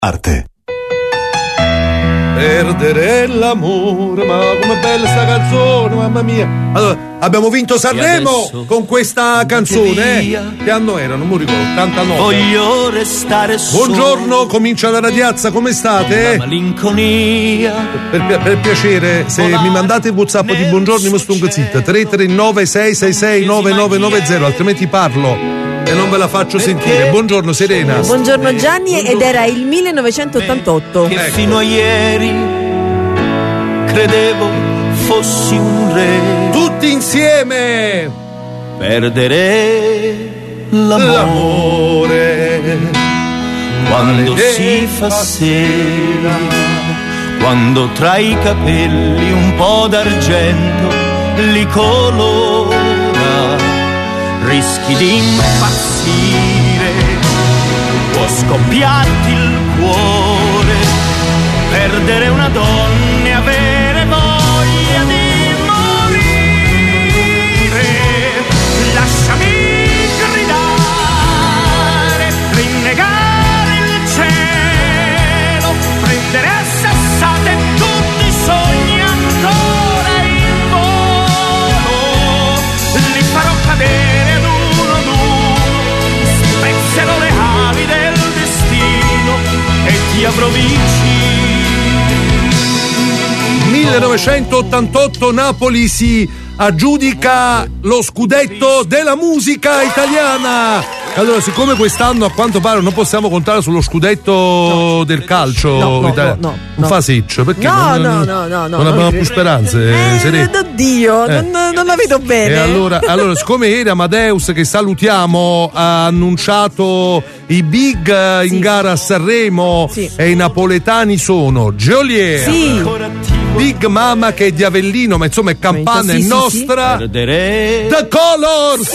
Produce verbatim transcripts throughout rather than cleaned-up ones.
Arte. Perdere l'amore, ma come bella sta canzone, mamma mia. Allora, abbiamo vinto Sanremo con questa canzone, eh? Che anno era? Non mi ricordo, ottantanove. Voglio restare solo. Buongiorno, comincia la radiazza, come state? Malinconia. Per, per piacere, se mi mandate il WhatsApp di buongiorno mi sto un zitta, tre tre nove sei sei sei nove nove nove zero, altrimenti parlo e non ve la faccio sentire. Buongiorno Serena. Buongiorno Gianni, ed era il millenovecentottantotto. Che Ecco. fino a ieri credevo fossi un re. Tutti insieme. Perdere l'amore, L'amore quando si fa sera, quando tra i capelli un po' d'argento li colora, rischi di impazzire, può scoppiarti il cuore, perdere una donna e avere voglia di morire. Lasciami gridare, rinnegare il cielo, prendere a sassate tutti i sogni ancora in volo, li farò cadere ad uno ad uno, spezzerò le ali del destino e ti avrò vicino. millenovecentottantotto Napoli si aggiudica lo scudetto della musica italiana. Allora, siccome quest'anno a quanto pare non possiamo contare sullo scudetto no. del calcio no, no, italiano, no, no, non no. fa seccio perché No, non, no, no, no, no, non abbiamo no. più speranze. Eh, Serena. oddio, Eh. non, non la vedo bene. E allora, allora, siccome ieri Amadeus, che salutiamo, ha annunciato i big in Sì. gara a Sanremo, Sì. e i napoletani sono Geolier, Sì. Big Mama che è di Avellino, ma insomma è campana, Sì, è sì, nostra. Perdere The Colors.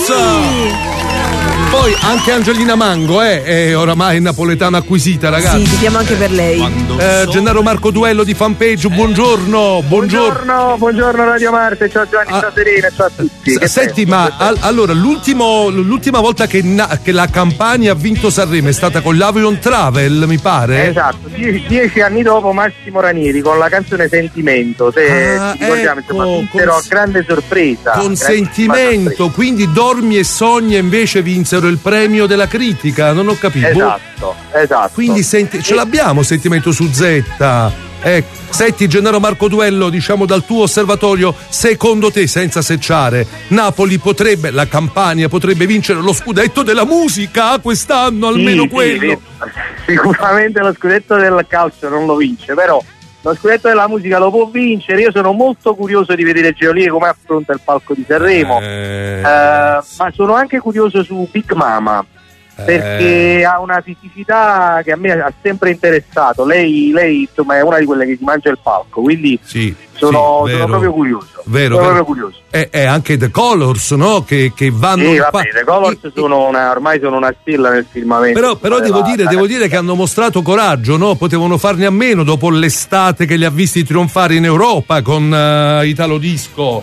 Poi anche Angelina Mango eh, è oramai napoletana acquisita, ragazzi. Sì, ti chiamo anche per lei. Eh, Gennaro Marco Duello di Fanpage, buongiorno, buongiorno. Buongiorno, buongiorno Radio Marte, ciao Giovanni, Ah, ciao Serena, ciao a tutti. S- Che Senti, bello, ma che bello. al- allora l'ultimo, l'ultima volta che, na- che la Campania ha vinto Sanremo è stata con l'Avion Travel, mi pare? Esatto, die- dieci anni dopo Massimo Ranieri con la canzone Sentimento, se Ah, ci ricordiamo, ecco, insomma, vinsero con- a grande sorpresa. Con grandissima sentimento, sorpresa. quindi Dormi e Sogna invece vinsero il premio della critica, non ho capito. Esatto, esatto. Quindi senti, ce E- l'abbiamo sentimento su Z. Ecco, senti Gennaro Marco Duello, diciamo dal tuo osservatorio, secondo te, senza secciare, Napoli potrebbe, la Campania potrebbe vincere lo scudetto della musica quest'anno, almeno sì, quello? sì, sicuramente lo scudetto del calcio non lo vince, però lo scudetto della musica lo può vincere. Io sono molto curioso di vedere Geolier come affronta il palco di Sanremo, Eh, Eh, ma sono anche curioso su Big Mama, perché ha una fisicità che a me ha sempre interessato. Lei, lei insomma è una di quelle che si mangia il palco, quindi sì, sono, sì, sono vero. proprio curioso. Vero, sono vero. proprio curioso. E, e anche The Colors, no? Che, che vanno Sì, in vabbè, pa- The Colors i- i- sono una, ormai sono una stella nel firmamento. Però, però devo, Della- dire, della- devo dire che hanno mostrato coraggio, no? Potevano farne a meno dopo l'estate che li ha visti trionfare in Europa con uh, Italo Disco.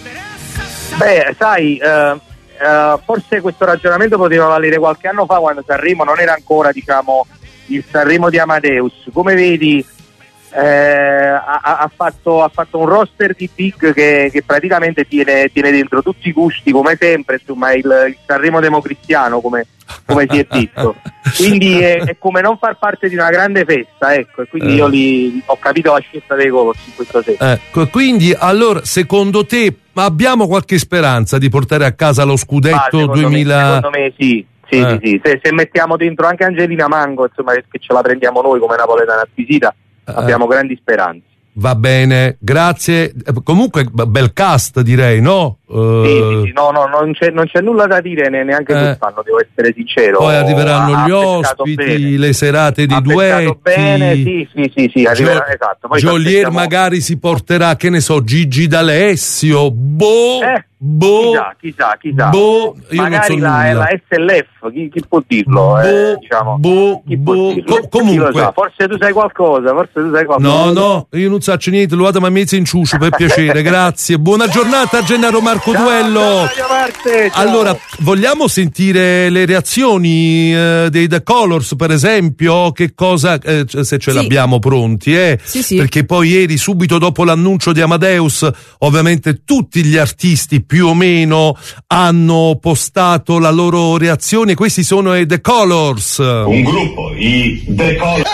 Beh, sai, eh, eh, forse questo ragionamento poteva valere qualche anno fa, quando Sanremo non era ancora, diciamo, il Sanremo di Amadeus. Come vedi, eh, ha, ha fatto, ha fatto un roster di big che, che praticamente tiene, tiene dentro tutti i gusti, come sempre, insomma, il, il Sanremo democristiano, come, come si è detto. Quindi è, è come non far parte di una grande festa, ecco, e quindi Eh. io li, ho capito la scelta dei Colors in questo senso. Ecco, quindi allora secondo te abbiamo qualche speranza di portare a casa lo Ah, scudetto secondo duemila? me, secondo me sì, sì, Eh. sì, sì. Se, se mettiamo dentro anche Angelina Mango, insomma, che ce la prendiamo noi come napoletana acquisita, Eh. abbiamo grandi speranze. Va bene, grazie. Eh, Comunque b- bel cast, direi, no? Sì, Eh, sì, sì, no, no, non c'è, non c'è nulla da dire ne- neanche Eh. quest'anno, devo essere sincero. Poi arriveranno Ha- gli ha pescato ospiti, bene. le serate dei Ha pescato duetti. bene, sì, sì, sì, sì, arriverà, Gio- esatto. Poi ci Geolier aspettiamo- magari si porterà, che ne so, Gigi D'Alessio, boh, Eh, boh, chissà, chissà, chissà. boh, io Magari non so la, nulla. la S L F, chi, chi può dirlo? eh, Boh, diciamo. boh, Chi può boh. dirlo? Co- Chi comunque- lo sa? Forse tu sai qualcosa, forse tu sai qualcosa. No, no, io non so niente, lo vado a mezzo in ciuscio per piacere, grazie. Buona giornata a Gennaro Marco. Marco Ciao, Duello. ciao, Mario Marte, ciao. Allora, vogliamo sentire le reazioni eh, dei The Colors, per esempio? Che cosa, eh, se ce Sì. l'abbiamo pronti, eh? Sì, sì. Perché poi ieri, subito dopo l'annuncio di Amadeus, ovviamente tutti gli artisti più o meno hanno postato la loro reazione. Questi sono i The Colors. Un gruppo, i The Colors.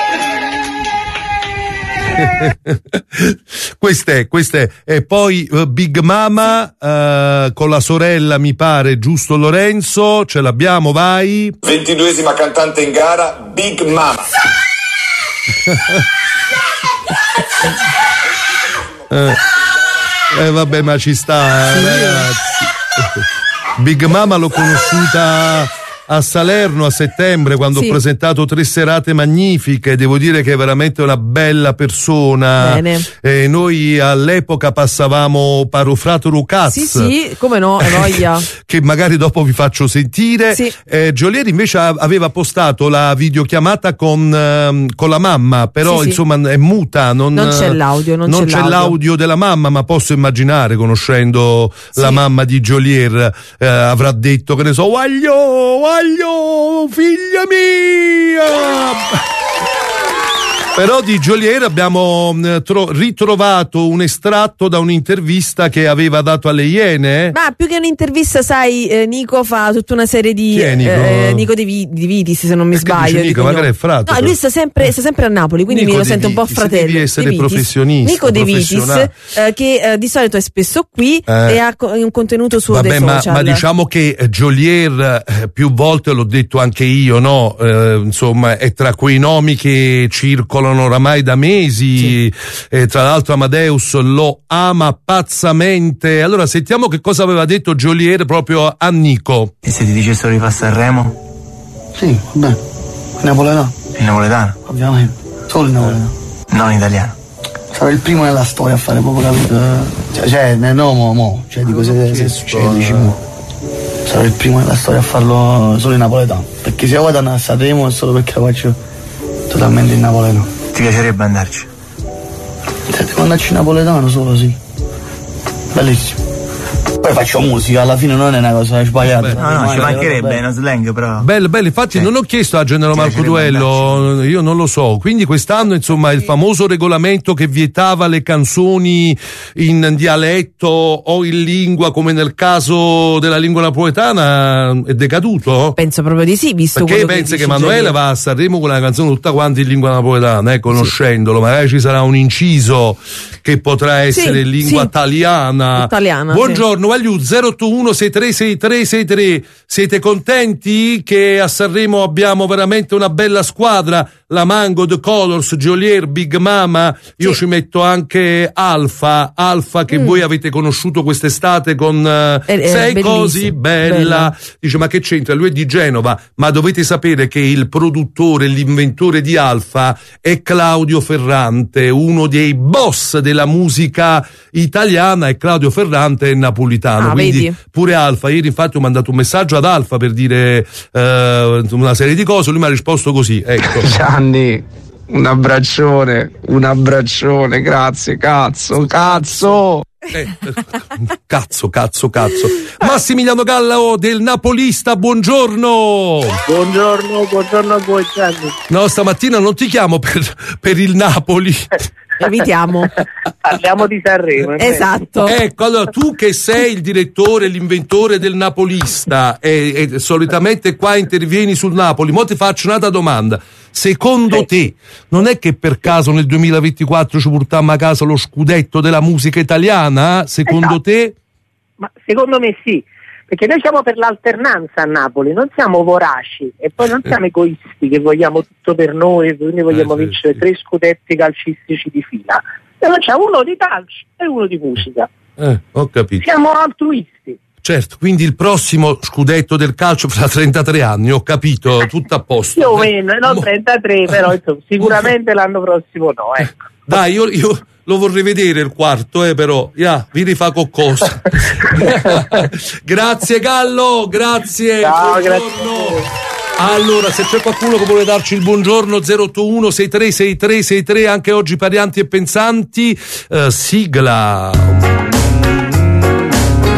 Queste, queste, e poi uh, Big Mama uh, con la sorella, mi pare, giusto Lorenzo, ce l'abbiamo, vai. ventiduesima cantante in gara, Big Mama. eh, eh, vabbè, ma ci sta, eh, ragazzi. Big Mama l'ho conosciuta a Salerno a settembre, quando Sì. ho presentato tre serate magnifiche. Devo dire che è veramente una bella persona. Bene. Eh, noi all'epoca passavamo Parofrato Rucaz. Sì, sì, come no, è voglia. Che magari dopo vi faccio sentire. Sì. Eh, Geolier invece a- aveva postato la videochiamata con, ehm, con la mamma, però Sì, sì. insomma è muta, non, Non c'è l'audio, non c'è c'è l'audio. l'audio della mamma, ma posso immaginare, conoscendo Sì. la mamma di Geolier, eh, avrà detto, che ne so, Waglio, Waglio, figlia mia! Però di Geolier abbiamo mh, tro- ritrovato un estratto da un'intervista che aveva dato alle Iene. Ma più che un'intervista, sai, eh, Nico fa tutta una serie di Chi è Nico? eh, Nico De, Vi- Di Vitis, se non mi E che sbaglio. dice di Nico? cognome. Magari è frate, No, però. lui sta sempre, sta sempre a Napoli, quindi Nico mi lo De sento un po' Vitis, fratello. devi essere De Vitis. professionista, Nico De Vitis, professionale. eh, che eh, di solito è spesso qui Eh. e ha co- un contenuto suo Vabbè, dei ma, social. ma diciamo che eh, Geolier, eh, più volte l'ho detto anche io, no? Eh, insomma, è tra quei nomi che circolano oramai da mesi. E tra l'altro Amadeus lo ama pazzamente. Allora sentiamo che cosa aveva detto Geolier proprio a Nico. E se ti dicessero di fare Sanremo? Sì, vabbè, napoletano, Il napoletano? ovviamente, solo il napoletano. Non italiano. Sarò il primo nella storia a fare proprio, capito? Cioè, cioè ne- no, mo, mo, cioè dico se, se succede, dici mo. Sarò il primo nella storia a farlo solo in napoletano, perché se io vado a Sanremo è solo perché lo faccio totalmente in napoletano. Ti piacerebbe andarci? Se devo andarci in napoletano solo, sì. Bellissimo. Poi faccio musica, alla fine non è una cosa sbagliata. No, no, ci mancherebbe, è Beh, uno slang, però. Bello, bello, infatti Sì. non ho chiesto a Gennaro Ti Marco piacerebbe Duello, io non lo so. Quindi quest'anno, insomma, il famoso regolamento che vietava le canzoni in dialetto o in lingua, come nel caso della lingua napoletana, è decaduto? Penso proprio di sì, visto Perché quello pensi che, dice Emanuele Geolier. va a Sanremo con una canzone tutta quanti in lingua napoletana, eh, conoscendolo, magari ci sarà un inciso che potrà essere in lingua sì. italiana. Italiana, Buongiorno, Wagliù, zero otto uno sei tre sei tre sei tre. Siete contenti che a Sanremo abbiamo veramente una bella squadra? La Mango, The Colors, Geolier, Big Mama, io Sì. ci metto anche Alfa, Alfa che Mm. voi avete conosciuto quest'estate con eh, Eh, eh, Sei bellissimo. così bella. Bella. Dice, ma che c'entra? Lui è di Genova, ma dovete sapere che il produttore, l'inventore di Alfa è Claudio Ferrante, uno dei boss della musica italiana, e Claudio Ferrante è napolitano. Ah, Quindi vedi? pure Alfa, ieri infatti ho mandato un messaggio ad Alfa per dire eh, una serie di cose, lui mi ha risposto così, ecco. Gianni, un abbraccione, un abbraccione, grazie, cazzo, cazzo. Eh, cazzo, cazzo, cazzo. Massimiliano Gallo del Napolista, buongiorno. Buongiorno, buongiorno a voi, Gianni. No, stamattina non ti chiamo per, per il Napoli. Evitiamo. Parliamo di Sanremo. è vero? Esatto. Ecco, allora tu che sei il direttore, l'inventore del Napolista e, e solitamente qua intervieni sul Napoli, mo ti faccio un'altra domanda. Secondo Sì. te non è che per caso nel duemilaventiquattro ci portammo a casa lo scudetto della musica italiana? Secondo Esatto. te? Ma secondo me sì, perché noi siamo per l'alternanza a Napoli, non siamo voraci e poi non siamo egoisti che vogliamo tutto per noi, quindi vogliamo Eh, sì, vincere sì. tre scudetti calcistici di fila. E non c'è uno di calcio e uno di musica. Eh, ho capito. Siamo altruisti. Certo, quindi il prossimo scudetto del calcio fra trentatré anni, ho capito, tutto a posto. Più o meno, non Mo- trentatré, però insomma, sicuramente l'anno prossimo no. Ecco. Dai, io, io lo vorrei vedere il quarto, eh, però. Ya, vi rifà qualcosa. Grazie Gallo, grazie. Ciao, buongiorno. Allora, se c'è qualcuno che vuole darci il buongiorno, zero otto uno sei tre sei tre sei tre, anche oggi parianti e pensanti, eh, sigla.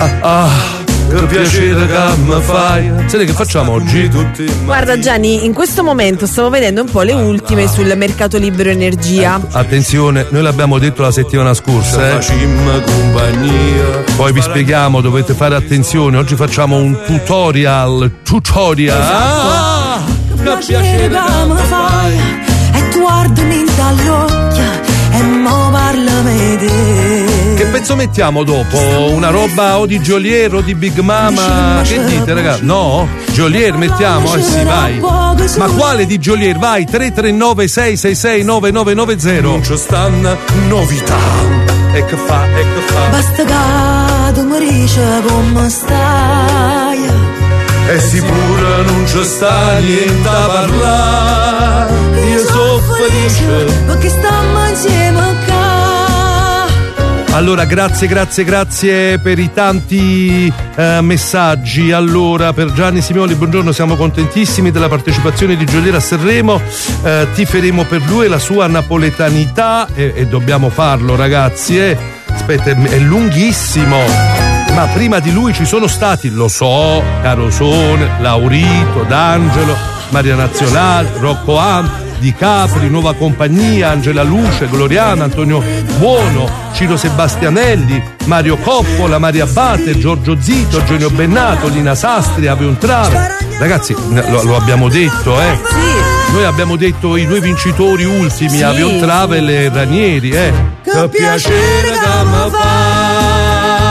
Ah, ah, che piacere che mi fai. Senti che facciamo oggi? Guarda Gianni, in questo momento stavo vedendo un po' le ultime sul mercato libero energia. Ecco, attenzione, noi l'abbiamo detto la settimana scorsa, eh? Poi vi spieghiamo, dovete fare attenzione. Oggi facciamo un tutorial. Tutorial. Ah, che piacere che mi fai. E tu guardami dall'occhio e mo parlami te. Che pezzo mettiamo dopo? Una roba o di Geolier o di Big Mama? Che dite ragazzi? No? Geolier mettiamo? Eh sì, vai. Ma quale di Geolier? Vai, tre tre nove sei sei sei nove nove nove zero. Non ci stanno novità. E che fa? E che fa? Basta che tu mi dici come stai. E sicuro non ci sta niente a parlare. Io sono felice perché stiamo insieme qua. Allora, grazie, grazie, grazie per i tanti eh, messaggi. Allora, per Gianni Simioli, buongiorno, siamo contentissimi della partecipazione di Geolier a Sanremo. Eh, tiferemo per lui e la sua napoletanità e, e dobbiamo farlo, ragazzi. Eh. Aspetta, è, è lunghissimo. Ma prima di lui ci sono stati, lo so, Carosone, Laurito, D'Angelo, Maria Nazionale, Rocco Am, Di Capri, Nuova Compagnia, Angela Luce, Gloriana, Antonio Buono, Ciro Sebastianelli, Mario Coppola, Maria Abate, Giorgio Zito, Eugenio Bennato, Lina Sastri, Avion Trave. Ragazzi, lo, lo abbiamo detto, eh? Sì. Noi abbiamo detto i due vincitori ultimi, sì, Avion Travel sì. e Ranieri, eh? Che piacere che mi fa.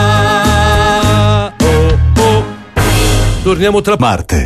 Torniamo tra Marte.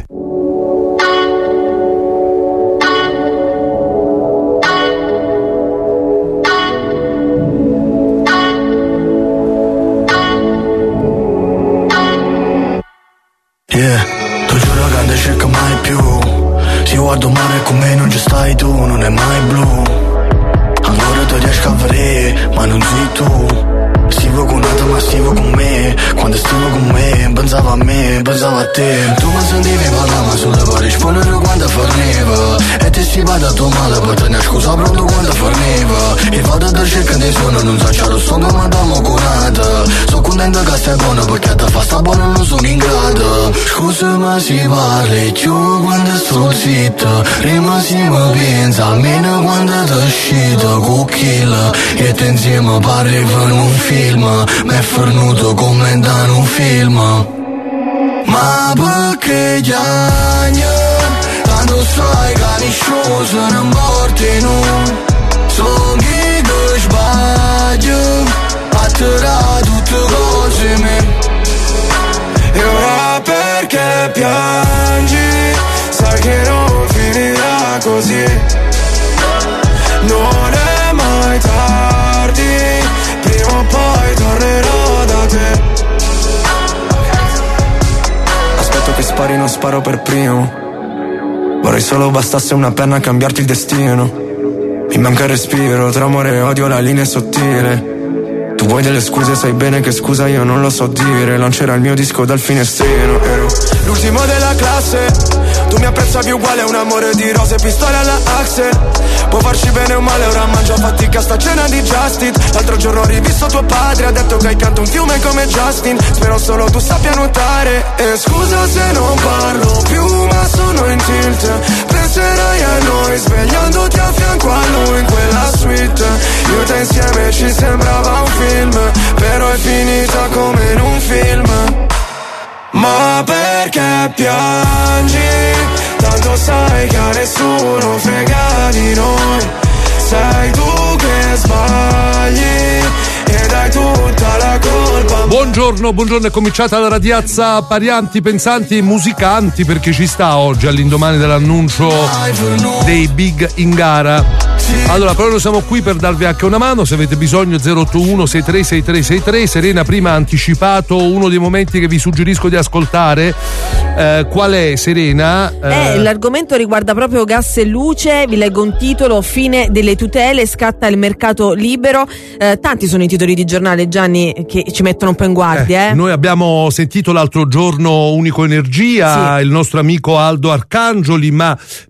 Yeah, tu giuro che non cerca mai più. Se guardo male con me non ci stai tu, non è mai blu. Allora ti riesco a vedere, ma non sei tu. Stivo con un'altra ma stivo con me. Quando stivo con me, pensavo a me, pensavo a te. Tu mi sentivi parlare ma solo per rispondere quando forniva. E ti si va da tuo male per tenere scusa pronto quando forniva. E vado da cerca di suono, non so c'è lo sonno ma dammo curata. Sono contento che stai buono perché ti fa sta buono non sono in grado. Scusa ma si parli più quando sto zitto. Prima si mi pensa almeno quando ti uscito con kill. E te insieme pare per un film. Mi è fornuto commentando un film. Ma perché piangi? Tanto sai che nessuno se ne porti noi. Sono chi che sbaglio a tirare tutte cose me. E ora perché piangi? Sai che non finirà così. Non è mai tardi, prima o poi tornerò da te. Aspetto che spari, non sparo per primo. Vorrei solo bastasse una penna a cambiarti il destino. Mi manca il respiro, tra amore e odio la linea è sottile. Tu vuoi delle scuse, sai bene che scusa io non lo so dire. Lancerà il mio disco dal finestrino. Ero l'ultimo della classe, tu mi apprezzavi uguale a un amore di rose, pistole alla Axel. Può farci bene o male, ora mangio a fatica sta cena di Justin. L'altro giorno ho rivisto tuo padre, ha detto che hai canto un fiume come Justin. Spero solo tu sappia nuotare. E scusa se non parlo più, ma sono in tilt. Penserai a noi svegliandoti a fianco a lui in quella suite. Io e te insieme ci sembrava un film, però è finita come in un film. Ma perché piangi? Tanto sai che a nessuno frega di noi. Sei tu che sbagli e dai tutta la colpa. Buongiorno, buongiorno, è cominciata la radiazza Parianti, Pensanti e Musicanti, perché ci sta oggi all'indomani dell'annuncio dei big in gara. Allora, però noi siamo qui per darvi anche una mano, se avete bisogno zero otto uno sei tre sei tre sei tre. Serena prima ha anticipato uno dei momenti che vi suggerisco di ascoltare. Eh, qual è, Serena? Eh, eh, l'argomento riguarda proprio gas e luce. Vi leggo un titolo: fine delle tutele, scatta il mercato libero. Eh, tanti sono i titoli di giornale, Gianni, che ci mettono un po' in guardia. Eh, eh. Noi abbiamo sentito l'altro giorno Unico Energia, sì, il nostro amico Aldo Arcangioli, ma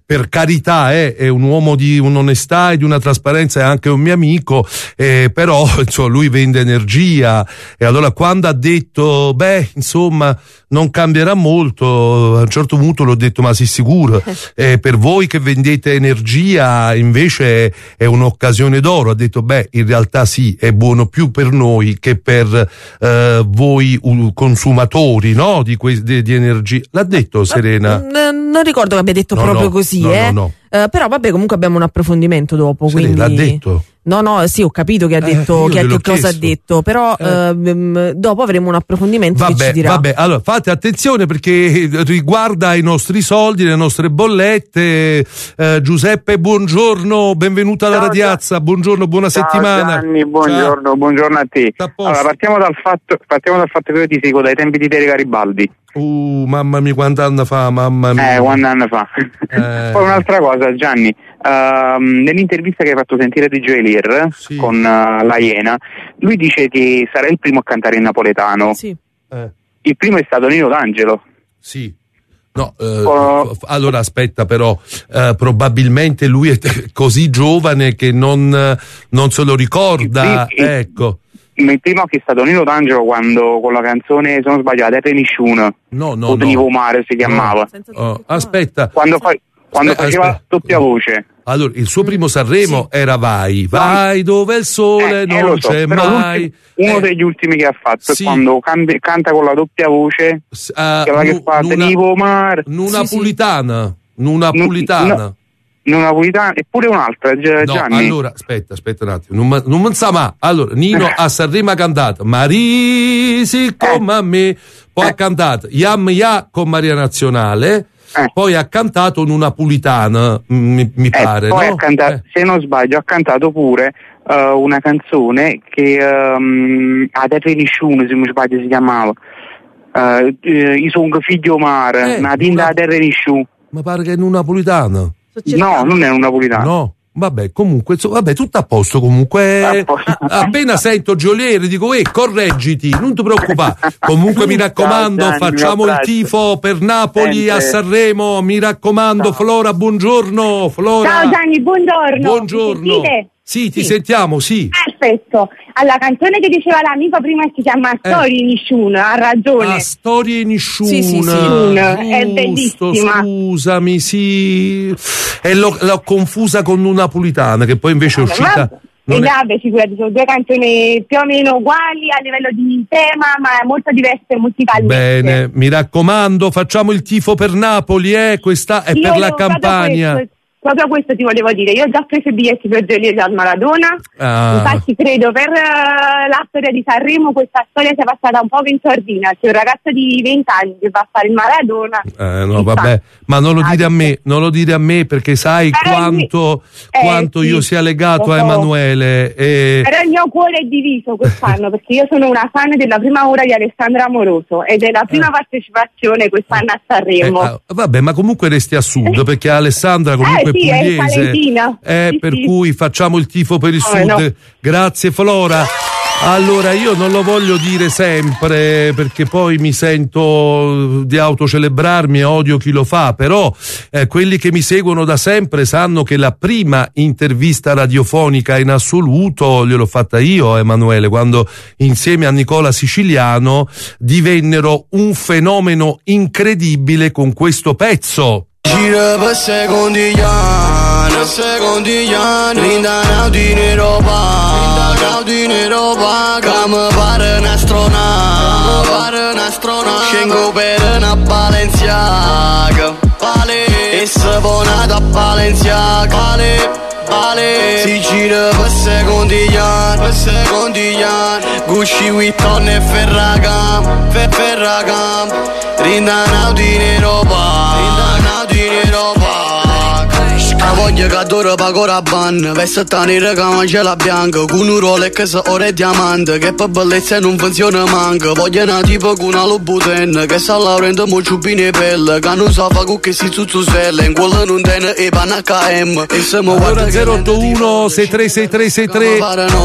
per carità eh, è un uomo di un'onestà e di una trasparenza, è anche un mio amico, eh, però insomma, lui vende energia, e allora quando ha detto beh insomma non cambierà molto, a un certo punto l'ho detto ma sei sicuro? Eh, per voi che vendete energia invece è un'occasione d'oro. Ha detto beh in realtà sì, è buono più per noi che per eh, voi uh, consumatori, no? Di, que- di, di energia. L'ha detto Serena? N- non ricordo che abbia detto no, proprio no, così, no, eh. no, no. Uh, però vabbè, comunque abbiamo un approfondimento dopo. Serena, quindi... l'ha detto? No, no, sì, ho capito che ha detto, eh, che, che cosa ha chiesto. detto, però eh. uh, dopo avremo un approfondimento vabbè, che ci dirà. Vabbè, allora fate attenzione perché riguarda i nostri soldi, le nostre bollette. Eh, Giuseppe, buongiorno, benvenuto alla Ciao, Radiazza, buongiorno, buona Ciao settimana. Gianni, buongiorno, Ciao. buongiorno a te. Allora, partiamo dal fatto, partiamo dal fatto che io ti seguo dai tempi di Tere Garibaldi. Uh, mamma mia, quanti anni fa, mamma mia. Eh, quanti anni fa. Eh. Poi un'altra cosa, Gianni, uh, nell'intervista che hai fatto sentire di Joelier sì. con uh, la Iena, lui dice che sarà il primo a cantare in napoletano. Sì. Eh. Il primo è stato Nino D'Angelo. Sì. No, eh, Oh. allora aspetta però, eh, probabilmente lui è così giovane che non, non se lo ricorda, Sì, sì. ecco. Il primo che è stato Nino D'Angelo quando con la canzone, se non sbaglio, Terra Nisciuna, No, no, o no. Mare si chiamava. Oh, aspetta. Quando, fa- quando Aspetta, faceva aspetta. doppia voce. Allora, il suo primo Sanremo Sì. era Vai, vai dove il sole Eh, eh, non lo so, c'è però mai. l'ultimo- uno Eh, degli ultimi che ha fatto sì. è quando can- canta con la doppia voce, s- ah, che, va che nu- fa nuna- Tenivo Mar, Nunapolitana, Nunapolitana. No, non napolitana, e pure un'altra, Gi- No, Gianni. allora, aspetta, aspetta un attimo. Non, ma- non mi sa ma. Allora, Nino a Sanremo ha cantato Marisi come a me, poi Eh. ha cantato Yam Ya con Maria Nazionale, Eh. poi ha cantato Nunapolitana, mi, mi Eh, pare, poi no? ha cantato, Eh. se non sbaglio, ha cantato pure eh, una canzone che um, a Terra Nisciuna, se non sbaglio, si chiamava. Uh, I sono figlio mare, Eh, una tinta una- a Terra Nisciuna. Ma pare che è Nunapolitana. No, non è un napolitano. No, vabbè, comunque, insomma, vabbè, tutto a posto comunque. A posto. Appena sento Giolieri dico, eh, correggiti, non ti preoccupare. Comunque mi raccomando, Ciao, Gianni, facciamo un il abbraccio. tifo per Napoli a Sempre. Sanremo, mi raccomando. Flora, buongiorno, Flora. Ciao Gianni, buongiorno. Buongiorno. Mi sentite? Sì, ti Sì. sentiamo, sì. Perfetto. Alla canzone che diceva l'amico prima si chiama Eh. Storie Nisciuna, ha ragione. Ah, Storie Nisciuna. Sì, sì, sì. È Giusto, bellissima. scusami, sì. E l'ho, l'ho confusa con Nunapolitana, che poi invece è Vabbè, uscita. ma- non e è- vabbè, figurati, sono due canzoni più o meno uguali a livello di tema, ma molto diverse musicalmente. Bene, mi raccomando, facciamo il tifo per Napoli, eh? Questa è Io per la volevo- proprio Campania. questo- Proprio questo ti volevo dire, io ho già preso i biglietti per Giolieri al Maradona, Ah. infatti credo per eh, la storia di Sanremo questa storia sia passata un po' in sordina, c'è un ragazzo di venti anni che va a fare il Maradona. Eh, no, Chissà. vabbè, ma non lo Ah, dire a sì. me, non lo dire a me perché sai Però quanto, eh, quanto sì, io sia legato lo a so. Emanuele. E... Però il mio cuore è diviso quest'anno perché io sono una fan della prima ora di Alessandra Amoroso ed è la prima partecipazione quest'anno a Eh, Sanremo. ah, vabbè, ma comunque resti a sud perché Alessandra comunque Eh, sì, è è pugliese, salentina. eh, Sì, per sì. cui facciamo il tifo per il Come sud. no. Grazie Flora. Allora io non lo voglio dire sempre perché poi mi sento di autocelebrarmi e odio chi lo fa, però eh, quelli che mi seguono da sempre sanno che la prima intervista radiofonica in assoluto gliel'ho fatta io a Emanuele quando insieme a Nicola Siciliano divennero un fenomeno incredibile con questo pezzo. Gira per secondi gli anni, per secondi gli anni, rindano di Europa, rindano di Europa, che mi pare un'astronave, mi pare un'astronave, scengo per una Balenciaga, vale, e se ponata a Balenciaga, vale, vale, si gira per secondi gli anni, per secondi gli anni, Gucci, Vuitton e Ferragamo, Fer- Ferragamo, rindano di Europa, rindano di Europa, La voglio che adoro pago la ban, vestita nera che mangia bianca, con un Rolex oro e diamante, che per bellezza non funziona manca. Voglio una tipo con una lobuten, che sta lavorando mo ciubine pelle, che non sa fa con che si zuzzu stelle, in quello non tiene e panna H M. E se mo allora zero otto uno sei tre sei tre sei tre.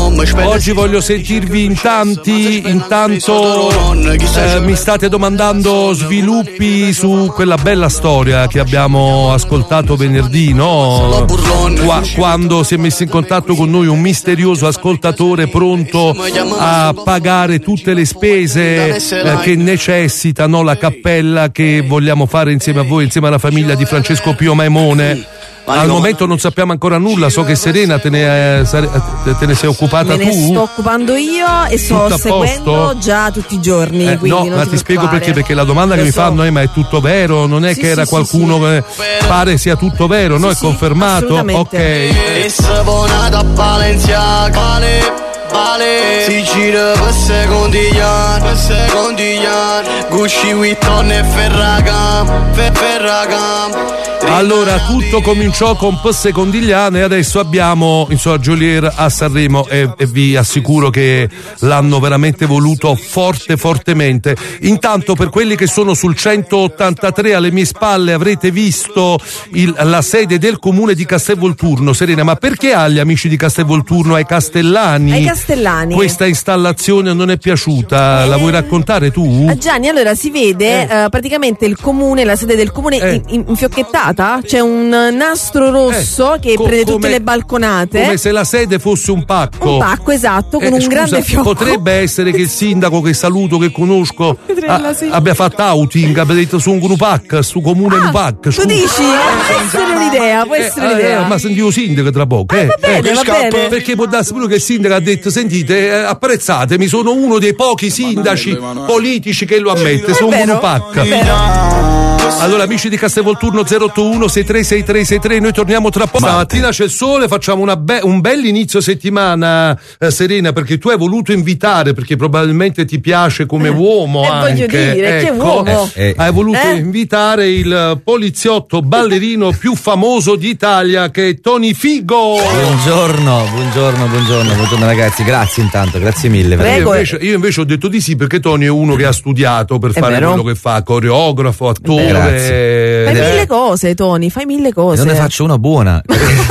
Oggi voglio sentirvi in tanti. Intanto eh, mi state domandando sviluppi su quella bella storia che abbiamo ascoltato venerdì, no? Qua, quando si è messo in contatto con noi un misterioso ascoltatore pronto a pagare tutte le spese eh, che necessitano la cappella che vogliamo fare insieme a voi, insieme alla famiglia di Francesco Pio Maimone. Al momento non sappiamo ancora nulla, so che Serena te ne, te ne sei occupata Me ne tu. sto occupando io e sto Tutto a seguendo posto? già tutti i giorni. Eh, quindi no, non ma ti ti spiego preoccupare. perché, perché la domanda Lo che mi so. fanno è: ma è tutto vero? Non è Sì, che era sì, qualcuno sì, che pare sia tutto vero, no? È confermato? assolutamente. Ok. E se buonata a Balenciaga, vale, vale. Si gira per secondigliare, per secondigliare. Gucci, Vuitton e Ferragam, Fe- Ferragam. Allora, tutto cominciò con P. Secondigliano e adesso abbiamo insomma Geolier a Sanremo e, e vi assicuro che l'hanno veramente voluto forte fortemente. Intanto, per quelli che sono sul centottantatré alle mie spalle, avrete visto il, la sede del comune di Castelvolturno. Serena, ma perché agli amici di Castelvolturno, ai castellani, Ai castellani. questa installazione non è piaciuta? La vuoi raccontare tu? Ah, Gianni, allora si vede eh, praticamente il comune, la sede del comune Eh. in- in- infiocchettata. C'è un nastro rosso Eh, che co- prende come- tutte le balconate. Come se la sede fosse un pacco. Un pacco, esatto, con Eh, un scusa, grande fiocco. potrebbe essere che il sindaco che saluto, che conosco, Potrella, a- sì. abbia fatto outing, abbia detto su un Grupac, su comune Nupac. Tu scusa. dici? Può essere un'idea, può Eh, essere eh, un'idea. ma sentivo sindaco tra poco. Eh, va bene, eh, va scappa, bene. Perché può darsi pure che il sindaco ha detto: sentite, eh, apprezzatemi, sono uno dei pochi sindaci politici che lo ammette, sono un vero, Grupac. è vero. Allora, amici di Castelvolturno, zero otto uno sei tre sei tre sei tre, noi torniamo tra poco. Stamattina c'è il sole, facciamo una be- un bel inizio settimana, eh, Serena, perché tu hai voluto invitare, perché probabilmente ti piace come uomo eh, anche. voglio dire, che ecco, uomo. eh, eh, hai voluto Eh? invitare il poliziotto ballerino più famoso d'Italia, che è Tony Figo. Buongiorno, buongiorno, buongiorno, buongiorno ragazzi, grazie intanto, grazie mille. Io Prego. invece, io invece ho detto di sì, perché Tony è uno che ha studiato per È fare vero. quello che fa, coreografo, attore. Fai eh, mille cose, Tony, fai mille cose. Non ne faccio una buona.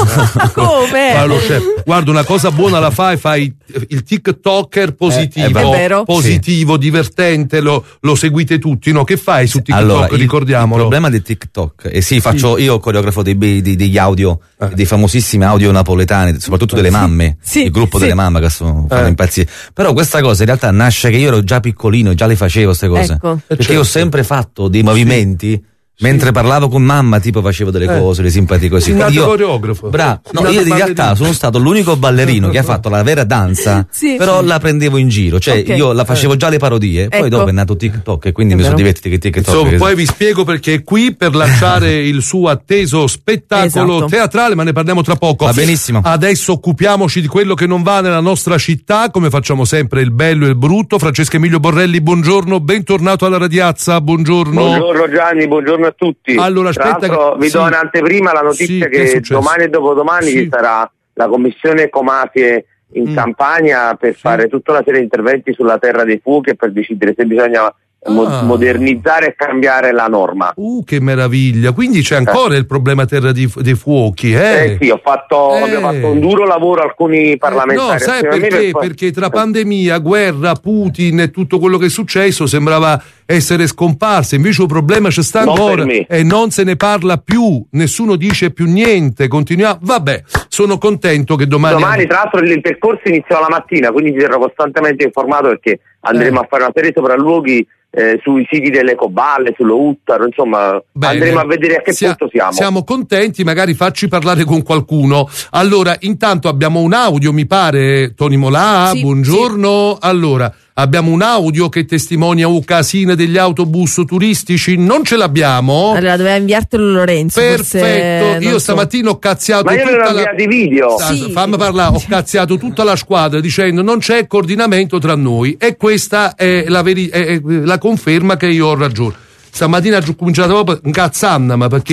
Come? Guarda, chef, guarda, una cosa buona la fai, fai il TikToker positivo, Eh, è vero. positivo, divertente, lo, lo seguite tutti, no? Che fai su TikTok? Allora, il, il ricordiamolo. problema del TikTok, e sì, faccio io coreografo dei, bei- dei- degli audio, Eh. dei famosissimi audio napoletani, soprattutto delle mamme, Sì, il gruppo sì. delle mamme che sono, fanno Eh. impazzire. Però questa cosa in realtà nasce che io ero già piccolino, già le facevo queste cose. Ecco. Perché certo. io ho sempre fatto dei movimenti. Mentre parlavo con mamma, tipo facevo delle Eh. cose, le simpatie così. Sei nato Quindi io- coreografo. Bravo. No, Sei io nato in realtà ballerino. sono stato l'unico ballerino che ha fatto la vera danza, Sì. però la prendevo in giro. Cioè, Ok. io la facevo già le parodie, poi Ecco. dopo è nato TikTok e quindi È mi sono vero. divertito che TikTok. Insomma, che- poi vi spiego perché è qui per lanciare il suo atteso spettacolo Esatto. teatrale, ma ne parliamo tra poco. Va benissimo. Adesso occupiamoci di quello che non va nella nostra città, come facciamo sempre, il bello e il brutto. Francesca Emilio Borrelli, buongiorno, bentornato alla Radiazza, buongiorno. Buongiorno Gianni, buongiorno a tutti. Allora, Tra aspetta l'altro, che- vi do sì. un'anteprima, la notizia Sì, che è che successo? domani e dopodomani Sì. ci sarà la commissione ecomafie in Mm. Campania per fare tutta una serie di interventi sulla terra dei fuochi e per decidere se bisogna mo- Ah. modernizzare e cambiare la norma. Uh, che meraviglia! Quindi c'è ancora il problema terra di- dei fuochi, eh? Eh sì, ho fatto, Eh. abbiamo fatto un duro lavoro alcuni parlamentari. No, sai assieme a me perché? per- Perché tra pandemia, guerra, Putin e tutto quello che è successo sembrava essere scomparso, invece il problema c'è sta Non per ancora me. e non se ne parla più, nessuno dice più niente, continuiamo. Vabbè, sono contento che domani... Domani, tra l'altro, il percorso inizia la mattina, quindi ti terrò costantemente informato perché andremo Eh. a fare una serie di sopralluoghi eh, sui siti delle Ecoballe, sullo Uttaro, insomma, Bene. andremo a vedere a che Sia- punto siamo. Siamo contenti, magari facci parlare con qualcuno. Allora, intanto abbiamo un audio, mi pare, Tony Molà, Sì, buongiorno. Allora, abbiamo un audio che testimonia un casino degli autobus turistici, non ce l'abbiamo? Allora doveva inviartelo Lorenzo. forse, Perfetto, non io so. stamattina ho cazziato Ma io tutta ve l'ho la... inviato i video. Sta- Sì. Fammi parlare, ho cazziato tutta la squadra dicendo non c'è coordinamento tra noi e questa è la, veri- è- è la conferma che io ho ragione. Stamattina ho cominciato proprio incazzando, ma perché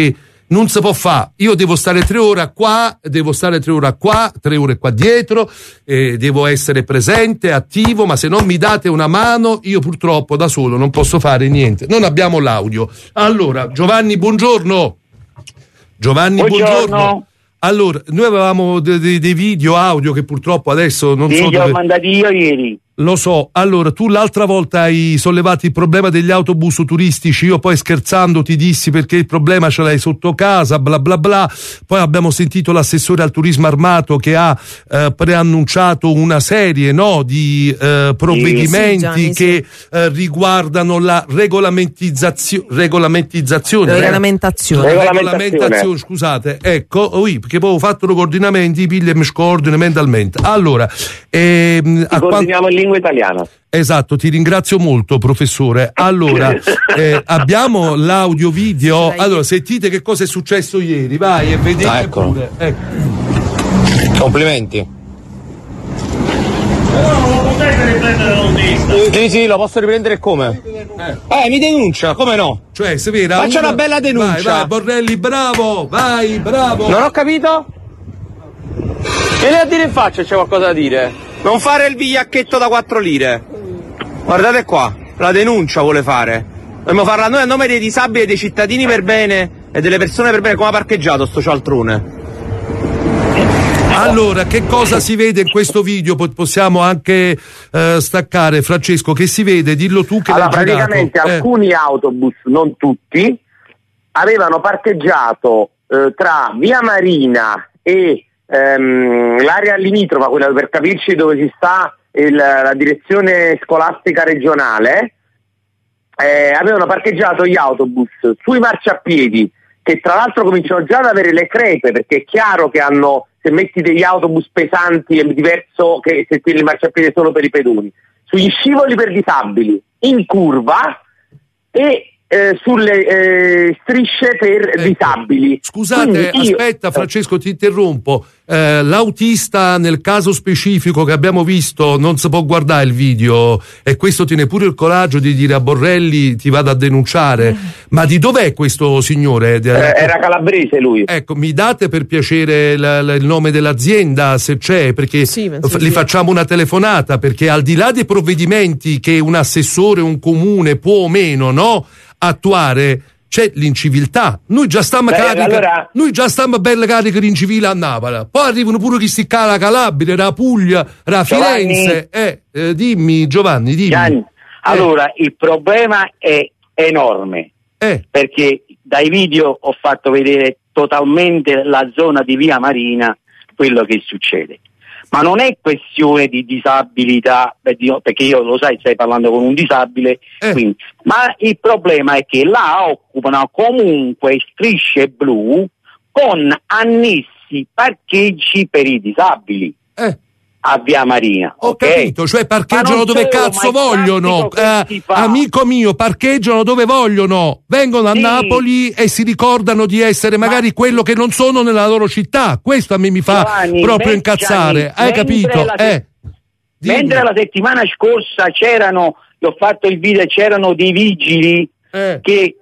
non si può fare. Io devo stare tre ore qua, devo stare tre ore qua, tre ore qua dietro, eh, devo essere presente, attivo, ma se non mi date una mano, io purtroppo da solo non posso fare niente. Non abbiamo l'audio. Allora, Giovanni, buongiorno. Giovanni, buongiorno. buongiorno. Allora, noi avevamo dei, dei, dei video audio che purtroppo adesso non sì, so li dove... ho mandati io ieri. Lo so, allora tu l'altra volta hai sollevato il problema degli autobus turistici, io poi scherzando ti dissi perché il problema ce l'hai sotto casa, bla bla bla, poi abbiamo sentito l'assessore al turismo armato che ha eh, preannunciato una serie no, di eh, provvedimenti sì, Gianni, che sì. eh, riguardano la regolamentizzazione, regolamentizzazione, regolamentazione, eh? regolamentazione, scusate, ecco, oh, perché poi ho fatto i coordinamenti, piglia e mi scordino mentalmente. Allora, ehm, a coordiniamo in lingua italiana. Esatto, ti ringrazio molto professore. Allora, eh, abbiamo l'audio video. Allora, sentite che cosa è successo ieri, vai e vedete ah, ecco. pure. Ecco. Complimenti. No, lo potete riprendere l'autista? Sì, sì, lo posso riprendere come? Eh, eh mi denuncia, come no? Cioè, se vera, faccia una... una bella denuncia. Vai, vai, Borrelli, bravo, vai, bravo. Non ho capito? Vieni a dire in faccia c'è qualcosa da dire. Non fare il vigliacchetto da quattro lire. Guardate qua, la denuncia vuole fare. Dobbiamo farla noi a nome dei disabili e dei cittadini per bene e delle persone per bene. Come ha parcheggiato sto cialtrone? Allora, che cosa si vede in questo video? Possiamo anche eh, staccare, Francesco, che si vede? Dillo tu che allora, l'hai praticamente girato. alcuni eh. autobus, non tutti, avevano parcheggiato eh, tra Via Marina e ehm, l'area limitrofa, quella per capirci dove si sta il, la direzione scolastica regionale, eh, avevano parcheggiato gli autobus sui marciapiedi, che tra l'altro cominciano già ad avere le crepe, perché è chiaro che hanno, se metti degli autobus pesanti è diverso che se tieni il marciapiede solo per i pedoni, sugli scivoli per disabili, in curva e eh, sulle eh, strisce per ecco. disabili. Scusate, io... aspetta Francesco, ti interrompo. Eh, l'autista nel caso specifico che abbiamo visto non si può guardare il video e questo tiene pure il coraggio di dire a Borrelli ti vado a denunciare. Mm. Ma di dov'è questo signore? Eh, era calabrese lui. Ecco, mi date per piacere la, la, il nome dell'azienda se c'è, perché sì, f- sì, gli sì. facciamo una telefonata, perché al di là dei provvedimenti che un assessore, un comune può o meno no, attuare, c'è l'inciviltà. Noi già stiamo carica, allora... noi già stiamo belle cariche di incivile a Napoli. Poi arrivano pure chi si cala Calabria, la Puglia, la Firenze. Eh, eh, dimmi Giovanni, dimmi. Gianni, allora eh. il problema è enorme. Eh. Perché dai video ho fatto vedere totalmente la zona di Via Marina, quello che succede. Ma non è questione di disabilità, perché io lo sai, stai parlando con un disabile, eh. quindi, ma il problema è che là occupano comunque strisce blu con annessi parcheggi per i disabili. Eh. A Via Marina. Ho okay? capito, cioè parcheggiano dove solo, cazzo vogliono. Eh, amico mio, parcheggiano dove vogliono. Vengono a sì. Napoli e si ricordano di essere magari ma... quello che non sono nella loro città. Questo a me mi fa Giovanni, proprio incazzare. Gianni, Hai capito? La, eh. Mentre la settimana scorsa c'erano, ho fatto il video, c'erano dei vigili eh. che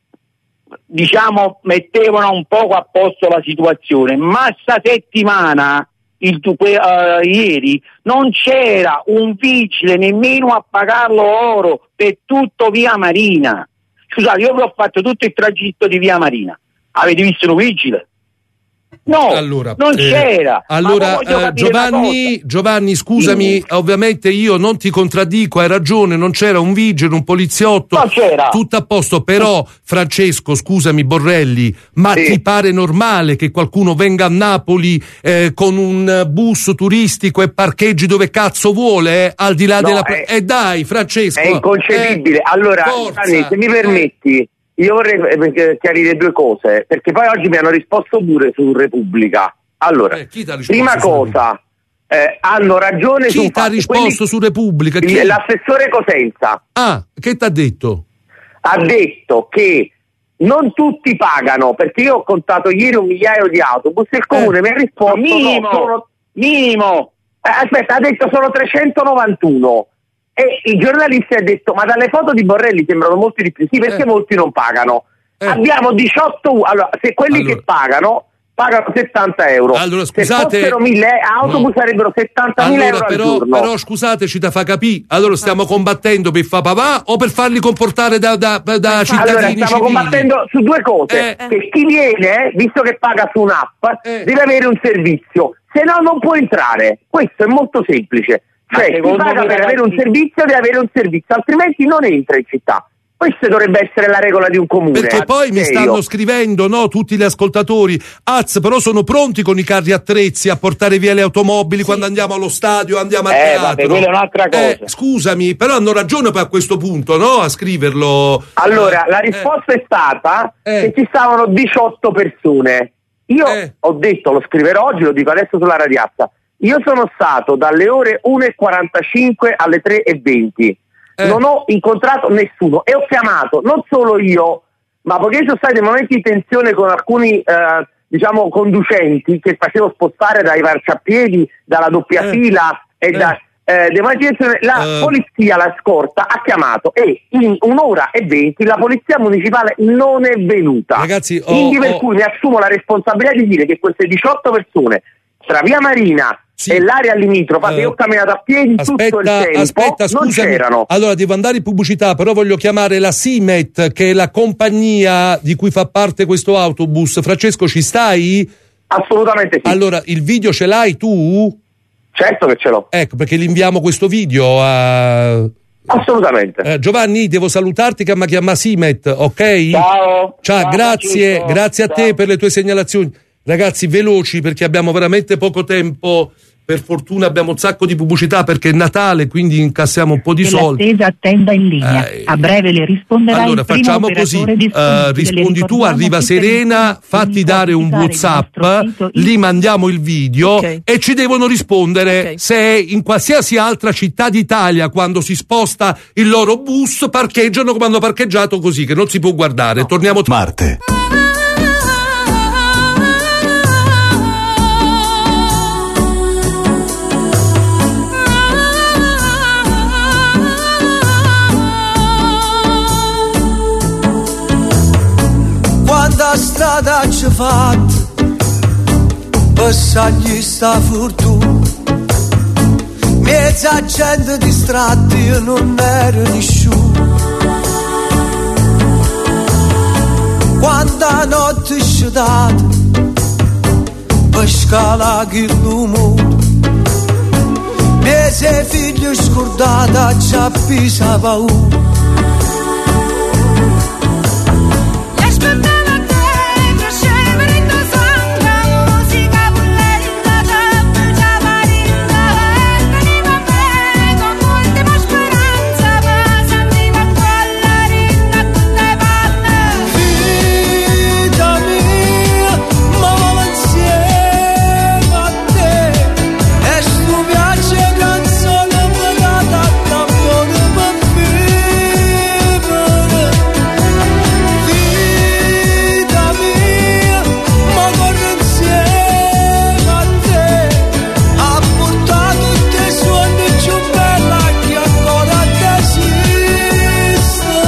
diciamo mettevano un poco a posto la situazione, ma sta settimana Il, uh, ieri non c'era un vigile nemmeno a pagarlo oro per tutto Via Marina. Scusate, io ho fatto tutto il tragitto di Via Marina. Avete visto un vigile? No, allora, non eh, c'era. Allora, eh, Giovanni, Giovanni, scusami, sì. ovviamente io non ti contraddico, hai ragione, non c'era un vigile, un poliziotto, non c'era. Tutto a posto, però, Francesco, scusami, Borrelli, ma sì. ti pare normale che qualcuno venga a Napoli eh, con un bus turistico e parcheggi dove cazzo vuole, eh, al di là no, della... È, eh dai, Francesco! È inconcepibile. Eh, allora, Gianni, se mi permetti... Io vorrei chiarire due cose, perché poi oggi mi hanno risposto pure su Repubblica. Allora, eh, prima cosa, eh, hanno ragione chi su ti ha risposto quelli... su Repubblica? Chi? L'assessore Cosenza. Ah, che ti ha detto? Ha detto che non tutti pagano, perché io ho contato ieri un migliaio di autobus e il comune eh. mi ha risposto minimo, no, sono... minimo. Eh, aspetta, ha detto sono trecentonovantuno. E il giornalista ha detto ma dalle foto di Borrelli sembrano molti di più, sì, perché eh. molti non pagano. Eh. Abbiamo diciotto, allora, se quelli Allora. che pagano pagano settanta euro. Allora, scusate, se fossero mille autobus no. sarebbero settantamila Allora, euro però, al giorno. però scusate, ci da fa capì. Allora stiamo combattendo per fa papà o per farli comportare da, da, da cittadini Allora, stiamo civili? combattendo su due cose. Eh. Che chi viene, visto che paga su un'app, Eh. deve avere un servizio, se no non può entrare. Questo è molto semplice. Cioè, chi secondo paga me, per avere un ragazzi- servizio deve avere un servizio, altrimenti non entra in città. Questa dovrebbe essere la regola di un comune. Perché poi mi serio. stanno scrivendo, no, tutti gli ascoltatori, Az, però sono pronti con i carri attrezzi a portare via le automobili quando andiamo allo stadio, andiamo a Eh, teatro. vabbè, quella è un'altra cosa. Eh, scusami, però hanno ragione poi a questo punto, no, a scriverlo. Allora, Eh, la risposta è stata Eh. che ci stavano diciotto persone. Io Eh. ho detto, lo scriverò oggi, lo dico adesso sulla radiazza. Io sono stato dalle ore uno e quarantacinque alle tre e venti. Eh. Non ho incontrato nessuno e ho chiamato non solo io, ma poiché ci sono stati dei momenti di tensione con alcuni eh, diciamo conducenti che facevo spostare dai marciapiedi, dalla doppia Eh. fila e Eh. da eh, dei momenti di tensione, la Eh. polizia, la scorta, ha chiamato e in un'ora e venti la polizia municipale non è venuta. Ragazzi, ho- Quindi per ho- cui mi assumo la responsabilità di dire che queste diciotto persone tra via Marina Sì. e l'area limitrofa, Eh. che ho camminato a piedi tutto il Aspetta, tempo, aspetta, non scusami. c'erano. Allora devo andare in pubblicità, però voglio chiamare la Simet, che è la compagnia di cui fa parte questo autobus. Francesco, ci stai? Assolutamente sì. Allora, il video ce l'hai tu? Certo che ce l'ho. Ecco, perché gli inviamo questo video a... Assolutamente. Eh, Giovanni, devo salutarti che mi chiama Simet, ok? Ciao. Ciao, Ciao, grazie, Francesco. grazie a te Ciao. per le tue segnalazioni. Ragazzi, veloci perché abbiamo veramente poco tempo. Per fortuna abbiamo un sacco di pubblicità perché è Natale, quindi incassiamo un po' di soldi. Dell'attesa attenda in linea. Eh, A breve le risponderà Allora il primo facciamo così, operatore disponibile. eh, rispondi Le tu, ricordiamo arriva tutte le Serena, informazioni, fatti dare un può visitare il WhatsApp, nostro sito gli mandiamo il video Ok. e ci devono rispondere Ok. se in qualsiasi altra città d'Italia quando si sposta il loro bus parcheggiano come hanno parcheggiato così che non si può guardare. Torniamo t- Marte. Quanta strada ci fatta, passagli sta fortuna, mezza gente distratta, io non ero nessuno. Quanta notte ci data, per scalare il mondo, mese figlio scordata, ci ha pisa paura. Vita mia, ma voglio insieme a te, e sto piace canzone mi dà tanta buona per vivere. Vita mia, ma corro insieme a te, a portare tutti i suoni più bella che ancora esistono.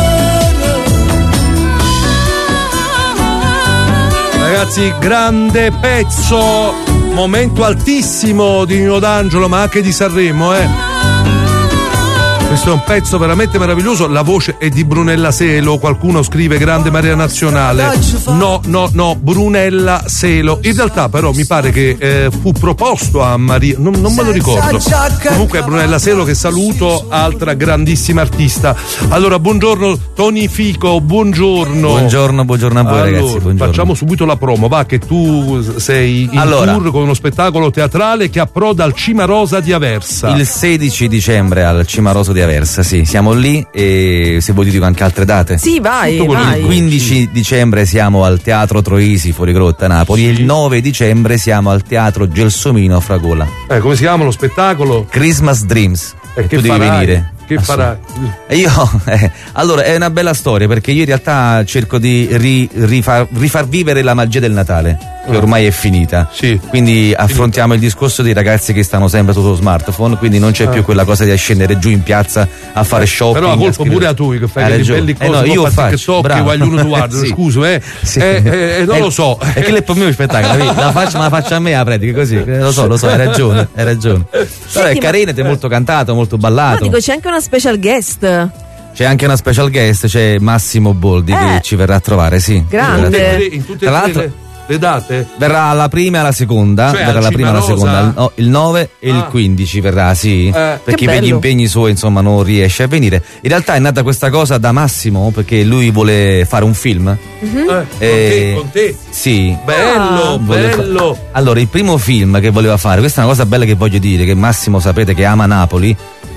Ragazzi, grande pezzo, momento altissimo di Nino D'Angelo ma anche di Sanremo, eh. Questo è un pezzo veramente meraviglioso, la voce è di Brunella Selo, qualcuno scrive grande Maria Nazionale, no no no, Brunella Selo, in realtà però mi pare che eh, fu proposto a Maria, non, non me lo ricordo, comunque è Brunella Selo che saluto, altra grandissima artista. Allora buongiorno Tony Fico, buongiorno. Buongiorno, buongiorno a voi Allora, ragazzi, buongiorno. facciamo subito la promo, va, che tu sei in Allora. tour con uno spettacolo teatrale che approda al Cima Rosa di Aversa. Il sedici dicembre al Cima Rosa di Aversa, sì, siamo lì e se vuoi ti dico anche altre date. Sì, vai, Tutto quello vai. Il quindici dicembre siamo al Teatro Troisi fuori Grotta Napoli e il nove dicembre siamo al Teatro Gelsomino a Fragola. Eh, come si chiama lo spettacolo? Christmas Dreams. E che tu devi farai? venire. che farai? Io, eh, allora, è una bella storia perché io in realtà cerco di ri, rifar, rifar vivere la magia del Natale, che ormai è finita. Sì. Quindi affrontiamo il discorso dei ragazzi che stanno sempre sullo smartphone, quindi non c'è Ah. più quella cosa di scendere giù in piazza a fare shopping. Però la colpa a scrivere- pure a tu che fai Hai delle ragione. belle Eh cose, no, io poi fai faccio, TikTok, bravo. guardi uno tu guarda, Sì. scusa, eh, Sì. eh, eh, non Eh, lo so. È che è il mio spettacolo, vedi? la faccio, ma la faccio a me la pratica così. Eh, Lo so, lo so, hai ragione, hai ragione. Però è ma- carino ed è molto cantato, molto No, ballato. dico, c'è anche una special guest. C'è anche una special guest, c'è Massimo Boldi Eh. che ci verrà a trovare, sì. Grande. In tutte Tra e l'altro- tre le, le date? Verrà la prima e la seconda, Cioè, verrà al la prima e la Cimarosa? seconda, no, il nove e il Ah. quindici verrà, sì, Eh. perché Che per gli bello. impegni suoi insomma non riesce a venire. In realtà è nata questa cosa da Massimo perché lui vuole fare un film. Mhm. Eh, con, te, con te. Sì. Bello, Vuole fa- bello. Allora, il primo film che voleva fare, questa è una cosa bella che voglio dire, che Massimo sapete che ama Napoli,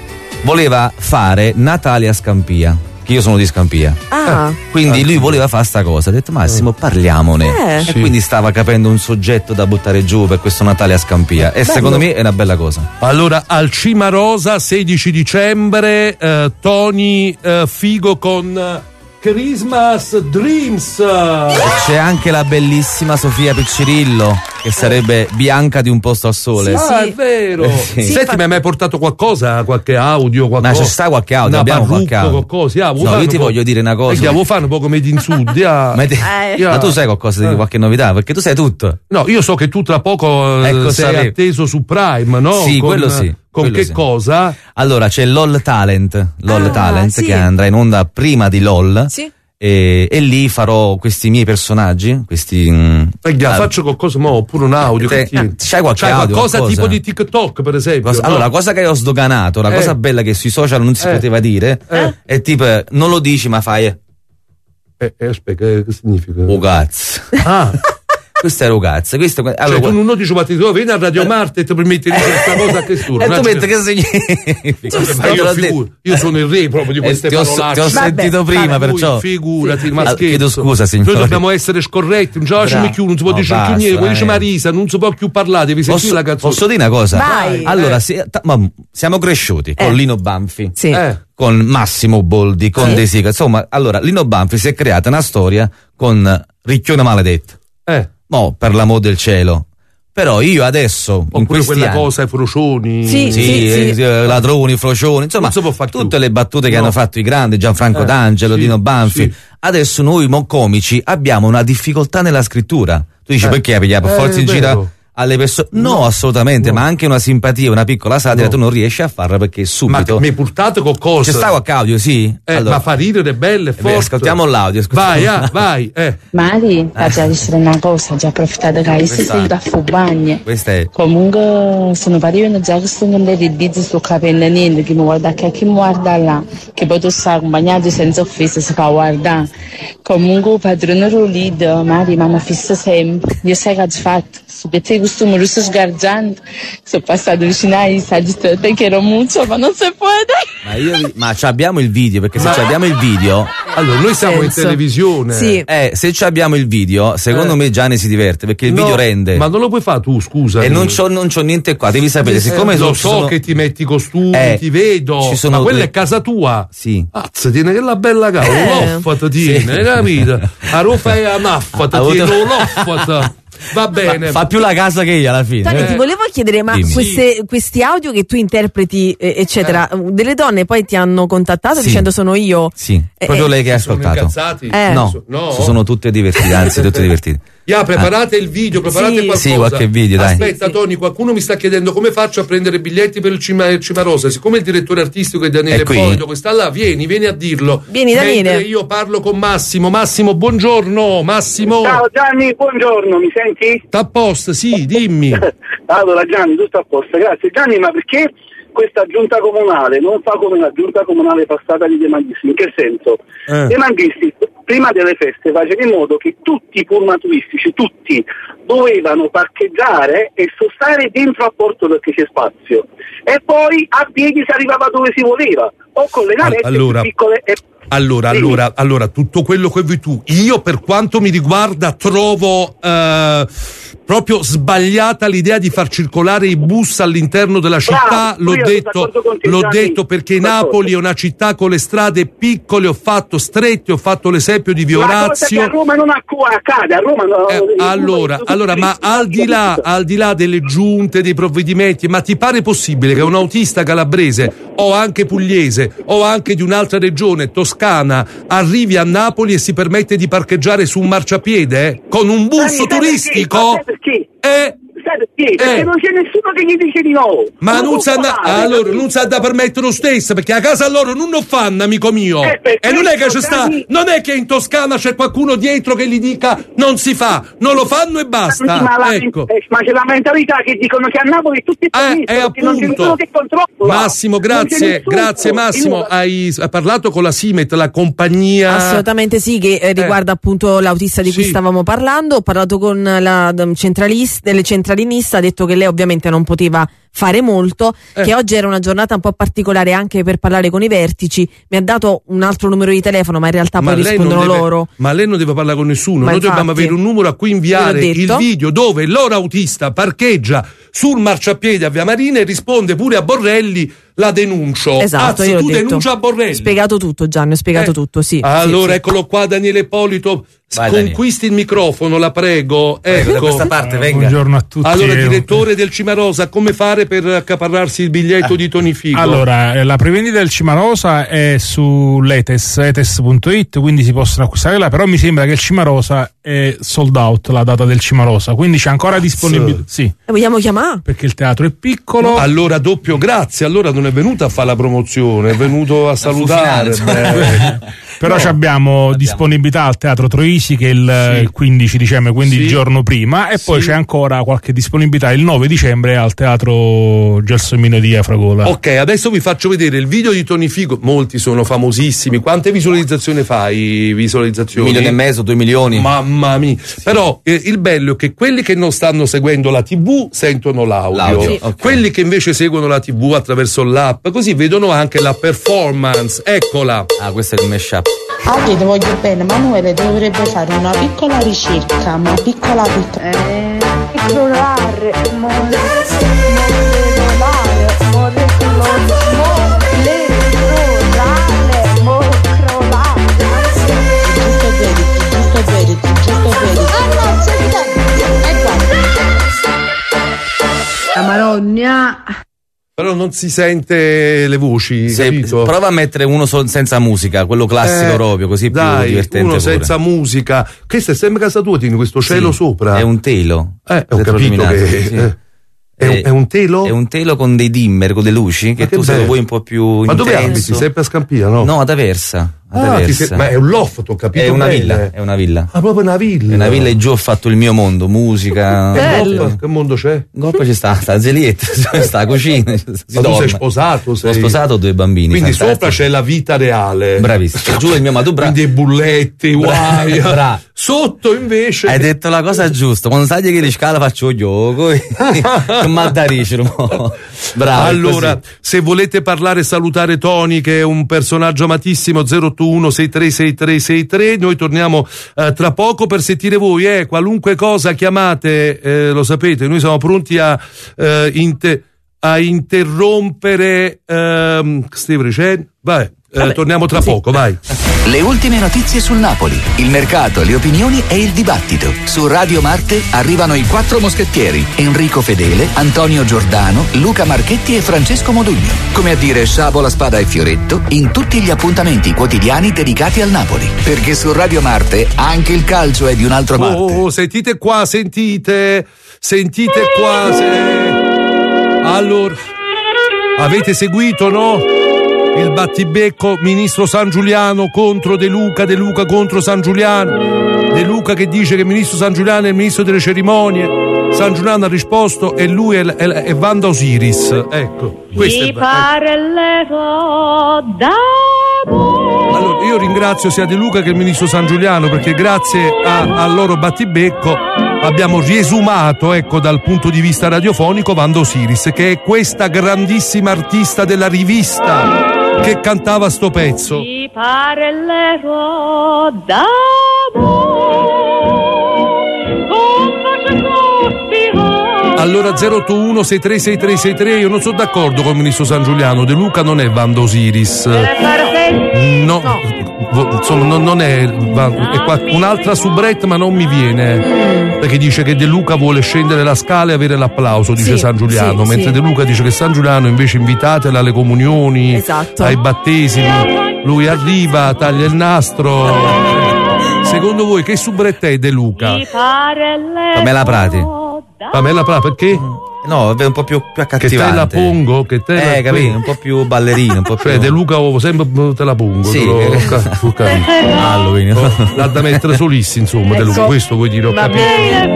voleva fare Natale a Scampia, che io sono di Scampia. Ah, Quindi lui voleva fare sta cosa, ha detto Massimo parliamone Eh. e Sì. quindi stava capendo un soggetto da buttare giù per questo Natale a Scampia e secondo me è una bella cosa. Allora, al Cimarosa, sedici dicembre, eh, Tony eh, Figo con eh, Christmas Dreams. E c'è anche la bellissima Sofia Piccirillo che sarebbe Bianca di Un posto al sole. Ah, è vero. Eh, sì. Senti, fa- mi hai mai portato qualcosa? Qualche audio? Qualcosa? Ma ci sta qualche audio, Una abbiamo parrucca, qualche audio. qualcosa? Ah, vuoi No, fare io ti un po'- voglio dire una cosa. Eh, che vuoi fare un po' come di in sud? ah? Ma, te- Eh. ma tu sai qualcosa di Eh. qualche novità? Perché tu sai tutto. No, io so che tu tra poco eh, Ecco, sei sapevo. atteso su Prime, no? Sì, Con- quello sì, Con quello che sì. cosa? Allora c'è LOL Talent, LOL Ah, Talent sì. che andrà in onda prima di LOL. sì. E, e lì farò questi miei personaggi, questi. mm, Eh, ah, faccio qualcosa, mo, oppure un audio. te- che ti- c'hai qualche C'hai audio, qualcosa qualcosa? tipo di TikTok, per esempio. cosa- no? allora, la cosa che ho sdoganato, la Eh. cosa bella che sui social non si Eh. poteva dire, Eh. è tipo, eh, non lo dici ma fai. eh, Eh, eh, aspetta, che, che significa? Oh cazzo. Ah, Questo è ragazzo. Questo, allora, cioè tu non dici, ma ti trovi vieni a Radio Marte e ti permetti di dire questa cosa che sturno. e tu metti che significa? Ma io, figu- io sono il re proprio di Eh, queste ti ho, parolacce. ti ho Vabbè, sentito prima, Vabbè, perciò. lui, figurati, ma Ah, scherzo. chiedo scusa, signore. Noi dobbiamo essere scorretti, non ce la facciamo Bravo. più, non si può No, dire più basta, niente, poi dice eh. Marisa, non si può più parlare, devi sentire Posso, la canzone. posso dire una cosa? Vai. Allora, Eh. si- ta- ma, siamo cresciuti con Eh. Lino Banfi, Sì. Eh, con Massimo Boldi, con Sì. De Sica. Insomma, allora, Lino Banfi si è creata una storia con Ricchione Maledetto. eh. Mo, per l'amor del cielo. Però io adesso, in Oppure questi quella anni, cosa ai frocioni. Sì, sì, sì, eh, sì. eh, ladroni, frocioni, insomma, Non si può fare più. tutte le battute che No. hanno fatto i grandi, Gianfranco Eh, D'Angelo, sì, Lino Banfi. sì. Adesso noi mo comici abbiamo una difficoltà nella scrittura. Tu dici Eh. perché la pigliare per Eh, forza in è giro vero. alle persone? No, No. assolutamente, No. ma anche una simpatia, una piccola satira No. tu non riesci a farla perché Ma subito. mi hai portato con cosa? C'è sta qualche audio, sì? Eh, Allora, ma fa ridere, belle, eh beh, forte. ascoltiamo l'audio. ascoltiamo Vai, ah, l'audio. vai, eh. Mari, ha già visto una cosa, già approfittato che hai Questa- sentito a fu bagno. Questa è. Comunque sono parivano già che sto andando di bizzi sto capendo niente, che mi guarda che chi mi guarda là, che poi tu stai accompagnato senza offesa si fa guardare. Comunque padrone Rolido, Mari, mi hanno fisso sempre, io sai che ho fatto, su per te questo mi russo sgargiando, sono passato vicino ai saggi te che ero muccio, ma non si può. Ma, io, vi- ma ci abbiamo il video, perché se Ma- ci abbiamo il video. Allora, noi siamo in Senso. televisione. Sì. Eh, se ci abbiamo il video, secondo Eh. me Gianni si diverte perché il No, video rende. Ma non lo puoi fare tu, scusa. E non c'ho, non c'ho niente qua, devi sapere, siccome eh, so- lo ci so sono- che ti metti i costumi, Eh, ti vedo. ci sono ma quella le- è casa tua. Sì. Azza, tiene che la bella casa. Eh. L'offata tiene, hai capito? A rofa è a maffata, Ha avuto- tiene l'offata. Va bene. Fa più la casa che io alla fine. Tony, eh. ti volevo chiedere, ma Dimmi. queste- questi audio che tu interpreti, eh, eccetera, delle donne poi ti hanno contattato Sì. dicendo sono io? Sì, Eh, proprio eh. lei che ha Si sono ascoltato. incazzati? Eh. No, No? si sono tutte divertite, anzi tutte divertite. Ya, preparate il video, preparate Sì. qualcosa. Sì, qualche video, dai. Aspetta, Sì, sì. Tony, qualcuno mi sta chiedendo come faccio a prendere biglietti per il Cima, il Cimarosa. Siccome il direttore artistico è Daniele È qui? Polito, che sta là, vieni, vieni a dirlo. Vieni, Daniele. Mentre io parlo con Massimo. Massimo, buongiorno. Massimo. Ciao Gianni, buongiorno, mi senti? Sta a posto, sì, dimmi. Allora Gianni, tutto a posto, grazie. Gianni, ma perché questa giunta comunale non fa come la giunta comunale passata di De Magistri? In che senso? Eh. De Magistri prima delle feste faceva in modo che tutti i pullman turistici, tutti, dovevano parcheggiare e sostare dentro a Porto perché c'è spazio. E poi a piedi si arrivava dove si voleva, o con le navette Allora, più piccole e Allora, allora, allora, tutto quello che vuoi tu. Io, per quanto mi riguarda, trovo eh, proprio sbagliata l'idea di far circolare i bus all'interno della città. Bravo, l'ho io detto, sono con te, l'ho Gianni. detto perché D'accordo. Napoli è una città con le strade piccole. Ho fatto strette, ho fatto l'esempio di Via Ma cosa Orazio. che a Roma non accu- accade, a Roma no, Eh, allora, allora, ma al di là, al di là delle giunte, dei provvedimenti, ma ti pare possibile che un autista calabrese o anche pugliese o anche di un'altra regione, Toscana, arrivi a Napoli e si permette di parcheggiare su un marciapiede eh? con un bus Sai turistico? perché? Eh? Sai perché? Perché Eh. non c'è nessuno che gli dice di no. Ma non non lo sa può da, fare, allora, capito? non sa da permettere lo stesso, perché a casa loro non lo fanno, amico mio. Eh, per e non è che questo, c'è sta, Gianni- non è che in Toscana c'è qualcuno dietro che gli dica non si fa, non lo fanno e basta. Ma, la- Ecco. eh, ma c'è la mentalità che dicono che a Napoli tutti è Eh, permesso, è perché non c'è appunto. nessuno che controlla. Massimo, Non c'è grazie, nessuno. grazie Massimo. Io- Hai, hai parlato con la Simet, la compagnia. Assolutamente sì, che eh, riguarda appunto l'autista di cui Sì. stavamo parlando. Ho parlato con la um, centralista, del centralinista, ha detto che lei ovviamente non poteva fare molto, Eh. che oggi era una giornata un po' particolare anche per parlare con i vertici. Mi ha dato un altro numero di telefono, ma in realtà poi lei non rispondono deve- loro. Ma lei non deve parlare con nessuno. Ma Noi dobbiamo infatti, avere un numero a cui inviare gliel'ho il detto. video dove il loro autista parcheggia sul marciapiede a Via Marina e risponde pure a Borrelli: la denuncio. Esatto, Azzi, io l'ho tu detto. denuncia a Borrelli. Ho spiegato tutto, Gianni, ho spiegato Eh. tutto, sì. Allora, sì, sì. eccolo qua, Daniele Ippolito. Vai, Daniele. Conquisti il microfono, la prego. Prego, da Ecco. questa parte, venga. Buongiorno a tutti. Allora, Eh, direttore del Cimarosa, come fare per accaparrarsi il biglietto di Tonifico? Allora, eh, la prevendita del Cimarosa è sull'Etes, etes punto it, quindi si possono acquistare là, però mi sembra che il Cimarosa è sold out, la data del Cimarosa, quindi c'è ancora disponibilità. Sì, E vogliamo chiamare? perché il teatro è piccolo. Allora, doppio grazie. Allora non è venuto a fare la promozione, è venuto a salutare. finale, Beh. Però No. ci abbiamo disponibilità al Teatro Troisi che è il, Sì. il quindici dicembre, quindi Sì. il giorno prima, e poi Sì. c'è ancora qualche disponibilità il nove dicembre al Teatro Gelsomino di Afragola. Ok, adesso vi faccio vedere il video di Tonifico. Molti sono famosissimi. Quante visualizzazioni fai? Un Visualizzazioni? milione e mezzo, due milioni. Mamma mia. Però eh, il bello è che quelli che non stanno seguendo la tivù sentono l'audio. L'audio, Sì. ok. Quelli che invece seguono la tivù attraverso l'app, così vedono anche la performance. Eccola. Ah, questo è il mashup. Oggi ti voglio bene, Manuele dovrebbe fare una piccola ricerca, ma piccola piccola. Eh, crollare, mollare, mollare, mollare, mollare. Giusto vedi, giusto vedi, giusto vedi. E guarda. La Marogna. Però non si sente le voci, Se- capito? prova a mettere uno sol- senza musica, quello classico Eh, proprio, così più dai, divertente. uno pure. senza musica. Questa è sempre casa tua, tieni questo cielo Sì, sopra. È un telo. Eh, ho capito Retroilluminato, che sì. eh, è, un, è un telo? È un telo con dei dimmer, con delle luci, che, che tu se bello. lo vuoi un po' più Ma intenso. dove abiti? Sempre a Scampia, no? No, ad Aversa. Ad Ah, ti Aversa. sei- ma è un loft, ho capito. È una bene. villa, è una villa. Ah, proprio una villa. È una villa e giù ho fatto il mio mondo, musica. Bello. Che, che mondo c'è? Goppa ci sta, sta zelietta, sta la cucina. Si Ma tu dorme. sei sposato? Sei... Sono sposato, ho due bambini. Quindi fantastici. sopra c'è la vita reale. Bravissimo. Giù è il mio, ma tu bra- Quindi i bulletti, Bra- guai. bra- Sotto invece. Hai detto la cosa giusta. Quando sai che le scala faccio gioco. Ma Bravo. Allora, se volete parlare e salutare Tony, che è un personaggio amatissimo, zero otto uno sei tre sei tre sei tre, noi torniamo eh, tra poco per sentire voi, eh, qualunque cosa chiamate, eh, lo sapete, noi siamo pronti a, eh, inter- a interrompere ehm, Steve Recen. Vai, eh, torniamo tra poco, vai. Le ultime notizie sul Napoli, il mercato, le opinioni e il dibattito. Su Radio Marte arrivano i quattro moschettieri: Enrico Fedele, Antonio Giordano, Luca Marchetti e Francesco Modugno. Come a dire sciabola, spada e fioretto in tutti gli appuntamenti quotidiani dedicati al Napoli. Perché su Radio Marte anche il calcio è di un altro Marte. Oh, oh, sentite qua, sentite, sentite qua. Se... Allora, avete seguito, no? Il battibecco ministro San Giuliano contro De Luca, De Luca contro San Giuliano. De Luca che dice che il ministro San Giuliano è il ministro delle cerimonie. San Giuliano ha risposto e lui è, è, è Wanda Osiris. Ecco, questo Mi è parlerò d'amore. Allora, io ringrazio sia De Luca che il ministro San Giuliano, perché grazie a- al loro battibecco abbiamo riesumato, ecco, dal punto di vista radiofonico Wanda Osiris, che è questa grandissima artista della rivista che cantava sto pezzo. Mi pare l'ero d'amore, con voce sospirare. Allora zero otto uno sei tre sei tre sei tre, io non sono d'accordo con il ministro San Giuliano. De Luca non è Wanda Osiris. No, vo- insomma non, non è, va- è qua- un'altra soubrette, ma non mi viene, perché dice che De Luca vuole scendere la scala e avere l'applauso, dice Sì, San Giuliano, sì, mentre sì. De Luca dice che San Giuliano invece invitatela alle comunioni, Esatto. ai battesimi, lui arriva, taglia il nastro. Secondo voi che soubrette è De Luca? Mi pare l'ero Pamela Prati. Pamela Prati, perché? No, è un po' più, più Che te accattivante. la pongo, che te la Eh, capito? Un po' più ballerino, un po' più. Cioè, De Luca oh, sempre te la pongo. Sì. te lo- ho ca- ho capito. Halloween. Oh, l'ha da mettere solissi, insomma, De Luca, Ecco. questo vuoi dire, ho Va capito.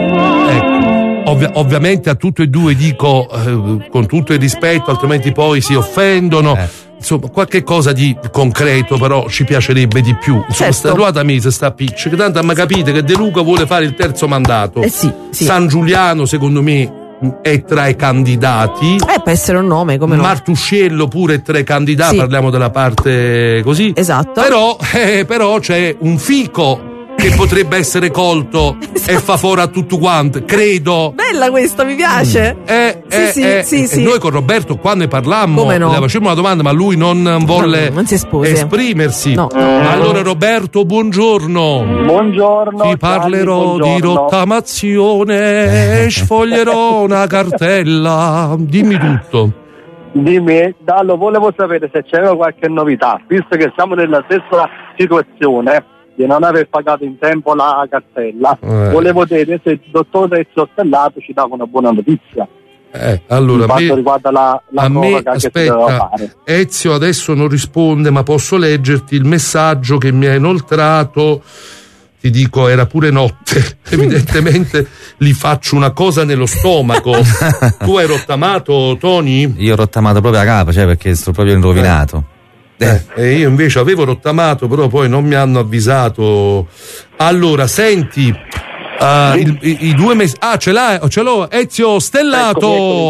Ecco. Ovvia- ovviamente a tutti e due dico eh, con tutto il rispetto, altrimenti poi si offendono. Eh. Insomma, qualche cosa di concreto però ci piacerebbe di più. Insomma, Certo. sta ruota mese sta piccia, che tanto ma capite che De Luca vuole fare il terzo mandato. Eh sì, sì. San Giuliano, secondo me, è tra i candidati. Eh, può essere un nome, come no? Martuscello pure è tra i candidati, Sì. parliamo della parte così. Esatto. Però, eh, però c'è un fico che potrebbe essere colto e fa fuori a tutto quanto, credo. Bella questa, mi piace. Eh, Sì, eh, sì, eh, sì, eh, sì. Noi con Roberto quando ne parlammo Come no? le facemmo una domanda, ma lui non volle No, non si espose. esprimersi. No. Allora Roberto, buongiorno. Buongiorno. Ti parlerò Gianni, di buongiorno. rottamazione, sfoglierò una cartella. Dimmi tutto. Dimmi, Dallo, volevo sapere se c'era qualche novità, visto che siamo nella stessa situazione di non aver pagato in tempo la cartella. Eh. Volevo vedere se il dottor Ezio Stellato ci dava una buona notizia. Eh, allora, per quanto me- riguarda la, la a me, proroga che si doveva aspetta, fare. Ezio adesso non risponde, ma posso leggerti il messaggio che mi ha inoltrato. Ti dico, era pure notte, evidentemente gli faccio una cosa nello stomaco. Tu hai rottamato, Tony? Io ho rottamato proprio a capo, cioè perché sto proprio rovinato. Eh, e io invece avevo rottamato, però poi non mi hanno avvisato. Allora, senti, uh, il- i, i due mesi. Ah, ce l'hai, ce l'ho, Ezio Stellato.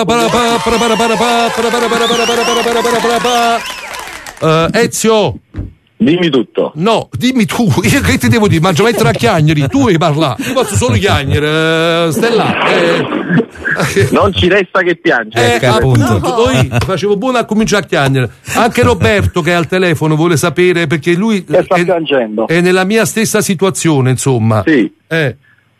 Uh, Ezio. Dimmi tutto. No, dimmi tu, io che ti devo dire? Mangia mettere a chiagneri, tu devi parlare. Io posso solo chiagnere, eh, Stellato. Eh. Non ci resta che piangere. Eh, appunto, poi facevo buono a cominciare a chiagnere. Anche Roberto che è al telefono vuole sapere, perché lui è, è nella mia stessa situazione, insomma. Sì. Eh.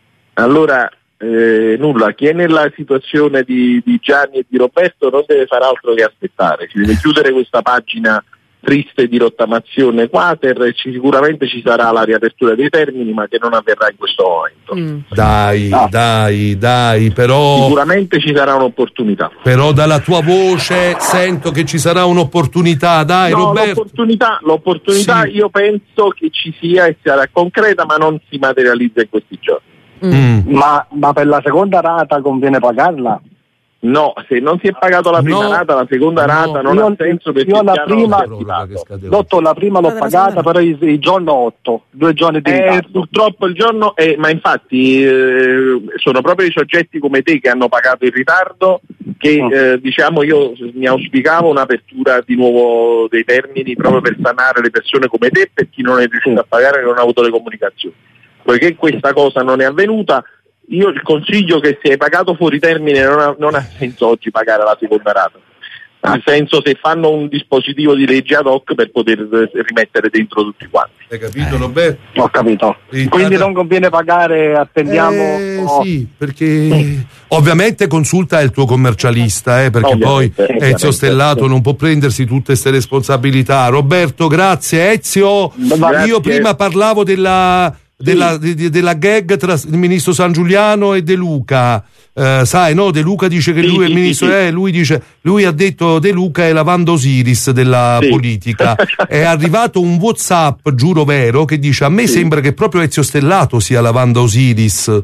Allora, eh, nulla, chi è nella situazione di, di Gianni e di Roberto non deve fare altro che aspettare, si deve chiudere questa pagina triste di rottamazione quater e ci, sicuramente ci sarà la riapertura dei termini, ma che non avverrà in questo momento. Dai, No. dai, dai, però. Sicuramente ci sarà un'opportunità. Però dalla tua voce sento che ci sarà un'opportunità, dai, No, Roberto. l'opportunità, l'opportunità Sì. io penso che ci sia e sarà concreta, ma non si materializza in questi giorni. Mm. Ma, ma per la seconda rata conviene pagarla? No, se non si è pagato la prima No. rata, la seconda rata non Io- ha senso perché io il la piano prima- non si è attivato. Dottor, la prima l'ho pagata, però il, il giorno otto, due giorni di Eh, ritardo. purtroppo il giorno, eh, ma infatti eh, sono proprio i soggetti come te che hanno pagato il ritardo che Mm. eh, diciamo io mi auspicavo un'apertura di nuovo dei termini proprio per sanare le persone come te, per chi non è riuscito a pagare e non ha avuto le comunicazioni. Poiché questa cosa non è avvenuta, io il consiglio che se hai pagato fuori termine non ha, non ha senso oggi pagare la seconda rata. Ha senso se fanno un dispositivo di legge ad hoc per poter eh, rimettere dentro tutti quanti. Hai capito, Roberto? Ho capito. Quindi non conviene pagare, attendiamo. Eh, oh. sì, perché ovviamente consulta il tuo commercialista, eh, perché Ovviamente, poi ovviamente, Ezio Stellato sì. non può prendersi tutte queste responsabilità. Roberto, grazie. Ezio, Grazie. io prima parlavo della, della, di- di- della gag tra il ministro San Giuliano e De Luca. Eh, sai, no? De Luca dice che Sì, lui è il sì, ministro, sì, sì. eh, lui dice, lui ha detto De Luca è la Wanda Osiris della Sì. politica. È arrivato un WhatsApp, giuro vero, che dice a me Sì. sembra che proprio Ezio Stellato sia la Wanda Osiris.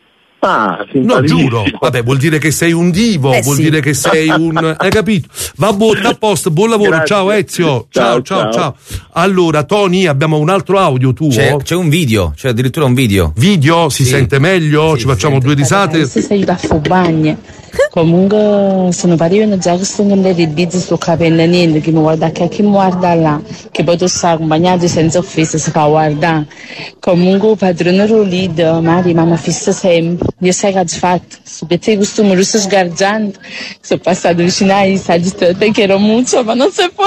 Ah, No, simpaticissimo. giuro. Vabbè, vuol dire che sei un divo, Eh, vuol sì. dire che sei un. Hai capito? Va buon, a posto, buon lavoro. Grazie. Ciao Ezio. Ciao, ciao, Ciao, ciao, Allora, Tony, abbiamo un altro audio tuo. C'è, c'è un video, c'è addirittura un video. Video? Si Sì. sente meglio? Sì, Ci facciamo si due risate? Se sei da fubagne. Comunque sono parivano già che sto andando di Ibiza, sto capendo niente, che mi guarda che chi mi guarda là, che poi tu stai accompagnato senza offesa, si fa guardare. Comunque padrone Rolido, Mari, mamma fissa sempre, io sai che hai fatto, subito questo mi russo sgargiando, sono passato vicino ai saggi che ero muccio, ma non si può.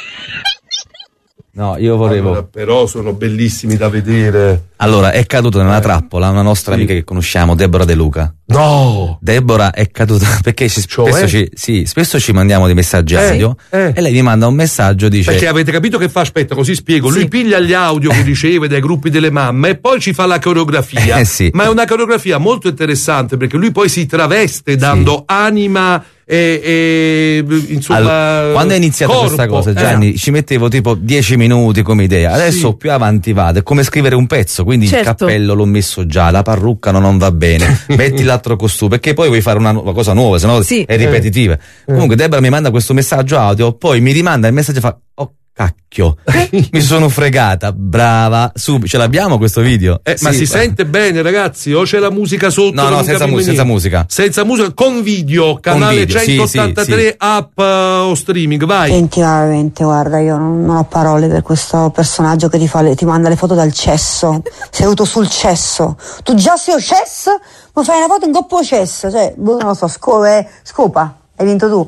No, io volevo. Allora, però sono bellissimi da vedere. Allora, è caduta nella trappola una nostra Sì. amica che conosciamo, Deborah De Luca. No! Deborah è caduta perché ci, Cioè? spesso, ci, sì, spesso ci mandiamo dei messaggi Eh, audio eh. e lei mi manda un messaggio, dice. Perché avete capito che fa? Aspetta, così spiego. Sì. Lui piglia gli audio che riceve dai gruppi delle mamme e poi ci fa la coreografia. Eh, sì. Ma è una coreografia molto interessante perché lui poi si traveste dando anima e, e insomma. Allora, quando è iniziata corpo. questa cosa, Eh. Gianni, ci mettevo tipo dieci minuti come idea. Adesso Sì. più avanti vado, è come scrivere un pezzo. Quindi Certo. il cappello l'ho messo già, la parrucca no, non va bene. Metti l'altro costume, perché poi vuoi fare una, una cosa nuova, sennò Sì. è ripetitiva. Comunque, Deborah mi manda questo messaggio audio, poi mi rimanda il messaggio e fa: oh cacchio, mi sono fregata, brava, subito. Ce l'abbiamo questo video? Eh, ma Sì, si sente bene, ragazzi? O c'è la musica sotto? No, che no, non senza, capiamo mu- senza niente? musica. Senza musica, con video, canale video, sì, centottantatré sì, sì. app eh, o streaming, vai. Senti, veramente, guarda, io non, non ho parole per questo personaggio che ti, fa le, ti manda le foto dal cesso. Seduto sul cesso. Tu già sei o cesso, ma fai una foto in coppo cesso. Cioè, boh, non lo so, sco- eh, scopa, hai vinto tu.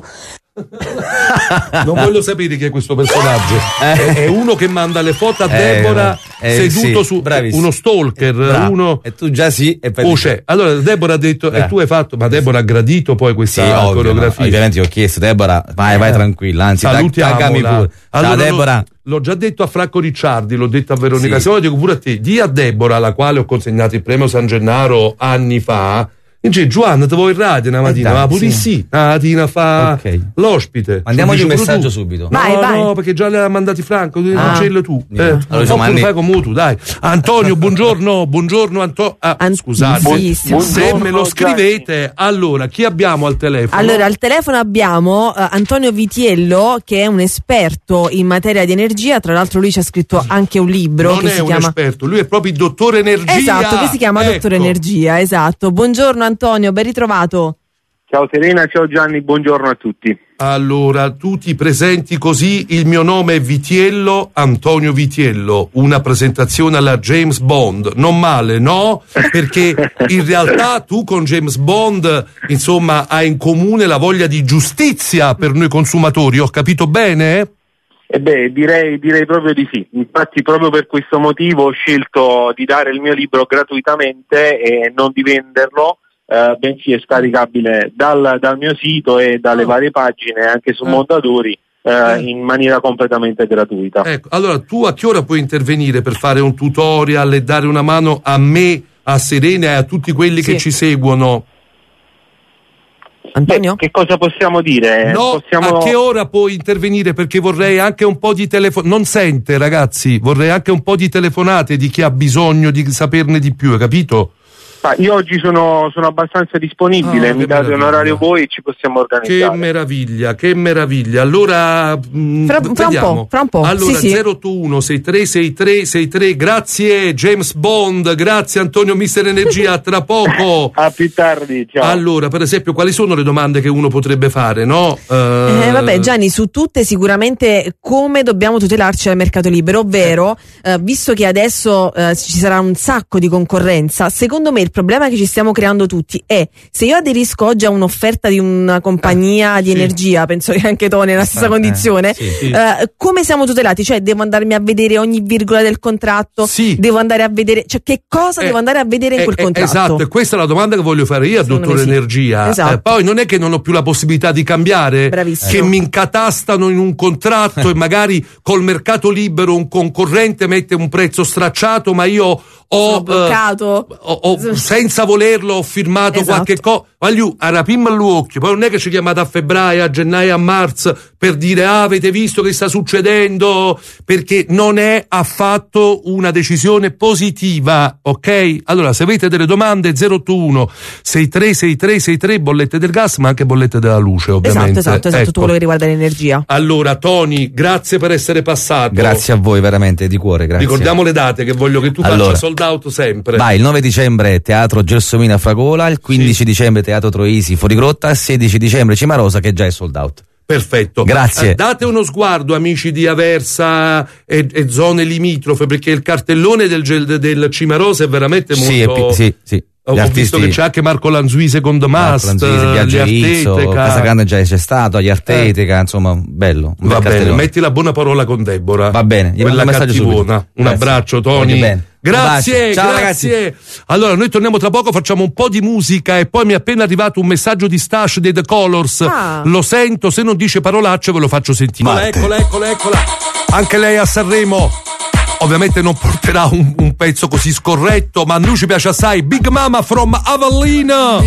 Non voglio sapere chi è questo personaggio. È, è uno che manda le foto a Eh, Deborah eh, seduto sì, su bravissimo. uno stalker. Bravo. Uno... E tu già sì, e poi Oh, dici- c'è. Allora Deborah ha detto, Eh. e tu hai fatto, ma Deborah ha gradito poi Sì, questa ovvio, coreografia. no, ovviamente io ho chiesto, Deborah, vai, vai Eh. tranquilla, anzi, taggami Salutiamola. pure. Ciao, Allora, Deborah. L'ho, l'ho già detto a Franco Ricciardi, l'ho detto a Veronica Sì. Simone, dico pure a te, di a Deborah, alla quale ho consegnato il premio San Gennaro anni fa. Dice, Giovanna, te vuoi in radio una mattina? Eh, dai, Ma pure sì. sì, una mattina fa Ok. l'ospite. Mandiamogli Lo un dici pure messaggio tu. subito. No, Vai, vai. no, perché già le ha mandati Franco, devi Ah. cancello tu. Eh. Allora, Oppure Giovanni- fai come tu, dai. Antonio, buongiorno, buongiorno Antonio. Ah, An- scusate, sì, sì. se me lo scrivete, allora chi abbiamo al telefono? Allora, al telefono abbiamo eh, Antonio Vitiello, che è un esperto in materia di energia. Tra l'altro, lui ci ha scritto anche un libro non che è si un chiama. esperto, lui è proprio il dottore energia. Esatto, che si chiama Ecco. Dottore Energia. Esatto. Buongiorno Antonio, ben ritrovato. Ciao Serena, ciao Gianni, buongiorno a tutti. Allora, tu ti presenti così, il mio nome è Vitiello, Antonio Vitiello, una presentazione alla James Bond, non male, no? Perché in realtà tu con James Bond, insomma, hai in comune la voglia di giustizia per noi consumatori, ho capito bene? E beh, direi, direi proprio di sì. Infatti proprio per questo motivo ho scelto di dare il mio libro gratuitamente e non di venderlo. Uh, bensì è scaricabile dal, dal mio sito e dalle Oh. varie pagine anche su Eh. Mondadori uh, Eh. in maniera completamente gratuita. Ecco, allora tu a che ora puoi intervenire per fare un tutorial e dare una mano a me, a Serena e a tutti quelli Sì. che ci seguono? Antonio? Beh, che cosa possiamo dire? No, possiamo... a che ora puoi intervenire? Perché vorrei anche un po' di telefonate. Non sente, ragazzi, vorrei anche un po' di telefonate di chi ha bisogno di saperne di più, hai capito? Ah, io oggi sono, sono abbastanza disponibile, Ah, mi che date un meraviglia. orario voi e ci possiamo Che organizzare. meraviglia, che meraviglia. Allora, mh, Fra- fra un vediamo. po', fra un po', Allora, sì, sì. zero otto uno sei tre sei tre sei tre, grazie James Bond, grazie Antonio Mister Energia, tra poco. A più tardi, ciao. Allora, per esempio, quali sono le domande che uno potrebbe fare, no? Eh, vabbè, Gianni, su tutte sicuramente come dobbiamo tutelarci dal mercato libero, ovvero eh, visto che adesso eh, ci sarà un sacco di concorrenza, secondo me il problema che ci stiamo creando tutti è se io aderisco oggi a un'offerta di una compagnia Eh, di sì. energia, penso che anche Tony è nella stessa Eh, condizione, sì, sì. eh, come siamo tutelati? Cioè devo andarmi a vedere ogni virgola del contratto? Sì. Devo andare a vedere, cioè che cosa Eh, devo andare a vedere in Eh, quel eh, contratto? Esatto, e questa è la domanda che voglio fare io a Secondo Dottore me sì. Energia. Esatto. Eh, poi non è che non ho più la possibilità di cambiare, Bravissimo. che mi incatastano in un contratto e magari col mercato libero un concorrente mette un prezzo stracciato, ma io ho, Sono eh, bloccato. ho- ho- senza volerlo ho firmato Esatto. qualche cosa. Voglio a rapimma all'occhio, poi non è che ci chiamate a febbraio, a gennaio, a marzo per dire ah, avete visto che sta succedendo, perché non è affatto una decisione positiva, ok? Allora, se avete delle domande, zero otto uno sei tre sei tre sei tre, bollette del gas, ma anche bollette della luce, ovviamente. Esatto, esatto, esatto, Ecco. tutto quello che riguarda l'energia. Allora, Tony, grazie per essere passato. Grazie a voi, veramente, di cuore, grazie. Ricordiamo le date, che voglio che tu Allora, faccia sold out sempre. Vai, il nove dicembre Teatro Gelsomino a Fragola, il quindici sì. dicembre Teatro Troisi Fuorigrotta, il sedici dicembre Cimarosa, che già è sold out. Perfetto. Grazie. Eh, date uno sguardo, amici di Aversa e, e zone limitrofe, perché il cartellone del, del, del Cimarosa è veramente sì, molto... È, sì, sì. Ho Gli visto artisti, che c'è anche Marco Lanzui secondo Mast, Viaggio Izzo, Casagrande già c'è stato, agli Arteteca, eh. insomma, bello. Va bene, metti la buona parola con Deborah. Va bene, gli quella cattivona. Un abbraccio, Tony. Grazie, ciao grazie. Ragazzi. Allora, noi torniamo tra poco, facciamo un po' di musica e poi mi è appena arrivato un messaggio di Stash dei The Colors. Ah. Lo sento, se non dice parolacce ve lo faccio sentire. Marte. Eccola, eccola, eccola. Anche lei a Sanremo. Ovviamente non porterà un, un pezzo così scorretto, ma a noi ci piace assai. Big Mama from Avellino.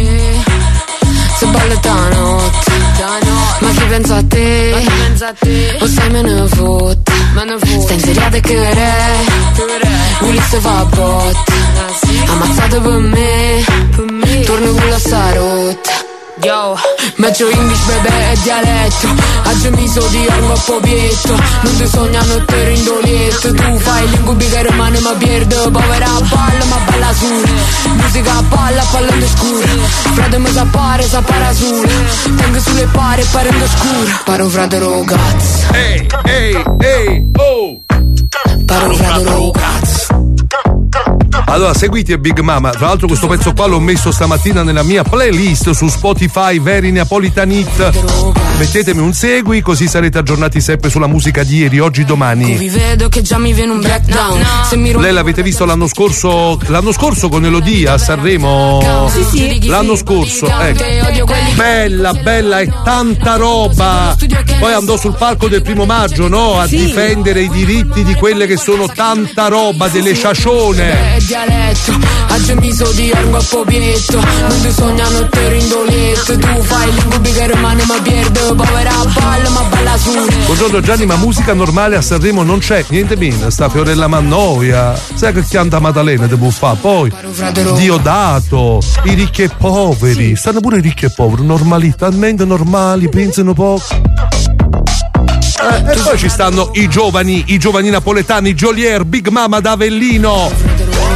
Se balle da notte, ma chi pensa a te? O sai me ne fotte? Stai inseriate che re Ulisse va a botte, ammazzate per me, torno con la sarotta. Yo, mezzo English, bebè, e dialetto. Oggi mi so di un popietto. Non ti sognano te rindoletto. Tu fai l'incubi che rimane ma perdo. Povera palla ma balla su. Musica a palla, palla in scura. Frate mi sa pare, sa para su. Tengo sulle pare, parendo scura. Paro fratello cazzo. Ehi, ehi, ehi, oh. Paro fratello cazzo. Allora, seguite Big Mama. Tra l'altro questo pezzo qua l'ho messo stamattina nella mia playlist su Spotify, Very Napolitan Hit. Mettetemi un segui, così sarete aggiornati sempre sulla musica di ieri, oggi, domani. Vi vedo che già mi viene un breakdown. Se mi Lei l'avete visto l'anno scorso, l'anno scorso con Elodie a Sanremo? Sì, sì. L'anno scorso, ecco. Bella, bella e tanta roba. Poi andò sul palco del primo maggio, no? A sì. difendere i diritti di quelle che sono tanta roba, delle ciacione. Dialetto, oggi mi so di un popietto. Non ti sognano te rindoletto. Tu fai l'incubi che rimane ma perdo. Povera palla ma balla su. Buongiorno Gianni, ma musica normale a Sanremo non c'è, niente meno. Sta Fiorella Mannoia, sai che canta Maddalena de Buffà. Poi Diodato, i ricchi e poveri. Stanno pure i ricchi e poveri, normali, talmente normali, pensano poco. Eh, e poi ci stanno i giovani, i giovani napoletani, Jolier, Big Mama d'Avellino,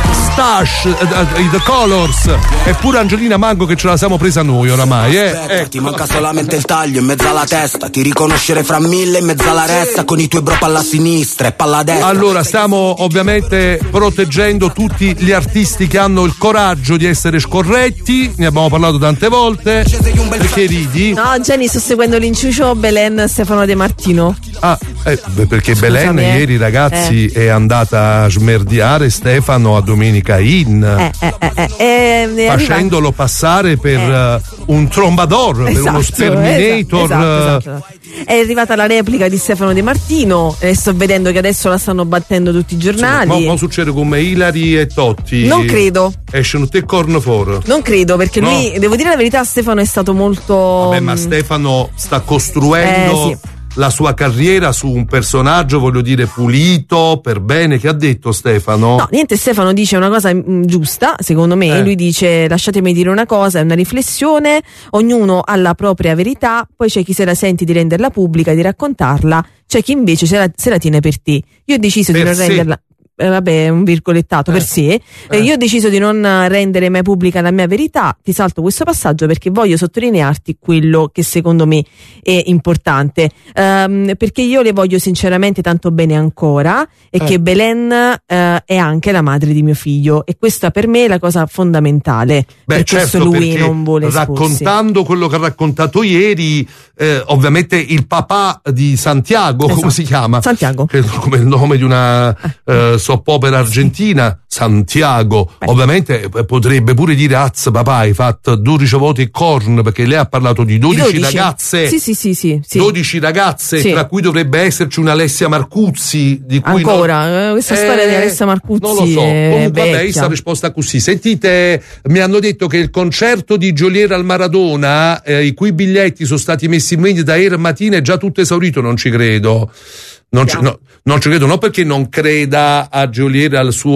Stash, uh, uh, The Colors, e pure Angelina Mango che ce la siamo presa noi oramai, eh. Aspetta, ecco. Ti manca solamente il taglio in mezzo alla testa, ti riconoscere fra mille in mezzo alla resta, con i tuoi bro palla a sinistra e palla a destra. Allora, stiamo ovviamente proteggendo tutti gli artisti che hanno il coraggio di essere scorretti, ne abbiamo parlato tante volte. Perché ridi? No, Jenny, sto seguendo l'inciucio Belen Stefano De Martino. Ah, eh, perché Scusami, Belen eh. ieri, ragazzi, eh. è andata a smerdiare Stefano a Domenica In, Eh, eh, eh, eh, eh, facendolo arriva... passare per eh. uh, un trombador, esatto, per uno Sperminator. Esatto, esatto, esatto. È arrivata la replica di Stefano De Martino e sto vedendo che adesso la stanno battendo tutti i giornali. Ma mo succede come Ilari e Totti. Non credo. Escono te corno fuori. Non credo, perché no. lui, devo dire la verità, Stefano è stato molto. Vabbè, ma Stefano sta costruendo eh, sì. la sua carriera su un personaggio, voglio dire, pulito, per bene. Che ha detto Stefano? No, niente, Stefano dice una cosa mh, giusta, secondo me. Eh. Lui dice: lasciatemi dire una cosa, è una riflessione, ognuno ha la propria verità, poi c'è chi se la sente di renderla pubblica, di raccontarla, c'è chi invece se la, se la tiene per te. Io ho deciso per di non sé. renderla. Eh, vabbè, un virgolettato eh. per sé. Eh. Eh. Io ho deciso di non rendere mai pubblica la mia verità. Ti salto questo passaggio perché voglio sottolinearti quello che secondo me è importante. Um, perché io le voglio sinceramente tanto bene ancora e eh. che Belen uh, è anche la madre di mio figlio, e questa per me è la cosa fondamentale. Beh, per certo, questo lui perché non vuole esporsi. raccontando quello che ha raccontato ieri, eh, ovviamente il papà di Santiago, esatto. come si chiama? Santiago. Che, come il nome di una eh, soppopera argentina, Santiago. Beh. Ovviamente potrebbe pure dire: azz papà, hai fatto dodici voti e corn, perché lei ha parlato di dodici, dodici ragazze. Sì, sì, sì, sì, sì. dodici ragazze, sì. Tra cui dovrebbe esserci una Alessia Marcuzzi. Di cui ancora non... questa eh, storia di Alessia Marcuzzi. Non lo so. Comunque, vabbè, sta risposta così. Sentite, mi hanno detto che il concerto di Joliera al Maradona, eh, i cui biglietti sono stati messi in vendita ieri mattina, è già tutto esaurito. Non ci credo. Non ci, no, non ci credo, non perché non creda a Joliera, al suo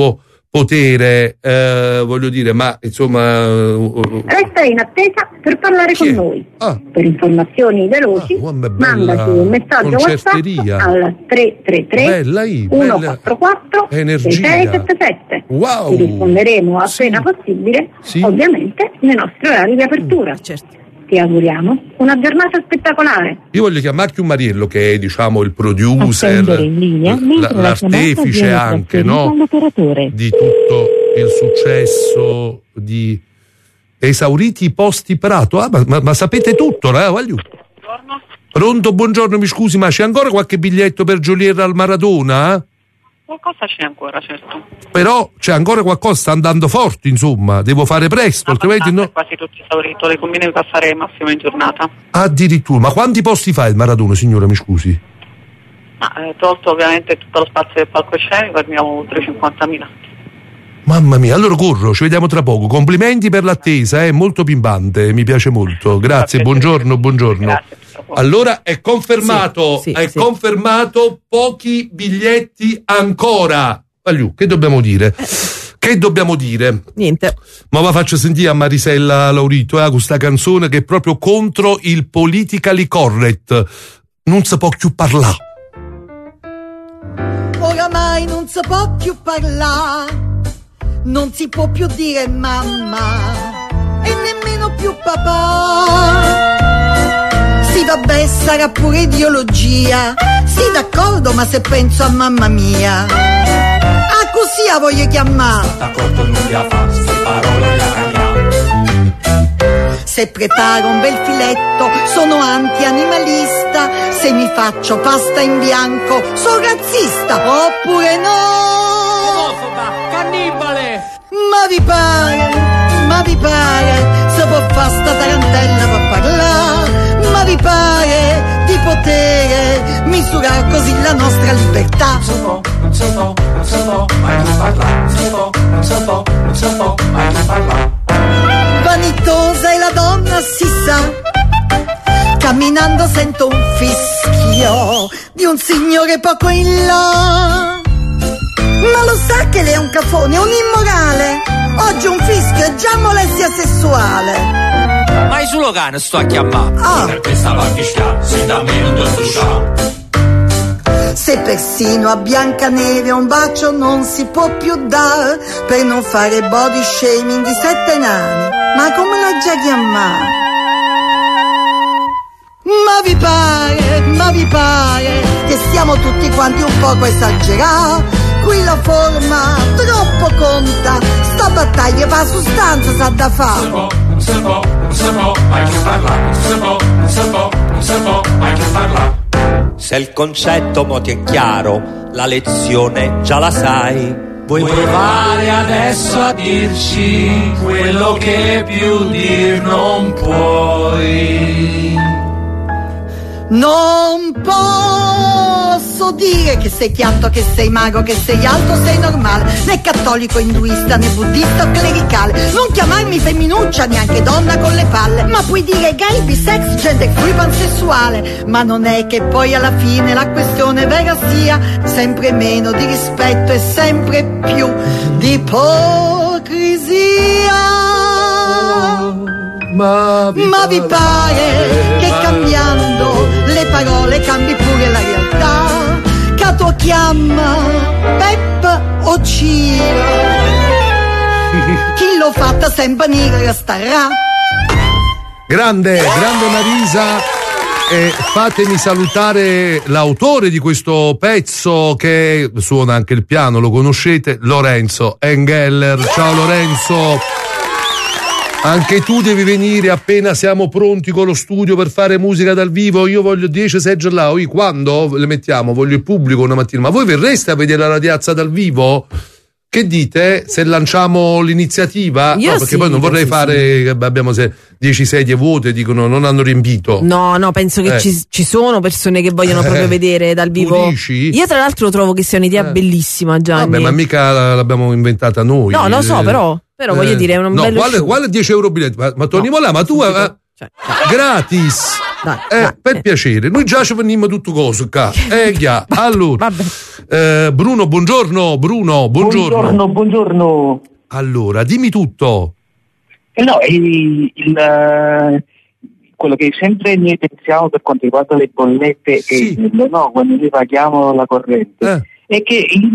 potere, eh, voglio dire, ma insomma... Uh, Resta in attesa per parlare con noi. Ah. Per informazioni veloci, Ah, bella mandaci un messaggio WhatsApp concerteria. al tre tre tre Bella, i, uno bella quattro quattro sei energia. sei sette sette. Wow. Ti risponderemo appena possibile, Sì. ovviamente nei nostri orari di apertura. Certo. Ti auguriamo una giornata spettacolare. Io voglio chiamarti un Mariello che è, diciamo, il producer, Attendere in linea l- mentre la l'artefice chiamata anche, viene no? trasferita Di tutto il successo di Esauriti i Posti Prato. Ah, ma, ma, ma sapete tutto, eh? Voglio. Pronto, buongiorno, mi scusi, ma c'è ancora qualche biglietto per Joliet al Maradona? Qualcosa c'è ancora, certo. Però c'è ancora qualcosa, sta andando forte, insomma, devo fare presto, altrimenti no. È quasi tutto esaurito, le conviene di passare massimo in giornata. Addirittura, ma quanti posti fa il Maradona, signora, mi scusi? Ma eh, tolto ovviamente tutto lo spazio del palcoscenico, abbiamo oltre cinquantamila. Mamma mia, allora corro, ci vediamo tra poco. Complimenti per l'attesa, è molto pimpante, mi piace molto. Grazie, buongiorno, buongiorno. Grazie. Allora è confermato, Sì, sì, è sì. confermato, pochi biglietti ancora. Vagliù, che dobbiamo dire? Che dobbiamo dire? Niente. Ma la faccio sentire a Marisella Laurito, eh, questa canzone che è proprio contro il politically correct. Non si può più parlare. Oramai non si può più parlare, non si può più dire mamma e nemmeno più papà. Sì, vabbè, sarà pure ideologia, sì, d'accordo, ma se penso a mamma mia, ah, così la voglio chiamare. D'accordo, non la fa, sti parole la cambiamo. Se preparo un bel filetto sono anti-animalista, se mi faccio pasta in bianco sono razzista, oppure no. Cannibale! Ma vi pare, ma vi pare, se può fare sta tarantella per parlare, ma vi pare di poter misurare così la nostra libertà. Non si può, non si può, non si può mai più parlare. Non si può, non si può, non si può mai più parlare. Vanitosa è la donna, si sa, camminando sento un fischio di un signore poco in là. Ma lo sa che lei è un cafone, un immorale? Oggi un fischio è già molestia sessuale. Ma il suo cane sto a chiamare. Ah. Per questa partischia, se da me non ti susciamo. Se persino a Biancaneve un bacio non si può più dare, per non fare body shaming di sette nani, ma come l'ha già chiamata? Ma vi pare, ma vi pare che stiamo tutti quanti un poco esagerati? Qui la forma troppo conta, sta battaglia per la sostanza sa da fare. Non si può, non si può mai più parlare. Non si può, non si può, non si può mai più parlare. Se il concetto mo ti è chiaro, la lezione già la sai. Vuoi provare adesso a dirci quello che più dir non puoi? Non posso dire che sei chiatto, che sei mago, che sei alto, sei normale, né cattolico, induista, né buddista o clericale. Non chiamarmi femminuccia, neanche donna con le palle, ma puoi dire gay, bisex, gender free, pansessuale. Ma non è che poi alla fine la questione vera sia sempre meno di rispetto e sempre più di ipocrisia. Ma vi, Ma vi pare che cambiando le parole cambi pure la realtà? Che tu chiama Pep o Ciro? Chi l'ho fatta sempre nera starà. Grande, grande Marisa. E fatemi salutare l'autore di questo pezzo che suona anche il piano, lo conoscete, Lorenzo Engeller. Ciao Lorenzo. Anche tu devi venire appena siamo pronti con lo studio per fare musica dal vivo. Io voglio dieci seggiole là. Oi, quando le mettiamo? Voglio il pubblico una mattina. Ma voi verreste a vedere la radiazza dal vivo? Che dite? Se lanciamo l'iniziativa? Io no, perché sì, poi non vorrei sì, fare che abbiamo dieci sedie vuote, dicono non hanno riempito. No, no, penso che Eh. ci, ci sono persone che vogliono Eh. proprio vedere dal Tu vivo. dici? Io tra l'altro trovo che sia un'idea Eh. bellissima, Gianni. Vabbè, ma mica l'abbiamo inventata noi. No, lo so, Eh. però, però voglio dire, è un no, bello quale, show. quale dieci euro biglietto? Ma, ma torniamo là, ma tu eh, gratis. dai, eh, dai. per piacere, noi già ci venimmo tutto coso qua. Eh, chiaro. Allora, eh, Bruno, buongiorno, Bruno, buongiorno. Buongiorno, buongiorno. Allora, dimmi tutto. Eh no, il, il, quello che sempre noi pensiamo per quanto riguarda le bollette sì. e no, quando noi paghiamo la corrente, eh. è che il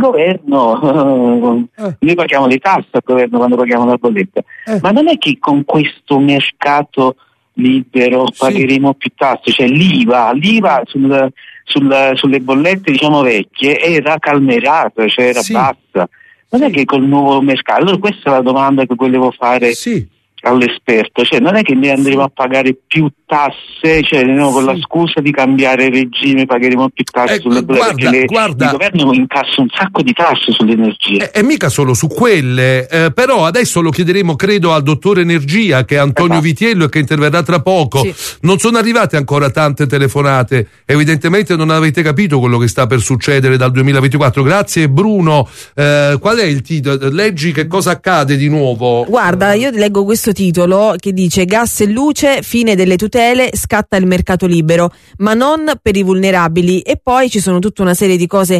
governo, eh. noi paghiamo le tasse al governo quando paghiamo la bolletta, eh. ma non è che con questo mercato libero sì. pagheremo più tasse, cioè l'I V A, l'I V A sul, sul, sulle bollette diciamo vecchie era calmerata, cioè era sì. bassa. Non sì. è che col nuovo mercato, allora questa è la domanda che volevo fare sì. all'esperto, cioè non è che noi andremo sì. a pagare più tasse, cioè no, con sì. la scusa di cambiare regime pagheremo più tasse eh, sulle bollette, le, guarda, il governo incassa un sacco di tasse sull'energia. E, e mica solo su quelle, eh, però adesso lo chiederemo credo al dottore Energia che è Antonio esatto. Vitiello e che interverrà tra poco. Sì. Non sono arrivate ancora tante telefonate, evidentemente non avete capito quello che sta per succedere dal duemilaventiquattro. Grazie Bruno, eh, qual è il titolo? Leggi che cosa accade di nuovo? Guarda, io leggo questo titolo che dice gas e luce, fine delle tutele, scatta il mercato libero, ma non per i vulnerabili, e poi ci sono tutta una serie di cose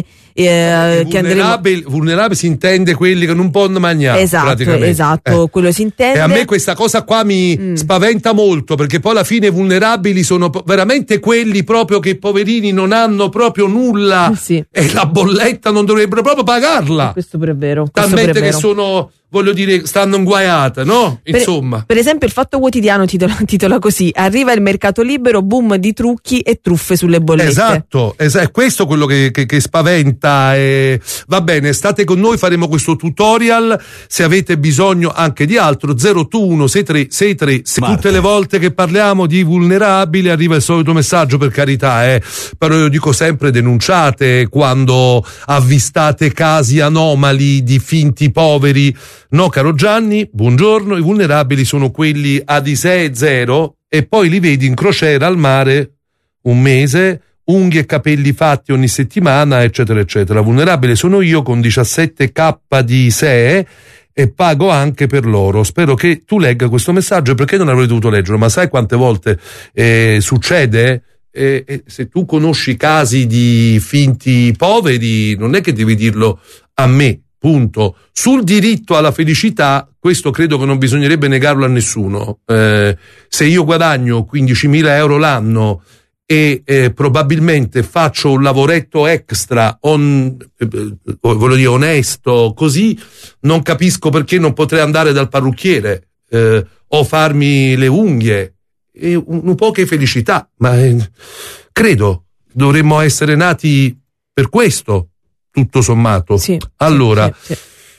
eh, che andremo... Vulnerabili si intende quelli che non possono mangiare. Esatto, esatto, eh. quello si intende. E a me questa cosa qua mi mm. spaventa molto, perché poi alla fine vulnerabili sono veramente quelli proprio che poverini non hanno proprio nulla sì. e la bolletta non dovrebbero proprio pagarla. Questo pure è vero. Talmente che vero. sono... voglio dire, stanno inguaiate, no? Insomma. Per, per esempio il Fatto Quotidiano titola, titola così: arriva il mercato libero, boom di trucchi e truffe sulle bollette. Esatto, esatto, è questo quello che, che, che spaventa. E... va bene, state con noi, faremo questo tutorial. Se avete bisogno anche di altro, zero otto uno sei tre sei tre. Se tutte le volte che parliamo di vulnerabili arriva il solito messaggio, per carità, eh. Però io dico sempre: denunciate quando avvistate casi anomali di finti poveri. No, caro Gianni, buongiorno, i vulnerabili sono quelli a di sei e zero e poi li vedi in crociera al mare un mese, unghie e capelli fatti ogni settimana, eccetera, eccetera. Vulnerabile sono io con diciassette K di S E E e pago anche per loro. Spero che tu legga questo messaggio, perché non avrei dovuto leggerlo, ma sai quante volte eh, succede? E, e se tu conosci casi di finti poveri, non è che devi dirlo a me. Punto. Sul diritto alla felicità, questo credo che non bisognerebbe negarlo a nessuno. Eh, se io guadagno quindicimila euro l'anno e eh, probabilmente faccio un lavoretto extra, on, eh, voglio dire onesto, così non capisco perché non potrei andare dal parrucchiere eh, o farmi le unghie. E un, un po' che felicità, ma eh, credo dovremmo essere nati per questo. Tutto sommato. Sì, allora, sì, sì.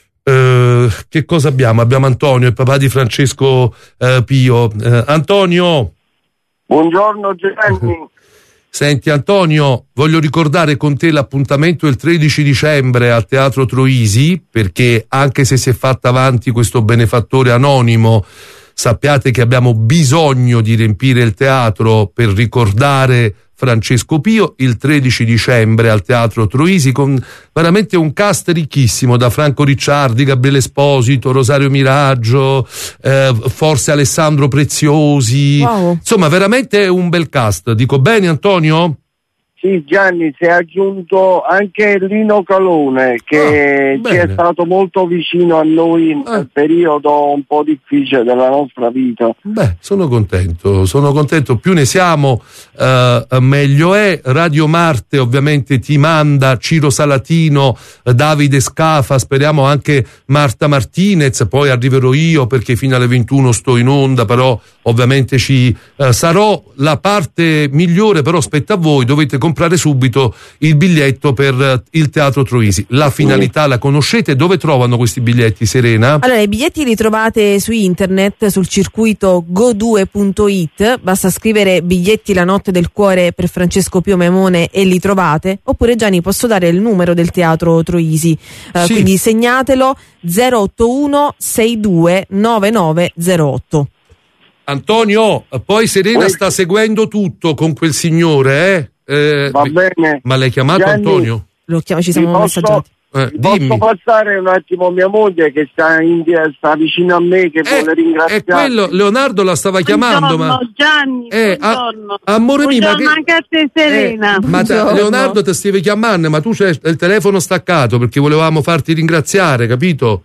Eh, che cosa abbiamo? Abbiamo Antonio, il papà di Francesco eh, Pio. Eh, Antonio. Buongiorno Gianni. Senti Antonio, voglio ricordare con te l'appuntamento il tredici dicembre al Teatro Troisi, perché anche se si è fatta avanti questo benefattore anonimo, sappiate che abbiamo bisogno di riempire il teatro per ricordare Francesco Pio il tredici dicembre al Teatro Troisi, con veramente un cast ricchissimo, da Franco Ricciardi, Gabriele Esposito, Rosario Miraggio, eh, forse Alessandro Preziosi. Wow. Insomma, veramente un bel cast. Dico bene, Antonio? Sì, Gianni, si è aggiunto anche Lino Calone, che ah, ci è stato molto vicino a noi nel ah. periodo un po' difficile della nostra vita. Beh, sono contento, sono contento, più ne siamo eh, meglio è. Radio Marte ovviamente ti manda Ciro Salatino, Davide Scafa, speriamo anche Marta Martinez, poi arriverò io perché fino alle ventuno sto in onda, però ovviamente ci eh, sarò. La parte migliore però spetta a voi, dovete comprare subito il biglietto per il Teatro Troisi. La finalità la conoscete? Dove trovano questi biglietti, Serena? Allora, i biglietti li trovate su internet, sul circuito go due punto it, basta scrivere biglietti la notte del cuore per Francesco Pio Memone e li trovate. Oppure Gianni, posso dare il numero del Teatro Troisi, uh, sì. Quindi segnatelo: zero otto uno sei due nove nove zero otto. Antonio, poi Serena Poi... sta seguendo tutto con quel signore, eh? Eh, Va bene. Ma l'hai chiamato, Gianni, Antonio? Lo chiamo, ci siamo posso, messaggiati. Eh, Posso dimmi. passare un attimo mia moglie che sta, in, sta vicino a me, che vuole ringraziare. E quello, Leonardo la stava chiamando, ma Gianni, eh, buongiorno. a, amore mio, ma Buongiorno che anche a te Serena. ma ta- Leonardo ti steve chiamando, ma tu c'è il telefono staccato perché volevamo farti ringraziare, capito?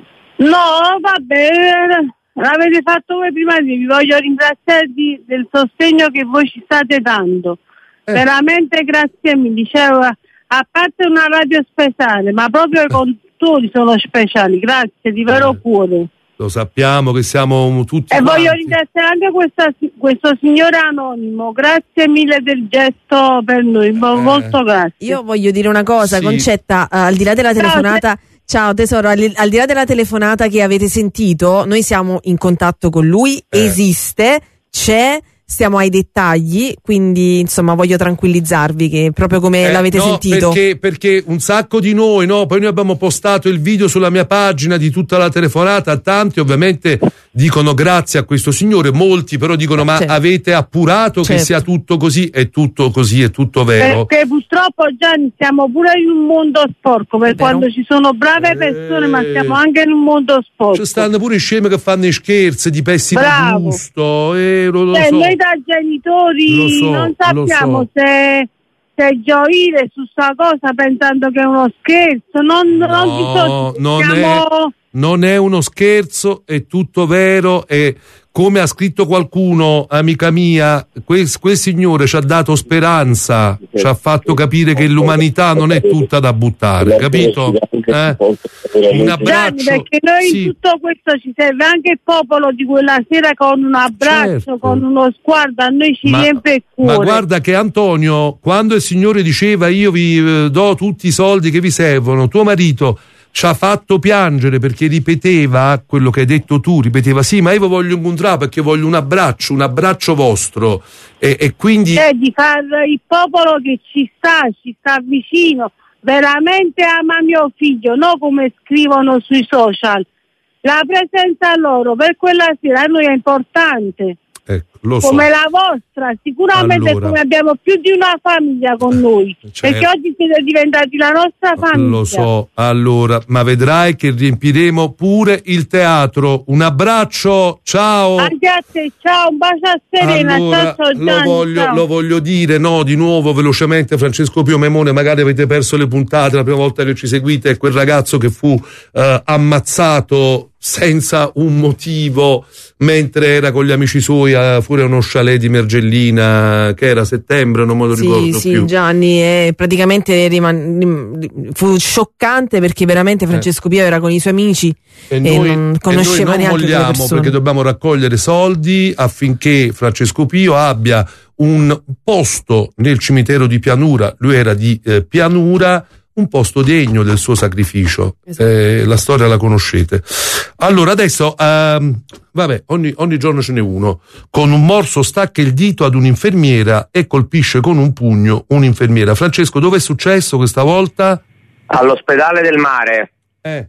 No, vabbè, l'avete fatto voi prima di me. Vi voglio ringraziarvi del sostegno che voi ci state dando. Eh. Veramente grazie mille. Dicevo, a parte una radio speciale, ma proprio i conduttori sono speciali. Grazie di vero cuore. Lo sappiamo che siamo tutti E quanti. voglio ringraziare anche questa, questo signore anonimo. Grazie mille del gesto per noi, mo- molto grazie. Io voglio dire una cosa, Sì. Concetta, eh, al di là della Ciao, telefonata. Ciao tesoro, al, al di là della telefonata che avete sentito, noi siamo in contatto con lui, Eh. esiste, c'è, stiamo ai dettagli, quindi insomma voglio tranquillizzarvi che proprio come Eh, l'avete no, sentito. Perché, perché un sacco di noi, no? Poi noi abbiamo postato il video sulla mia pagina di tutta la telefonata, tanti ovviamente dicono grazie a questo signore, molti però dicono ma Certo. avete appurato che Certo. sia tutto così, è tutto così, è tutto vero. Perché purtroppo Gianni siamo pure in un mondo sporco, per quando ci sono brave persone, ma siamo anche in un mondo sporco. Ci stanno pure i scemi che fanno i scherzi di pessimo Bravo. gusto, eh, lo, lo Cioè, so. noi da genitori Lo so, non lo sappiamo so. se, se gioire su sta cosa pensando che è uno scherzo, non, non No, bisogna, non è, siamo- non è uno scherzo, è tutto vero e come ha scritto qualcuno, amica mia, quel, quel signore ci ha dato speranza, ci ha fatto capire che l'umanità non è tutta da buttare, capito? Eh? Un Gianni, abbraccio. perché noi sì. in tutto questo ci serve anche il popolo di quella sera con un abbraccio, Certo. con uno sguardo, a noi ci Ma- riempie il Ma cuore. guarda che Antonio, quando il Signore diceva io vi eh, do tutti i soldi che vi servono, tuo marito ci ha fatto piangere perché ripeteva quello che hai detto tu, ripeteva sì ma io vi voglio incontrare perché voglio un abbraccio, un abbraccio vostro e, e quindi Cioè, di far il popolo che ci sta, ci sta vicino, veramente ama mio figlio, non come scrivono sui social. La presenza loro per quella sera a noi è importante. ecco, lo so. Come la vostra, sicuramente Allora. come abbiamo più di una famiglia con noi, Certo. perché oggi siete diventati la nostra famiglia. Lo so, allora, ma vedrai che riempiremo pure il teatro. Un abbraccio, ciao. Anche a te, ciao, un bacio a Serena, Allora, ciao, ciao lo Gianni, voglio, ciao. lo voglio dire, no, di nuovo, velocemente, Francesco Pio Memone, magari avete perso le puntate, la prima volta che ci seguite, è quel ragazzo che fu eh, ammazzato senza un motivo mentre era con gli amici suoi a, fuori a uno chalet di Mergellina, che era settembre, non me lo Sì, ricordo sì, più. Gianni, eh, praticamente riman- rim- fu scioccante perché veramente Francesco Pio era con i suoi amici e, E noi, non e conosceva noi non neanche quelle vogliamo persone. perché dobbiamo raccogliere soldi affinché Francesco Pio abbia un posto nel cimitero di Pianura, lui era di eh, Pianura, un posto degno del suo sacrificio. Eh, la storia la conoscete. Allora adesso ehm, vabbè, ogni, ogni giorno ce n'è uno. Con un morso stacca il dito ad un'infermiera e colpisce con un pugno un'infermiera. Francesco, dove è successo questa volta? All'ospedale del mare. Eh.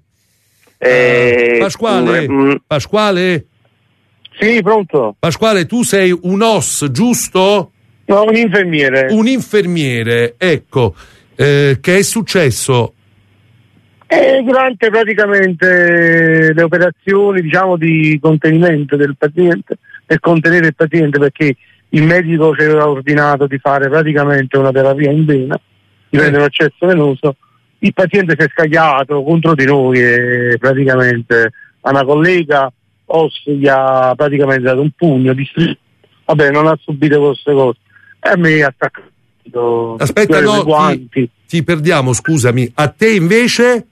Eh, Pasquale, mm, Pasquale? Sì, pronto. Pasquale, tu sei un O S, giusto? No, un infermiere. Un infermiere, ecco. Eh, che è successo? E durante praticamente le operazioni, diciamo, di contenimento del paziente, per contenere il paziente, perché il medico ci aveva ordinato di fare praticamente una terapia in vena, di prendere un accesso venoso, il paziente si è scagliato contro di noi e praticamente a una collega O S gli ha praticamente dato un pugno, distri- vabbè, non ha subito queste cose, e a me ha attaccato. Aspetta, i no, guanti. ti, ti perdiamo, scusami. A te invece?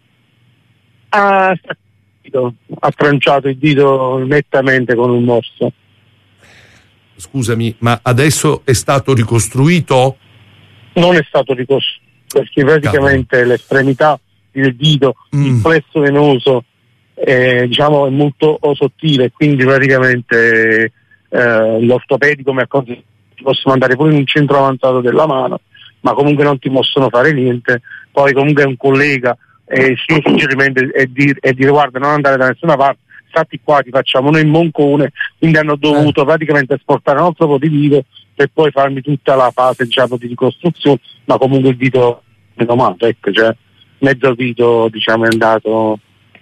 Ha staccato, ha tranciato il dito nettamente con un morso. Scusami, ma adesso è stato ricostruito? Non è stato ricostruito perché praticamente l'estremità del dito, Mm. il plesso venoso, eh, diciamo, è molto sottile, quindi praticamente eh, l'ortopedico mi ha consigliato ti possono andare pure in un centro avanzato della mano, ma comunque non ti possono fare niente. Poi comunque è un collega e il suo suggerimento è dire, è dire guarda, non andare da nessuna parte, stati qua, ti facciamo noi in Moncone, quindi hanno dovuto praticamente esportare un altro po' di dito per poi farmi tutta la fase, diciamo, di ricostruzione, ma comunque il dito meno male, ecco, cioè mezzo Vito, diciamo, è andato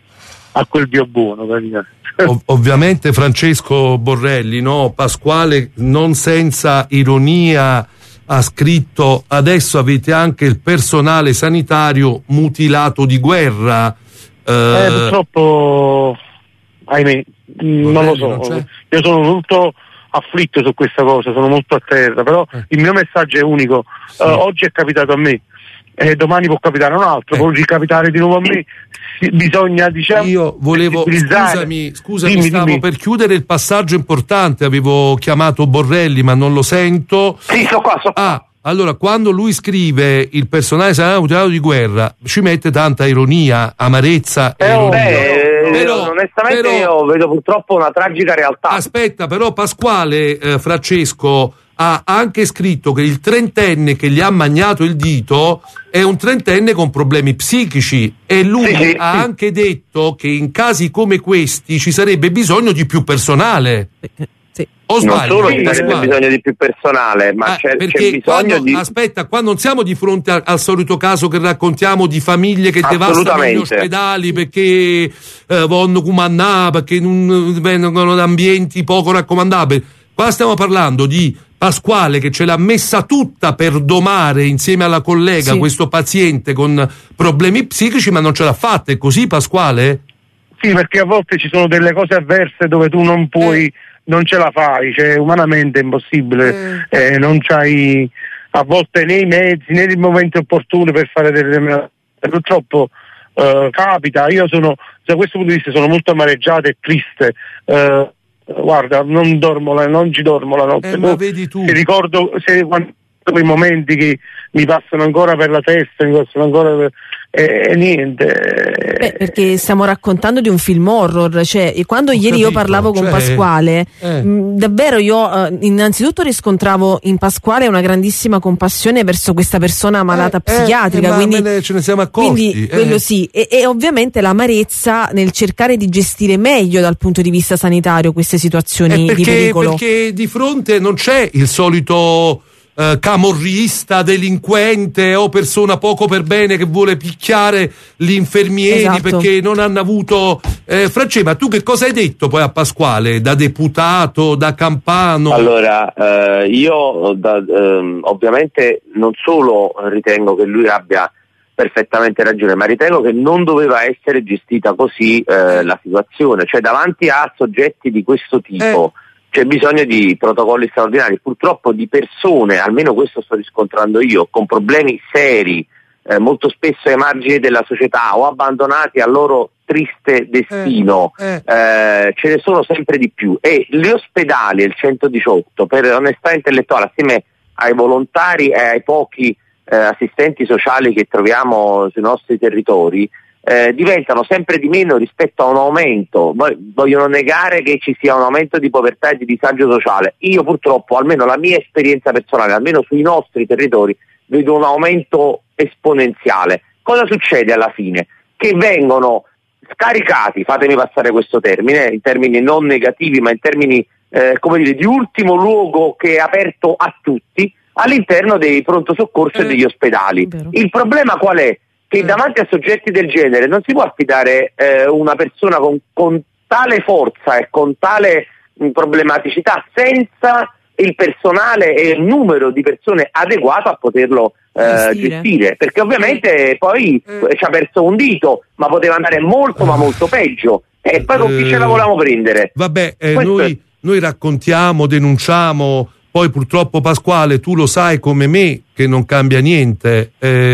a quel Dio buono, praticamente. Ov- ovviamente Francesco Borrelli, no? Pasquale non senza ironia ha scritto: adesso avete anche il personale sanitario mutilato di guerra. Eh, eh, purtroppo, ahimè, Borrelli, non lo so, non io sono molto afflitto su questa cosa, sono molto a terra, però eh. il mio messaggio è unico. Sì. Uh, oggi è capitato a me, e domani può capitare a un altro, eh. può ricapitare di nuovo a me. Bisogna, diciamo, io volevo, scusami, scusami dimmi, stavo dimmi. per chiudere il passaggio importante, avevo chiamato Borrelli ma non lo sento. Sì, so qua, so qua. Ah, allora, quando lui scrive il personale sanitario mutilato di guerra, ci mette tanta ironia, amarezza eh, e beh, però, onestamente però, io vedo purtroppo una tragica realtà. Aspetta, però Pasquale eh, Francesco ha anche scritto che il trentenne che gli ha magnato il dito è un trentenne con problemi psichici, e lui sì, sì, ha sì. anche detto che in casi come questi ci sarebbe bisogno di più personale. Sì. O sbaglio? Non solo ci sarebbe bisogno di più personale, ma eh, c'è, perché c'è bisogno quando, di... Aspetta, qua non siamo di fronte al, al solito caso che raccontiamo di famiglie che devastano gli ospedali perché eh, vanno comandare, perché non vengono da ambienti poco raccomandabili. Qua stiamo parlando di Pasquale che ce l'ha messa tutta per domare insieme alla collega sì. questo paziente con problemi psichici, ma non ce l'ha fatta. È così, Pasquale? Sì, perché a volte ci sono delle cose avverse dove tu non puoi, eh. non ce la fai, cioè umanamente è impossibile, eh. Eh, non c'hai a volte né i mezzi né i momenti opportuni per fare delle... Purtroppo eh, capita, io sono, da questo punto di vista sono molto amareggiato e triste. Eh, Guarda, non dormo la, non ci dormo la notte. Eh, ma vedi tu. Ti ricordo se, quando, quei momenti che mi passano ancora per la testa, mi passano ancora per, e, e niente. Beh, perché stiamo raccontando di un film horror, cioè quando Ho ieri capito, io parlavo con cioè, Pasquale, eh. mh, davvero io uh, innanzitutto riscontravo in Pasquale una grandissima compassione verso questa persona malata eh, psichiatrica, eh, quindi ne, ce ne siamo accorti. Quindi eh. quello sì, e, e ovviamente l'amarezza nel cercare di gestire meglio dal punto di vista sanitario queste situazioni perché, di pericolo. Perché di fronte non c'è il solito Uh, camorrista, delinquente o persona poco per bene che vuole picchiare gli infermieri esatto. perché non hanno avuto eh, Francesco, ma tu che cosa hai detto poi a Pasquale da deputato, da campano? Allora eh, io da, ehm, ovviamente non solo ritengo che lui abbia perfettamente ragione, ma ritengo che non doveva essere gestita così eh, la situazione, cioè davanti a soggetti di questo tipo eh. c'è bisogno di protocolli straordinari, purtroppo di persone, almeno questo sto riscontrando io, con problemi seri, eh, molto spesso ai margini della società o abbandonati al loro triste destino, eh, eh. Eh, ce ne sono sempre di più, e gli ospedali, il centodiciotto, per onestà intellettuale, assieme ai volontari e ai pochi eh, assistenti sociali che troviamo sui nostri territori, Eh, diventano sempre di meno rispetto a un aumento. Vogliono negare che ci sia un aumento di povertà e di disagio sociale. Io purtroppo, almeno la mia esperienza personale, almeno sui nostri territori, vedo un aumento esponenziale. Cosa succede alla fine? Che vengono scaricati, fatemi passare questo termine, in termini non negativi ma in termini eh, come dire, di ultimo luogo che è aperto a tutti, all'interno dei pronto soccorso e degli ospedali. Il problema qual è? Che davanti a soggetti del genere non si può affidare eh, una persona con, con tale forza e con tale mh, problematicità senza il personale e il numero di persone adeguato a poterlo eh, gestire, perché ovviamente poi eh. ci ha perso un dito, ma poteva andare molto ma molto peggio, e poi con chi ce la volevamo prendere? Vabbè, eh, noi, è... noi raccontiamo, denunciamo. Poi purtroppo Pasquale, tu lo sai come me che non cambia niente.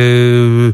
Eh,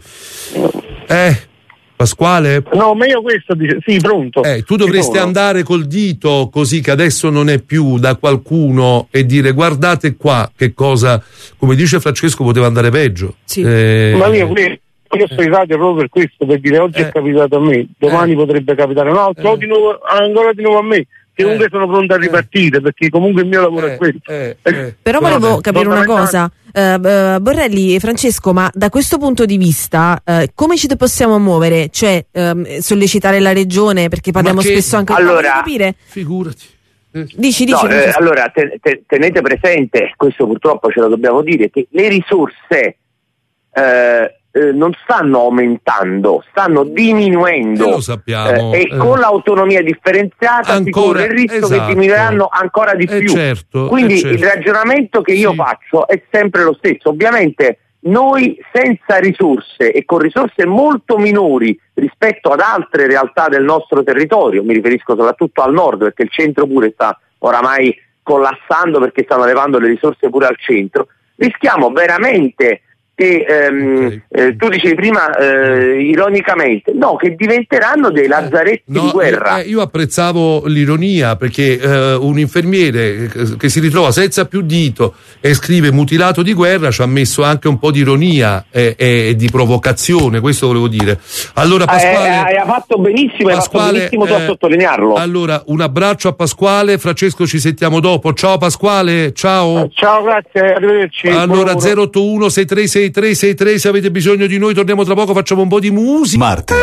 eh Pasquale? No, ma io questo dice, sì, pronto. Eh, tu dovresti andare col dito, così che adesso non è più, da qualcuno e dire guardate qua che cosa, come dice Francesco, poteva andare peggio. Sì. Eh, ma io, io sto in radio proprio per questo, per dire oggi eh. è capitato a me, domani eh. potrebbe capitare a un altro, eh. o di nuovo, ancora di nuovo a me. Che comunque eh, sono pronto a ripartire eh, perché comunque il mio lavoro eh, è questo. Eh, eh, Però volevo capire una cosa, uh, uh, Borrelli e Francesco, ma da questo punto di vista uh, come ci possiamo muovere? Cioè um, sollecitare la regione, perché parliamo che, spesso anche allora, di capire. Figurati. Eh. Dici, dici. No, eh, allora te, te, tenete presente, questo purtroppo ce lo dobbiamo dire, che le risorse eh, eh, non stanno aumentando, stanno diminuendo. Eh, lo sappiamo. Eh, e eh. con l'autonomia differenziata si corre il rischio esatto. che diminuiranno ancora di Eh, più. certo, Quindi eh, certo. il ragionamento che io Sì. faccio è sempre lo stesso. Ovviamente noi senza risorse e con risorse molto minori rispetto ad altre realtà del nostro territorio, mi riferisco soprattutto al nord, perché il centro pure sta oramai collassando perché stanno levando le risorse pure al centro, rischiamo veramente che ehm, Okay. eh, tu dicevi prima eh, ironicamente no, che diventeranno dei lazzaretti No, di guerra. eh, io apprezzavo l'ironia perché eh, un infermiere che, che si ritrova senza più dito e scrive mutilato di guerra ci ha messo anche un po' di ironia e, e, e di provocazione, questo volevo dire. Allora Pasquale, Eh, hai fatto benissimo, hai fatto Pasquale, benissimo tu a eh, sottolinearlo. allora un abbraccio a Pasquale, Francesco ci sentiamo dopo. Ciao Pasquale, ciao. Ciao, grazie, arrivederci. Allora zero otto uno sei tre sei tre sei tre, se avete bisogno di noi torniamo tra poco, facciamo un po' di musica. Marte.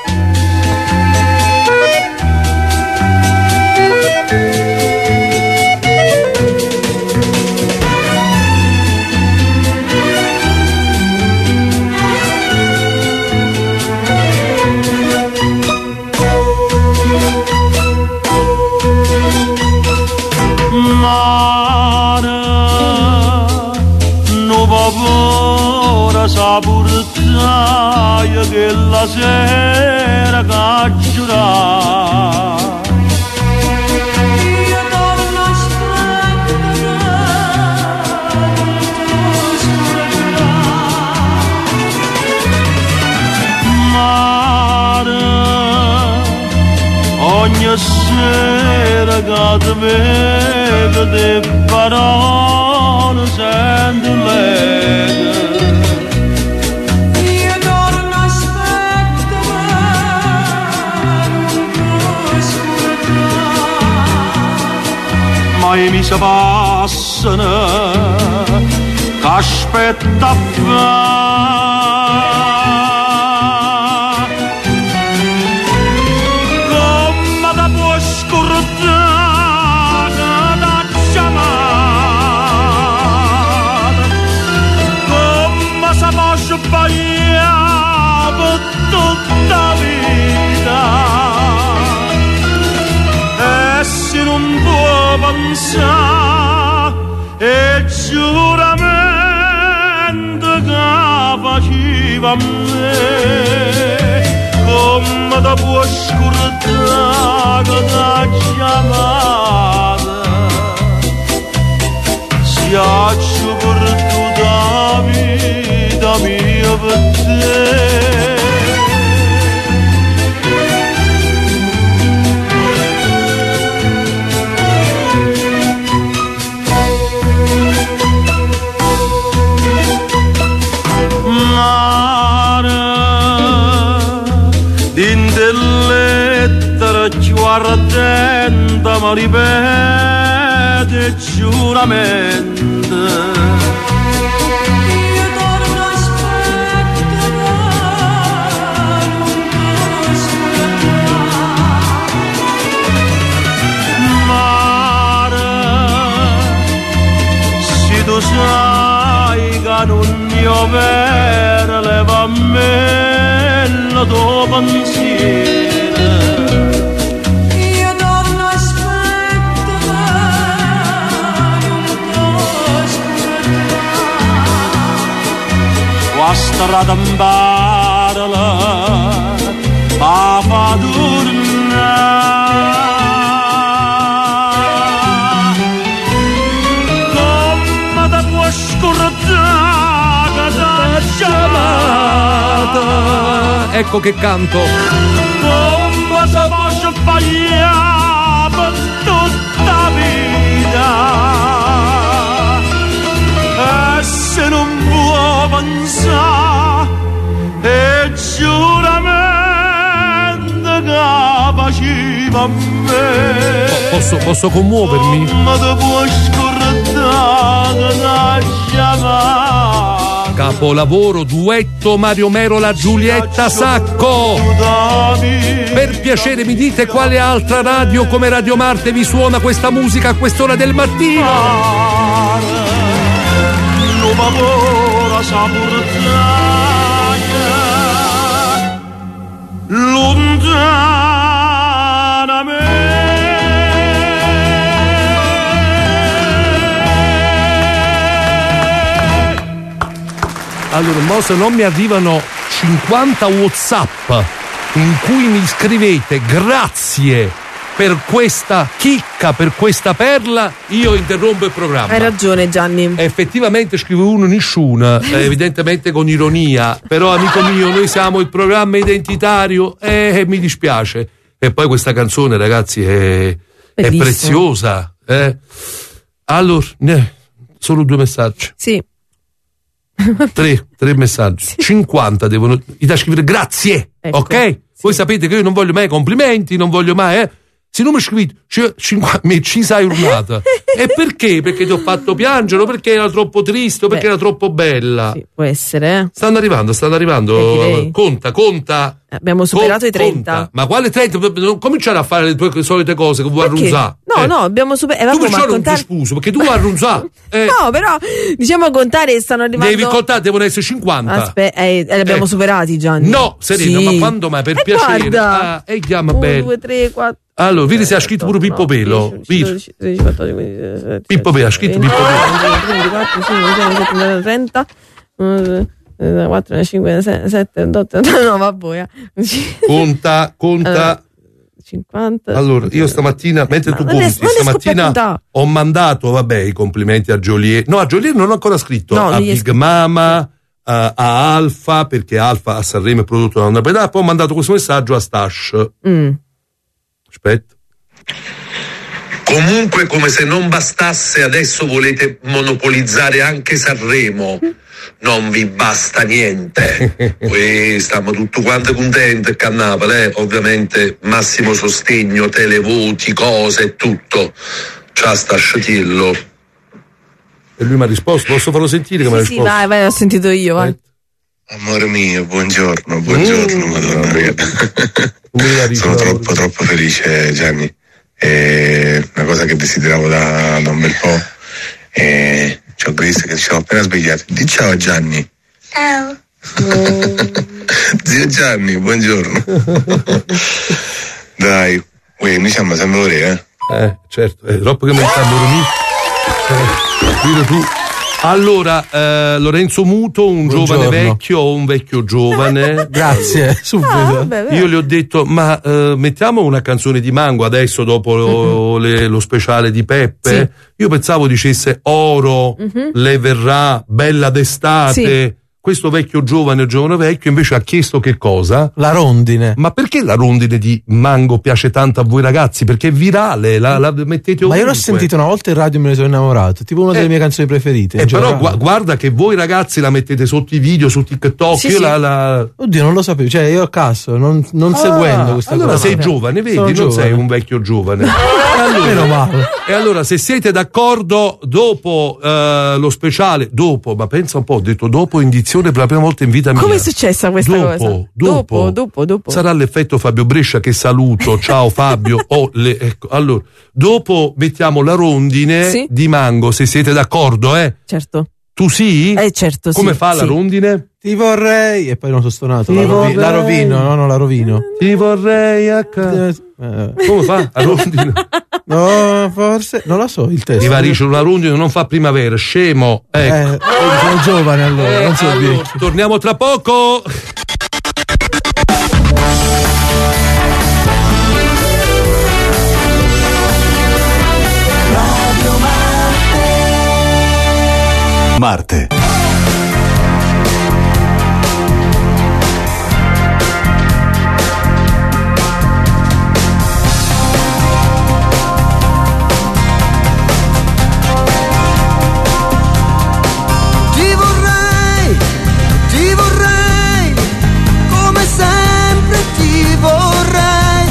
Sapurtaia che la sera cacciurà. Io non aspetto mare, ogni sera che ti vedo te parole sento lei. E mi si passano che aspetta a fare come da può scordare da chiamata come si può sbagliare per tutta la vita e se non può pensare e giuramento che faceva a me come da può scordare da chiamata si accio per tutta la vita mia per te. Ardente ma ripete giuramento io torno a aspettare mare se tu sai che non mio vero leva a me il tuo pensiero. La strada in barla a fa tornare come da può scordare da chiamata. Ecco che canto. Come si può sbagliare per tutta la vita e se non può pensare e giuramento che faceva a me. Posso, posso commuovermi? Come ti può scordare da chiamata. Capolavoro, duetto Mario Merola, Giulietta Sacco. Per piacere mi dite quale altra radio come Radio Marte vi suona questa musica a quest'ora del mattino? Nuova ora saportaglia lontanamente. Allora, mo se non mi arrivano cinquanta WhatsApp in cui mi scrivete grazie per questa chicca, per questa perla, io interrompo il programma. Hai ragione, Gianni. Effettivamente scrive uno nessuno, eh, evidentemente con ironia, però amico mio, noi siamo il programma identitario e eh, mi dispiace. E poi questa canzone, ragazzi, è, è preziosa. Eh. Allora, ne, solo due messaggi. Sì. Tre, tre messaggi. Sì. cinquanta devono da scrivere grazie, ecco. Ok? Sì. Voi sapete che io non voglio mai complimenti, non voglio mai, eh. Se non mi scrivete cinquanta, mi ci sei urlata. E perché? Perché ti ho fatto piangere o perché era troppo triste o perché Beh, era troppo bella? Sì, può essere, eh. Stanno arrivando, stanno arrivando. Eh, conta, conta. Abbiamo superato Con, i trenta. Conta. Ma quale trenta? Non cominciare a fare le tue solite cose che vuoi arrunzare. No, eh. no, abbiamo superato. Tu perciò non ti spuso, perché tu vuoi arrunzare. Eh. No, però diciamo contare stanno arrivando. Devi contare, devono essere cinquanta. Aspetta, eh, li abbiamo eh. superati, Gianni. No, Serena, sì. ma quando mai? Per eh, piacere. Guarda. Ah, e chiama uno, bene. due, tre, quattro. Allora, vedi se ha scritto pure Pippo Pelo. Pippo Pelo, ha scritto Pippo Pelo. ventiquattro, cinque, trenta, quattro, cinque, sette, otto, no, vabbè. Conta, conta. cinquanta. Allora, io stamattina, mentre tu conti, stamattina ho mandato, vabbè, i complimenti a Joliet. No, a Joliet non ho ancora scritto. No, a Big Mama, a, a Alfa, perché Alfa a Sanremo è prodotto da una pedale. Poi ho mandato questo messaggio a Stash. Mm. Aspetta. Comunque, come se non bastasse, adesso volete monopolizzare anche Sanremo. Non vi basta niente. Qui stiamo tutti quanti contenti a Napoli, eh? Ovviamente massimo sostegno, televoti, cose e tutto. Ciao sta sciatillo. E lui mi ha risposto, posso farlo sentire che sì, mi ha sì, risposto? vai, vai, ho sentito io, vai. Amore mio, buongiorno, buongiorno, mm. Madonna mia. Sono troppo, troppo felice, Gianni. È una cosa che desideravo da, da un bel po'. E c'ho Grace che ci siamo appena svegliati. Di ciao Gianni. Ciao. Zio Gianni, buongiorno. Dai, uè, noi siamo sempre ore, eh? Eh, certo, è troppo che mi sta a dormire. Eh, tu. Allora, eh, Lorenzo Muto, un Buongiorno. giovane vecchio o un vecchio giovane? Grazie, subito. Ah, beh, beh. Io le ho detto, ma eh, mettiamo una canzone di Mango adesso dopo lo, mm-hmm. le, lo speciale di Peppe? Sì. Io pensavo dicesse Oro, mm-hmm. Le verrà, Bella d'estate. Sì. Questo vecchio giovane o giovane vecchio invece ha chiesto che cosa? La rondine. Ma perché la rondine di Mango piace tanto a voi ragazzi? Perché è virale, la, la mettete ovunque. Ma io l'ho sentita una volta in radio e me ne sono innamorato, tipo una delle eh, mie canzoni preferite. Eh, però gu- guarda che voi ragazzi la mettete sotto i video su TikTok. Sì, io sì. La, la... Oddio, non lo sapevo, cioè io a caso, non, non ah, seguendo questa allora cosa. Allora sei giovane, vedi, Sono non giovane. sei un vecchio giovane. allora, Meno male. E allora se siete d'accordo, dopo uh, lo speciale, dopo, ma pensa un po', ho detto dopo indizione per la prima volta in vita mia. Come è successa questa dopo, cosa? Dopo, dopo, dopo, dopo. Sarà l'effetto Fabio Brescia che saluto. Ciao Fabio. Oh, le, ecco. Allora, dopo mettiamo la rondine sì? di Mango, se siete d'accordo, eh? Certo. Tu sì? Eh, certo, Come sì, fa sì. la rondine? Ti vorrei e poi non sono stonato. La, rovi- la rovino, no, no, la rovino. Ti vorrei a casa. Eh. Come fa la rondine? No, forse non lo so il testo. Ti varisce una rondine, non fa primavera, scemo. Ecco. Eh, sono giovane allora, eh, non so allora, torniamo tra poco. Marte. Ti vorrei, ti vorrei, come sempre ti vorrei.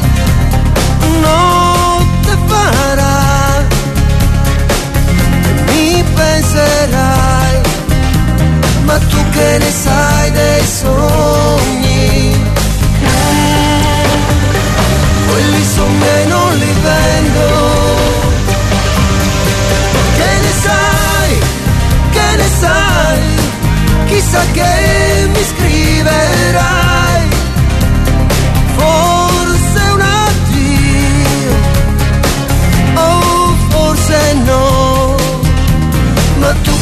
Notte farà, mi penserai, ma tu che ne sai dei sogni? Quelli sogni e non li vendo. Che ne sai, che ne sai, chissà che mi scriverai.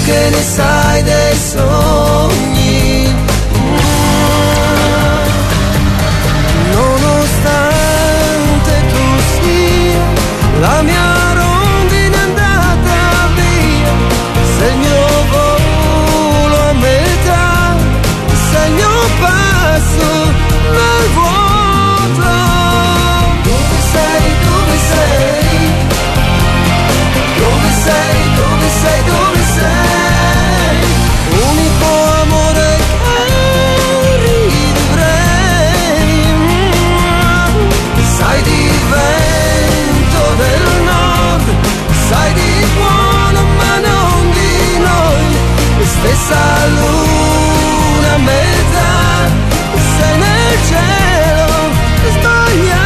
che ne sai dei sogni. Nonostante tu sia la mia rondine andata via, sei il mio volo a metà, sei il mio passo nel vuoto. Dove sei, dove sei? Dove sei, dove sei, dove sei? Unico amore che rivivrei. Sai di vento del nord, sai di buono ma non di noi. E stessa luna a metà, sei nel cielo sbagliato.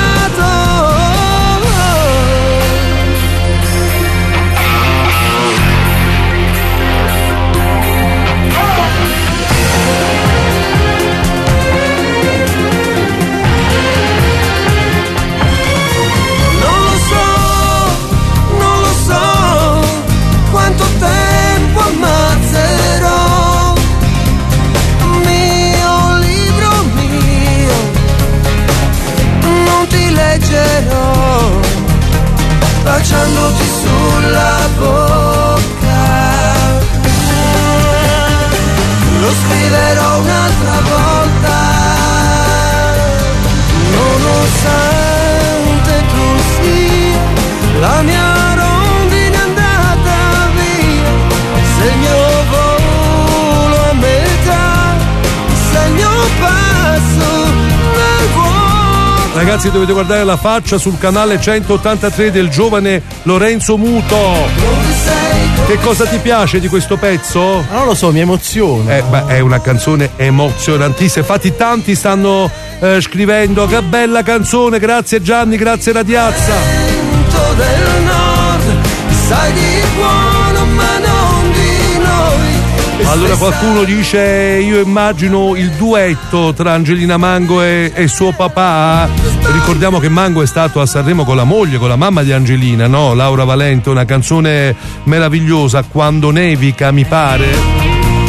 Non lo so, non lo so quanto tempo ammazzerò. Mio libro mio, non ti leggerò, baciandoti sulla bocca. Lo scriverò un'altra volta. Nonostante tu sia la mia rondine andata via, sei il mio volo a metà, sei il mio passo nel vuoto. Ragazzi, dovete guardare la faccia sul canale centottantatré del giovane Lorenzo Muto. Che cosa ti piace di questo pezzo? Non lo so, mi emoziona. Eh, beh, è una canzone emozionantissima. Infatti tanti stanno eh, scrivendo che bella canzone, grazie Gianni, grazie Radiazza. Vento del nord, sai di buono ma non di noi. Allora qualcuno dice, io immagino il duetto tra Angelina Mango e, e suo papà. Ricordiamo che Mango è stato a Sanremo con la moglie, con la mamma di Angelina, no? Laura Valente, una canzone meravigliosa, Quando nevica mi pare.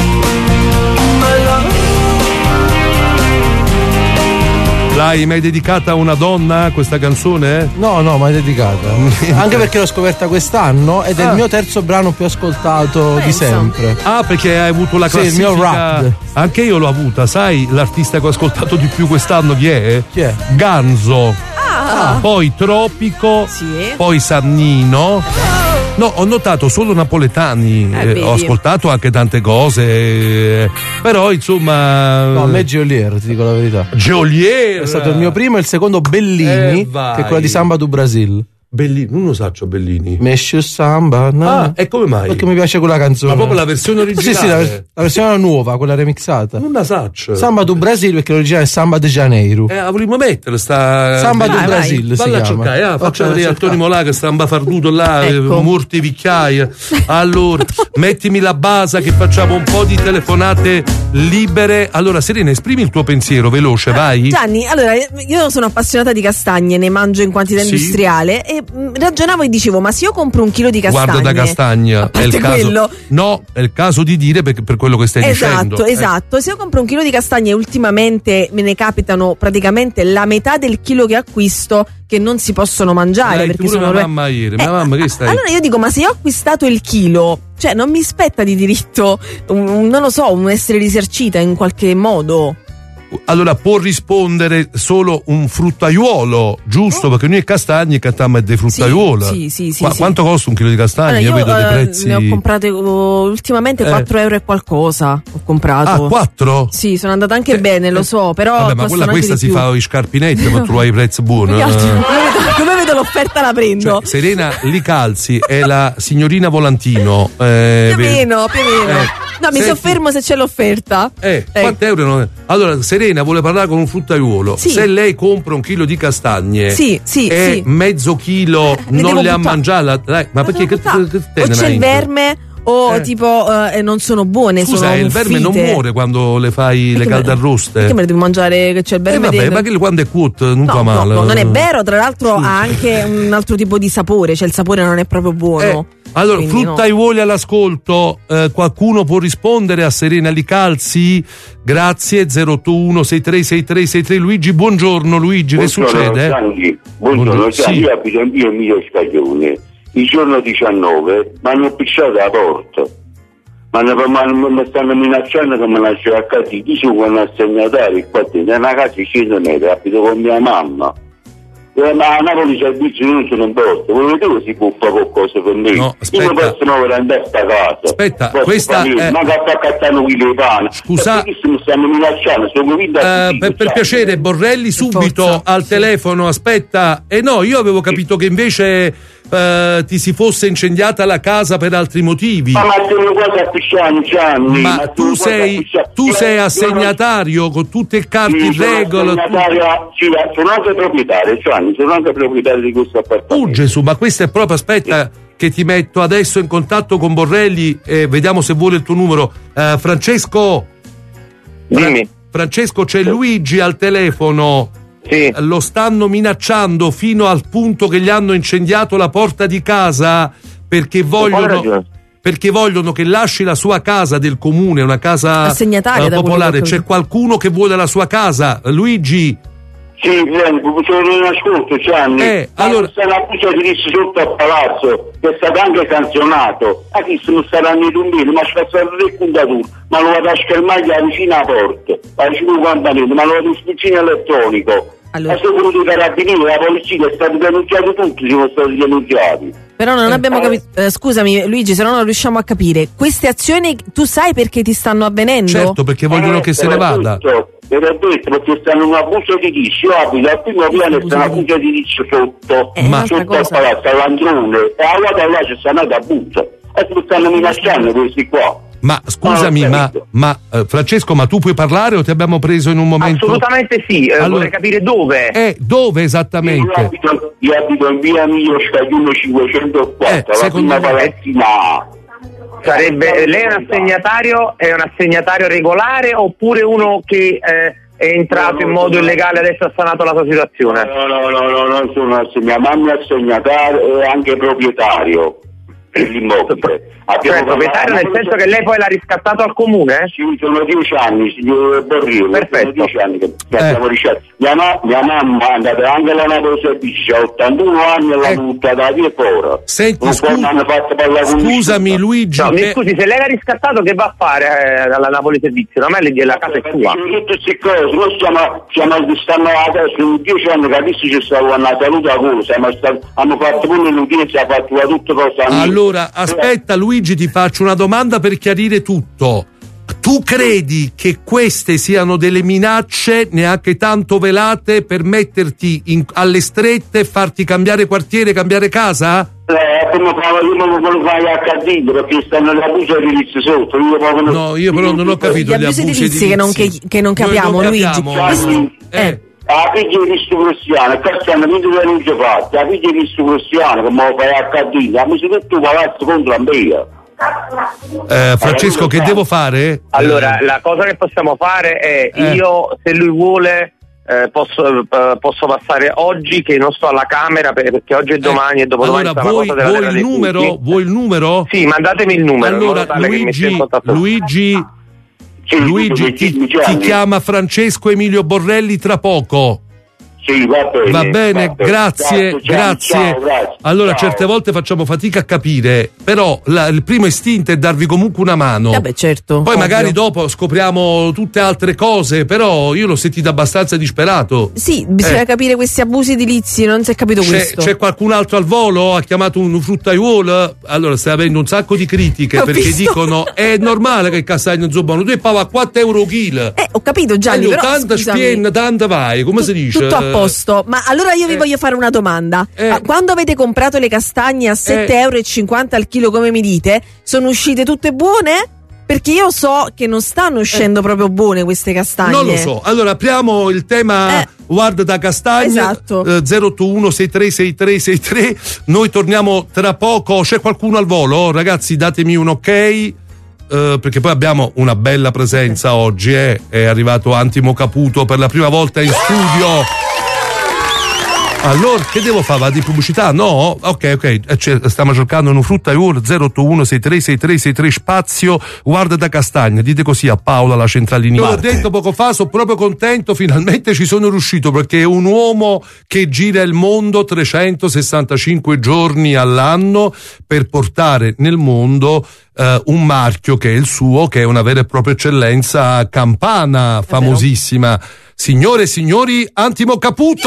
L'hai mai dedicata a una donna questa canzone? No, no, mai dedicata. Anche perché l'ho scoperta quest'anno ed è Ah. il mio terzo brano più ascoltato di sempre. Ah, perché hai avuto la Sì, il classifica. mio rap. Anche io l'ho avuta, sai l'artista che ho ascoltato di più quest'anno chi è? Chi è? Ganzo. Ah. Poi Tropico, Sì. poi Sannino. No, ho notato solo napoletani, Eh, eh, vedi. ho ascoltato anche tante cose, eh, però insomma. No, a me Geolier, ti dico la verità. Geolier! È stato il mio primo e il secondo Bellini, Eh, vai. che è quella di Samba do Brasil. Bellini, non lo saccio Bellini. Mescio Samba, no? Ah, e come mai? Perché mi piace quella canzone. Ma proprio la versione originale? Sì, sì, la, la versione nuova, quella remixata. Non la saccio. Samba do Brasil, perché l'originale è Samba de Janeiro. Eh, volevo mettere sta. Samba do Vai, vai. Brasil si Valla a chiama. cercare, ah, faccia Vabbè, vedere a cercare. Tony Molà che sta imbafarduto là, Ecco. eh, morti vicchiaia. Allora, mettimi la base che facciamo un po' di telefonate libere. Allora, Serena, esprimi il tuo pensiero, veloce, vai. Gianni, allora io sono appassionata di castagne, ne mangio in quantità Sì. industriale e mh, ragionavo e dicevo, ma se io compro un chilo di castagne, Guarda da castagna, a è parte il caso. quello, No, è il caso di dire per, per quello che stai dicendo. esatto, Eh. esatto. Se io compro un chilo di castagne e ultimamente me ne capitano praticamente la metà del chilo che acquisto che non si possono mangiare Hai perché pure sono mia mamma ieri, mia Eh, mamma che stai? Allora io dico, ma se io ho acquistato il chilo, cioè non mi spetta di diritto, un- un- non lo so, un essere risarcita in qualche modo? Allora può rispondere solo un fruttaiuolo, giusto? Perché noi castagne cantiamo dei fruttaiuolo. Sì, sì, sì, sì, Ma sì. quanto costa un chilo di castagne? Allora, io, vedo dei eh, prezzi. ne ho comprate uh, ultimamente Eh. quattro euro e qualcosa. Ho comprato. Ah, quattro? Sì, sono andata anche bene, lo so, però. Vabbè, ma costano quella anche questa di si più. fa i scarpinetti per trovare i prezzi buoni. Gli altri, Eh. come, vedo, come vedo l'offerta la prendo. Cioè, Serena Licalzi è la signorina Volantino. Eh, più o vedi? meno, più o meno. Eh, no, mi senti. soffermo se c'è l'offerta. Eh, quanti euro non è? Allora, Serena vuole parlare con un fruttaiuolo. Sì. Se lei compra un chilo di castagne Sì, sì, e sì. mezzo chilo le non devo le ha buttare. mangiate, dai, ma perché che, che, che te O ne c'è hai il in- verme o Eh. tipo eh, non sono buone, Scusa, sono eh, il verme non muffite. muore quando le fai le Perché me- calde arroste. Perché me le devo mangiare che c'è il Eh verme vabbè, dentro? ma che quando è cuoto non No, fa no, male. no, non è vero, tra l'altro ha anche un altro tipo di sapore, cioè il sapore non è proprio buono. Eh, Allora, Quindi fruttaiuoli no. all'ascolto, eh, qualcuno può rispondere a Serena Licalzi? Grazie. zero otto uno sei tre sei tre sei tre. Luigi, buongiorno Luigi, buongiorno, che succede? Sanchi. Buongiorno, buongiorno. Sì. Io abito in via Emilio Scaglione. Il giorno diciannove mi hanno picciato la porta. Mi stanno minacciando che mi lascio a casa. Chi sono un assegnatario qua dentro? È una casa di cento metri, abito con mia mamma. Ma a Napoli i servizi non sono in posto, voi vedete si può fare qualcosa per me? No, io non posso muovere andare a sta casa. Aspetta, posso questa è... ma che sta cattando qui le pane. Scusa, perché mi stanno minacciando, sono convinto uh, per, per piacere, Borrelli subito Forza. al telefono, aspetta. E eh no, io avevo capito che invece uh, ti si fosse incendiata la casa per altri motivi. Ma, ma sono quasi a pisciani, Gianni. Ma, ma tu sei tu sei assegnatario non... con tutte le carte sì, in regola. Tu... Sì, sono anche proprietario, Gianni. Sono anche proprietario di questo appartamento. Oh Gesù, ma questo è proprio, aspetta sì. che ti metto adesso in contatto con Borrelli e vediamo se vuole il tuo numero. Uh, Francesco, dimmi. Francesco, c'è sì. Luigi al telefono. Sì. Lo stanno minacciando fino al punto che gli hanno incendiato la porta di casa perché vogliono perché vogliono che lasci la sua casa del comune, una casa assegnataria uh, popolare. C'è qualcuno che vuole la sua casa. Luigi. Sì, sono in ascolto, Gianni. Eh, allora... C'è una buccia di rissi sotto al palazzo che è stato anche sanzionato. A chi non saranno i tombini, ma c'è stato tre puntature, ma lo vado a schermaglia vicino alla porta, a vicino al campanello, ma lo vado a spuccino elettronico. Allora... Ma sono venuti i carabinieri, la polizia, è stato denunciato tutti, sono stati denunciati. Però non abbiamo capito, eh, scusami Luigi, se no non riusciamo a capire. Queste azioni tu sai perché ti stanno avvenendo? Certo, perché vogliono eh, che se ne vada. Ve l'ho detto, perché stanno una buccia di liscio, io abito al primo piano e sta una buccia di liscio sotto, eh, ma sotto al palazzo, all'androne, e a guarda là c'è sta una buccia, e mi stanno minacciando questi qua. Ma scusami, ma, ma uh, Francesco, ma tu puoi parlare o ti abbiamo preso in un momento? Assolutamente sì, eh, allora, vorrei capire dove. Eh, dove esattamente? Io abito, io abito in via Emilio Scaglione cinquecentoquattro, eh, la prima palazzina A. Sarebbe, lei è un assegnatario, è un assegnatario regolare oppure uno che eh, è entrato no, no, in modo no, illegale e adesso ha sanato la sua situazione? No, no, no, no, no, sono assegnatario, mamma è assegnatario e anche proprietario dell'immobile. Cioè proprietario nel senso che lei poi l'ha riscattato al comune? Sì, sono dieci anni, signor Borrillo. Perfetto. Sono dieci anni che eh. abbiamo ricevuto. Mia, ma- mia mamma è andata anche alla Napoli Servizi, ha ottantuno anni e l'ha buttata eh. via fuori. Senti, scu- scusami Luigi. No, che... mi scusi, se lei l'ha riscattato che va a fare eh, alla Napoli Servizio? Non è lì, la casa è sua. Tutte queste cose, noi stiamo, stiamo stanno adesso dieci anni che adesso ci stava una salute a cosa, ma hanno fatto pure l'udienza, ha fatto tutto cosa. Allora, aspetta Luigi, ti faccio una domanda per chiarire tutto. Tu credi che queste siano delle minacce neanche tanto velate per metterti in, alle strette e farti cambiare quartiere, cambiare casa? Eh, come io me lo fai a Cardino perché stanno le abusi edilizi sotto. Io non... No, io però non ho capito gli abusi edilizi che non, che, che non capiamo, non Luigi. Capiamo. Eh. eh. La figlia di questo cristiano, questo hanno vinto le luce fatte, la figlia di questo cristiano che me lo fai a Cardino, ha messo tutto il palazzo contro la mia. Eh, Francesco, che devo fare? Allora, eh. la cosa che possiamo fare è eh. io, se lui vuole, eh, posso, eh, posso passare oggi che non sto alla Camera perché oggi e domani eh. e dopodomani allora, vuoi, la cosa vuoi il numero? tutti. Vuoi il numero? Sì, mandatemi il numero. Allora, Luigi, Luigi, sì, Luigi ti, ti chiama Francesco Emilio Borrelli tra poco. Sì, va bene, va bene, va bene. Grazie, grazie. grazie. Ciao, grazie. Allora, ciao. certe volte facciamo fatica a capire, però la, il primo istinto è darvi comunque una mano. Vabbè, certo. Poi ovvio. magari dopo scopriamo tutte altre cose, però io l'ho sentito abbastanza disperato. Sì, bisogna eh. capire questi abusi edilizi, non si è capito c'è, questo. C'è qualcun altro al volo? Ha chiamato un fruttaiuolo? Allora, stai avendo un sacco di critiche ho perché visto. dicono è normale che il castagno non sia buono, tu paghi a quattro euro chilo. Eh, ho capito Gianni, allora, però tanta spienna, tanta vai, come tu, si dice? Tutto a posto, ma allora io vi eh. voglio fare una domanda. Eh. Quando avete comprato le castagne a sette euro e cinquanta al chilo, come mi dite, sono uscite tutte buone? Perché io so che non stanno uscendo eh. proprio buone queste castagne. Non lo so. Allora apriamo il tema eh. Guarda da Castagna. Esatto. eh, zero otto uno sei tre sei tre sei tre. Noi torniamo tra poco. C'è qualcuno al volo? Ragazzi, datemi un ok. Uh, perché poi abbiamo una bella presenza okay. oggi. Eh. È arrivato Antimo Caputo per la prima volta in studio. Allora, che devo fare? Va di pubblicità? No? Ok, ok. Cioè, stiamo cercando un frutta e ur zero otto uno sei tre sei tre sei tre spazio guarda da castagna. Dite così a Paola, la centralini. Io l'ho detto poco fa, sono proprio contento, finalmente ci sono riuscito, perché è un uomo che gira il mondo trecentosessantacinque giorni all'anno per portare nel mondo Uh, un marchio che è il suo, che è una vera e propria eccellenza campana, famosissima. Signore e signori, Antimo Caputo!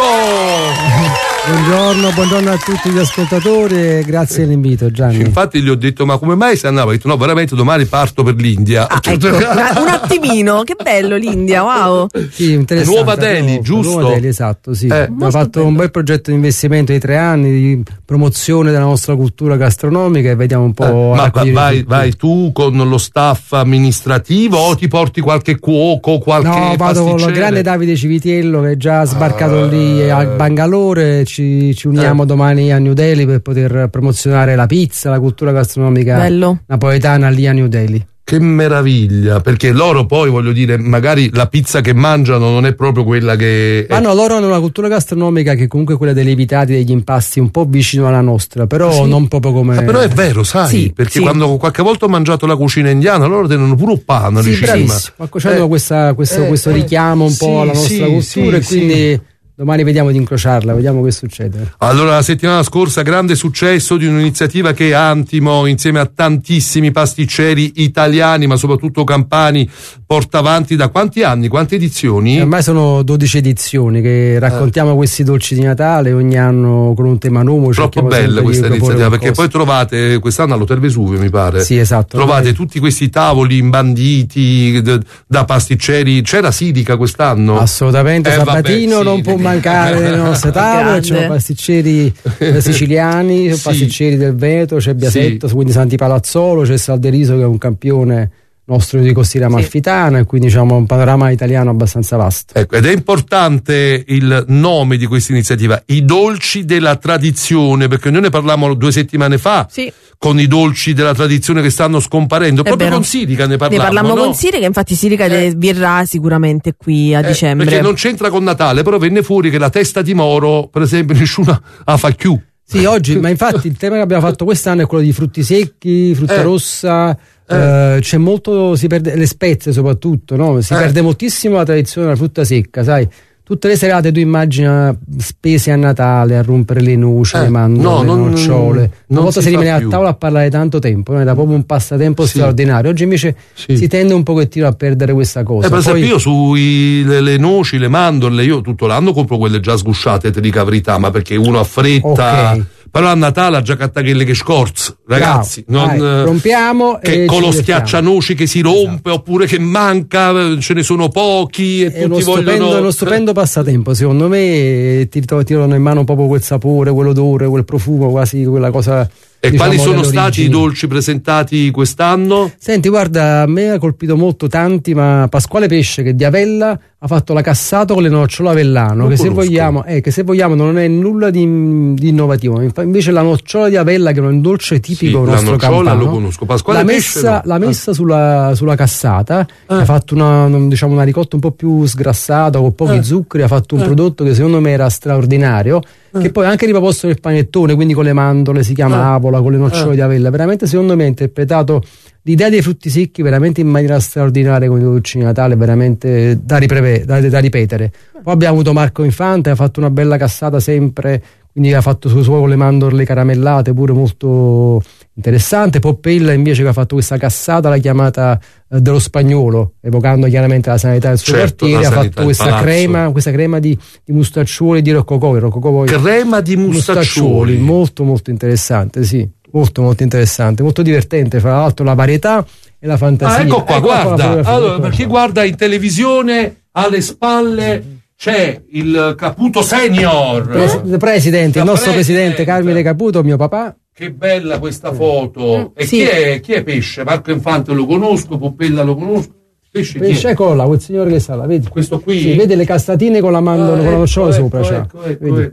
Buongiorno, buongiorno a tutti gli ascoltatori, grazie dell'invito, Gianni. Infatti gli ho detto, ma come mai se andava? Ho detto, no, veramente domani parto per l'India. Ah, ecco, un attimino, che bello l'India, wow. Sì, interessante. Nuova Delhi, giusto? Nuova Delhi, esatto, sì. Eh, Abbiamo fatto bello. un bel progetto di investimento di tre anni di promozione della nostra cultura gastronomica e vediamo un po'. Eh, ma vai, vai tu con lo staff amministrativo o ti porti qualche cuoco, qualche No, vado con il grande Davide Civitiello che è già sbarcato ah, lì a Bangalore. Ci, ci uniamo eh. domani a New Delhi per poter promozionare la pizza, la cultura gastronomica Bello. napoletana lì a New Delhi. Che meraviglia, perché loro poi, voglio dire, magari la pizza che mangiano non è proprio quella che... Ma no, loro hanno una cultura gastronomica che comunque è quella dei lievitati, degli impasti un po' vicino alla nostra, però sì. non proprio come... Ah, però è vero, sai, sì, perché sì. quando qualche volta ho mangiato la cucina indiana, loro tengono pure un pane, sì, diciamo. Ma hanno eh, questa, questo, eh, questo richiamo un sì, po' alla nostra sì, cultura sì, e quindi... Sì. Domani vediamo di incrociarla, vediamo che succede. Allora, la settimana scorsa grande successo di un'iniziativa che Antimo, insieme a tantissimi pasticceri italiani, ma soprattutto campani, porta avanti da quanti anni, quante edizioni? Ormai sono dodici edizioni che raccontiamo eh. questi dolci di Natale ogni anno con un tema nuovo. Troppo bella questa iniziativa, perché poi trovate quest'anno all'Hotel Vesuvio, mi pare. Sì, esatto. Trovate ormai... tutti questi tavoli imbanditi da pasticceri. C'era Sidica quest'anno? Assolutamente, eh, Sabatino vabbè, non può mancare nelle nostre tavole. C'è pasticceri siciliani, sì. pasticceri del Veneto, c'è Biasetto, sì. quindi Santi Palazzolo, c'è Salderiso che è un campione nostro di Costiera Amalfitana, sì. e quindi diciamo un panorama italiano abbastanza vasto. Ecco, ed è importante il nome di questa iniziativa, i dolci della tradizione, perché noi ne parlavamo due settimane fa, sì. con i dolci della tradizione che stanno scomparendo, è proprio vero. Con Sirica ne parlavamo. Ne parlammo no? con Sirica, infatti Sirica eh. verrà sicuramente qui a eh, dicembre. Perché non c'entra con Natale, però venne fuori che la testa di moro, per esempio, nessuno la fa più. Sì, oggi, ma infatti il tema che abbiamo fatto quest'anno è quello di frutti secchi, frutta eh. rossa. Eh. Uh, c'è molto, si perde le spezie soprattutto, no? Si eh. perde moltissimo la tradizione della frutta secca, sai? Tutte le serate tu immagina spese a Natale a rompere le noci, eh. le mandorle, no, non, le nocciole. Una non volta si, si rimane a tavola a parlare tanto tempo, no? Era proprio un passatempo sì. straordinario. Oggi invece sì. si tende un pochettino a perdere questa cosa. Eh, per esempio, Poi... io sui le, le noci, le mandorle, io tutto l'anno compro quelle già sgusciate, ti dico la verità, ma perché uno ha fretta. Okay. Però a Natale ha già cattachelle che scorz, ragazzi. No, non, dai, rompiamo che e con lo schiaccianoci che si rompe, esatto. oppure che manca, ce ne sono pochi e è tutti stupendo, vogliono. È uno stupendo passatempo, secondo me ti tirano in mano proprio quel sapore, quell'odore, quel profumo, quasi quella cosa. E diciamo, quali sono stati origini. i dolci presentati quest'anno? Senti, guarda, a me ha colpito molto tanti, ma Pasquale Pesce, che di Avella ha fatto la cassata con le nocciole Avellano, che se, vogliamo, eh, che se vogliamo non è nulla di, di innovativo. Invece la nocciola di Avella, che è un dolce tipico sì, nostro campano, la nocciola lo conosco. Pasquale l'ha Pesce messa, no. l'ha messa eh. sulla, sulla cassata, eh. ha fatto una, diciamo, una ricotta un po' più sgrassata, con pochi eh. zuccheri, ha fatto un eh. prodotto che secondo me era straordinario, eh. che poi anche riproposto nel panettone, quindi con le mandorle, si chiama eh. avola, con le nocciole eh. di Avella, veramente secondo me ha interpretato l'idea dei frutti secchi veramente in maniera straordinaria con i dolci di Natale, veramente da, ripreve, da, da ripetere. Poi abbiamo avuto Marco Infante, ha fatto una bella cassata sempre, quindi ha fatto su suo con le mandorle caramellate, pure molto interessante. Poppella invece che ha fatto questa cassata, l'ha chiamata eh, dello Spagnolo, evocando chiaramente la sanità del suo certo, quartiere, ha sanità, fatto questa crema, questa crema di, di mustacciuoli di roccocò, roccocò crema di mustaccioli. mustaccioli, molto molto interessante, sì. Molto molto interessante, molto divertente, fra l'altro la varietà e la fantasia. Ah, ecco qua, ecco guarda, qua allora, per chi guarda in televisione alle spalle c'è il Caputo Senior. Pres- presidente, il nostro presidente Carmine Caputo, mio papà. Che bella questa foto. E sì. chi è, chi è Pesce? Marco Infante lo conosco, Poppella lo conosco. Pesce, Pesce eccolo là, quel signore che sta là, vedi? Questo qui? Sì, vede le castatine con la mandorla, ah, con la nocciola ecco, sopra. Ecco, cioè. ecco, ecco, ecco.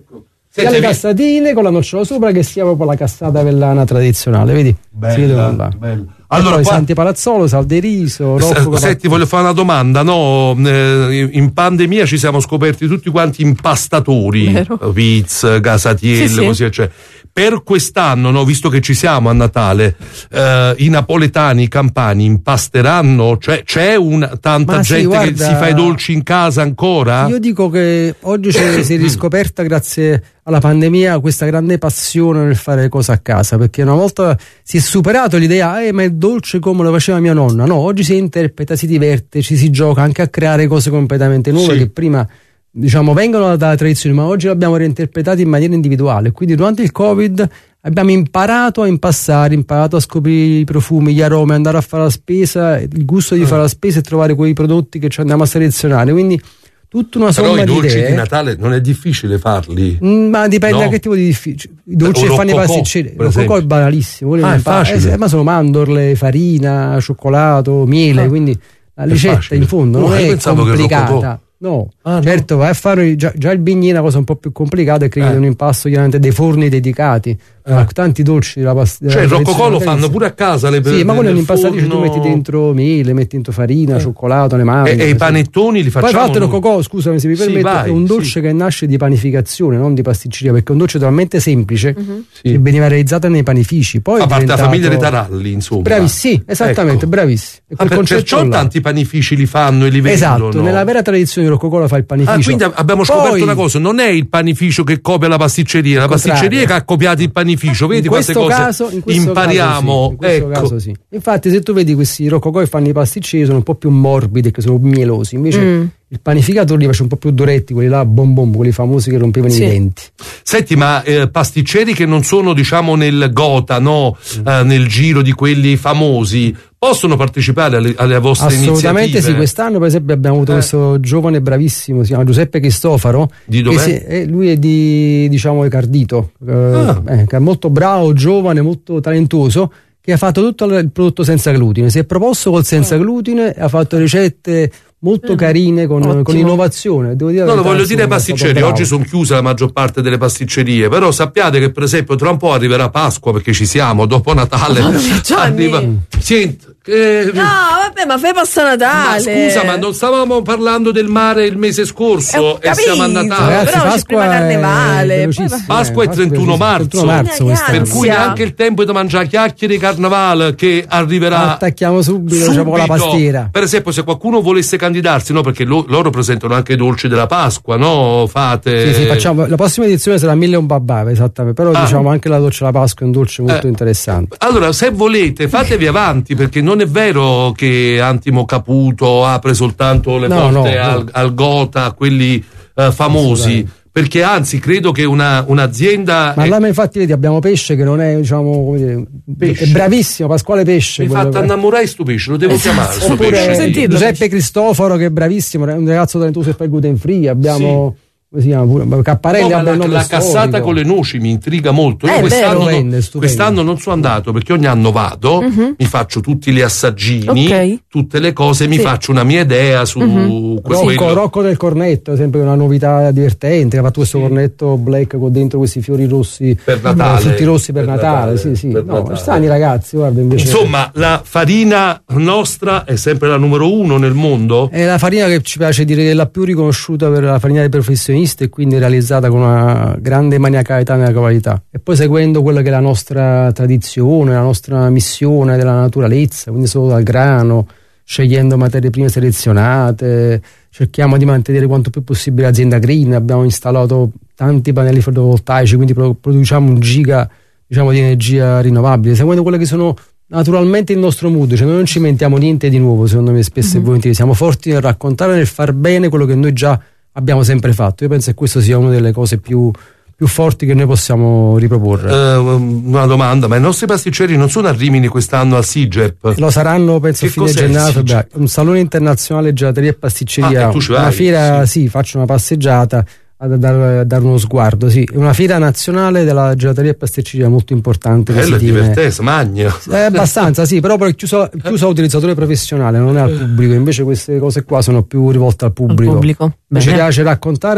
e alle cassatine con la nocciola sopra, che sia proprio la cassata avellana tradizionale, vedi? Bella, bella. Allora, Allora, qua- Santi Palazzolo, sal di riso, Rocco, S- Senti, voglio fare una domanda, no? Eh, In pandemia ci siamo scoperti tutti quanti impastatori, Vero. Viz, Casatielle, Sì, sì. così eccetera. Per quest'anno, no, visto che ci siamo a Natale, eh, i napoletani, i campani impasteranno? Cioè, c'è una, tanta Ma sì, gente che guarda, si fa i dolci in casa ancora? Io dico che oggi c'è- si è riscoperta, grazie alla pandemia, questa grande passione nel fare le cose a casa, perché una volta si è superato l'idea, eh, ma il dolce come lo faceva mia nonna. No, oggi si interpreta, si diverte, ci si gioca anche a creare cose completamente nuove, Sì. che prima, diciamo, vengono dalla tradizione, ma oggi l'abbiamo reinterpretata in maniera individuale. Quindi durante il Covid abbiamo imparato a impastare, imparato a scoprire i profumi, gli aromi, andare a fare la spesa, il gusto di fare la spesa e trovare quei prodotti che ci andiamo a selezionare. Quindi tutta una Però somma i di dolci idee. di Natale non è difficile farli. Mm, ma dipende No. da che tipo di difficile. I dolci Un che fanno i roccocò, pasticceri. per Il roccocò esempio. è banalissimo. quelli Ah, non è fa- facile. eh, ma sono mandorle, farina, cioccolato, miele. Ah. Quindi la È ricetta facile. in fondo Oh, non io è pensavo che il complicata. roccocò- No, Ah, no. certo, vai a fare già, già il bignè è una cosa un po' più complicata, e credi Eh. un impasto chiaramente dei forni dedicati. Ma tanti dolci della pasta. Cioè, il roccocò lo fanno pure a casa le Sì, ma quello è un nel impastatrice, tu forno. metti dentro miele, metti dentro farina, cioccolato, le mani. E, e i panettoni li facciamo Poi fatto il noi? roccocò, scusami se mi Sì, permette, vai, è un dolce sì. che nasce di panificazione, non di pasticceria, perché è un dolce talmente semplice Sì. che veniva realizzato nei panifici. Poi Fa è parte della diventato- famiglia dei taralli, insomma. Bravissimi, sì, esattamente, Ecco. bravissimi. E Ah, quel per- concetto perciò là. tanti panifici li fanno e li vendono. Esatto, nella vera tradizione il roccocò la fa il panificio. Ah, quindi abbiamo scoperto Poi- una cosa, non è il panificio che copia la pasticceria, la contrario. pasticceria che ha copiato il panificio, vedi in quante questo cose caso, in questo impariamo. caso sì, in questo ecco. caso sì. Infatti, se tu vedi questi roccocò che fanno i pasticceri sono un po' più morbidi, che sono mielosi, invece Mm. il panificato li faceva un po' più duretti, quelli là bom bom, quelli famosi che rompevano Sì. i denti. Senti, ma eh, pasticceri che non sono, diciamo, nel gota, no? Mm. Eh, nel giro di quelli famosi, possono partecipare alle, alle vostre Assolutamente iniziative? sì, quest'anno per esempio abbiamo avuto Eh. questo giovane bravissimo, si chiama Giuseppe Cristofaro. Di che dov'è? si- eh, lui è di, diciamo, Cardito, eh, Ah. eh, che è molto bravo, giovane, molto talentuoso, che ha fatto tutto il prodotto senza glutine, si è proposto col senza glutine, ha fatto ricette molto carine con, Ottimo. con innovazione. Devo dire la No, lo verità, voglio dire ai insomma, è stato pasticceri, bravo. oggi sono chiuse la maggior parte delle pasticcerie, però sappiate che per esempio tra un po' arriverà Pasqua, perché ci siamo, dopo Natale Gianni. arriva... Senti, eh, No, vabbè, ma fai passa ma Natale. scusa, ma non stavamo parlando del mare il mese scorso Eh, ho e siamo a capito. Natale? Ragazzi, Però c'è Pasqua prima è Carnevale, velocissima, poi va- Pasqua è eh, trentuno marzo. trentuno marzo quest'anno. Per cui Ansia. anche il tempo di mangiare chiacchiere di carnevale che arriverà Attacchiamo subito, diciamo, con la subito. pastiera. Per esempio, se qualcuno volesse candidarsi, no, perché lo- loro presentano anche i dolci della Pasqua, no? Fate Sì, sì, facciamo, la prossima edizione sarà mille e un babà, esattamente, però Ah. diciamo anche la dolce alla Pasqua è un dolce molto Eh. interessante. Allora, se volete, fatevi avanti, perché non è vero che Antimo Caputo apre soltanto le No, porte no, al, no. al Gota, a quelli eh, famosi, Assolutamente. perché anzi credo che una, un'azienda Ma è- là infatti vedi abbiamo Pesce che non è, diciamo, come dire, Pesce. è bravissimo, Pasquale Pesce. mi quello fatta che- innamorare sto pesce, lo devo chiamare sto Oppure pesce. sentirlo. Giuseppe Cristoforo che è bravissimo, è un ragazzo talentuoso per gluten free. Abbiamo come si chiama pure Capparelli, No, ma vabbè, la, il nome la cassata storico. con le noci mi intriga molto. Io Eh, quest'anno, vero, no- stupendo, stupendo. quest'anno non sono andato perché ogni anno vado, Mhm. mi faccio tutti gli assaggini, Ok. tutte le cose, mi Sì. faccio una mia idea su Mhm. que- Rocco, quello. Rocco del Cornetto, sempre una novità divertente, che ha fatto questo cornetto black con dentro questi fiori rossi, Per Natale. eh, frutti rossi per, Per Natale, Natale, sì, sì. per No, Natale. stanno i ragazzi, guarda, invece Insomma, la farina nostra è sempre la numero uno nel mondo. è la farina che ci piace dire che è la più riconosciuta per la farina dei professionisti e quindi realizzata con una grande maniacalità nella qualità. E poi seguendo quella che è la nostra tradizione, la nostra missione della naturalezza, quindi solo dal grano, scegliendo materie prime selezionate, cerchiamo di mantenere quanto più possibile l'azienda green, abbiamo installato tanti pannelli fotovoltaici, quindi pro- produciamo un giga, diciamo, di energia rinnovabile, seguendo quelle che sono naturalmente il nostro mood, cioè noi non ci inventiamo niente di nuovo, secondo me, spesso Mhm. e volentieri siamo forti nel raccontare e nel far bene quello che noi già abbiamo sempre fatto. Io penso che questo sia una delle cose più, più forti che noi possiamo riproporre. Eh, una domanda, ma i nostri pasticceri non sono a Rimini quest'anno al SIGEP? Lo saranno, penso, a Che fine cos'è il gennaio, SIGEP? febbraio. Un salone internazionale gelateria e pasticceria, Ah, e tu ci vai? una fiera, sì. faccio una passeggiata a dare, a dare uno sguardo, sì, è una fiera nazionale della gelateria e pasticceria molto importante. che Bello, è si tiene- divertente, magna. Eh, abbastanza, sì, però poi è chiuso, chiuso a utilizzatore professionale, non è al pubblico. Invece queste cose qua sono più rivolte al pubblico. pubblico. Ci Bene. piace raccontare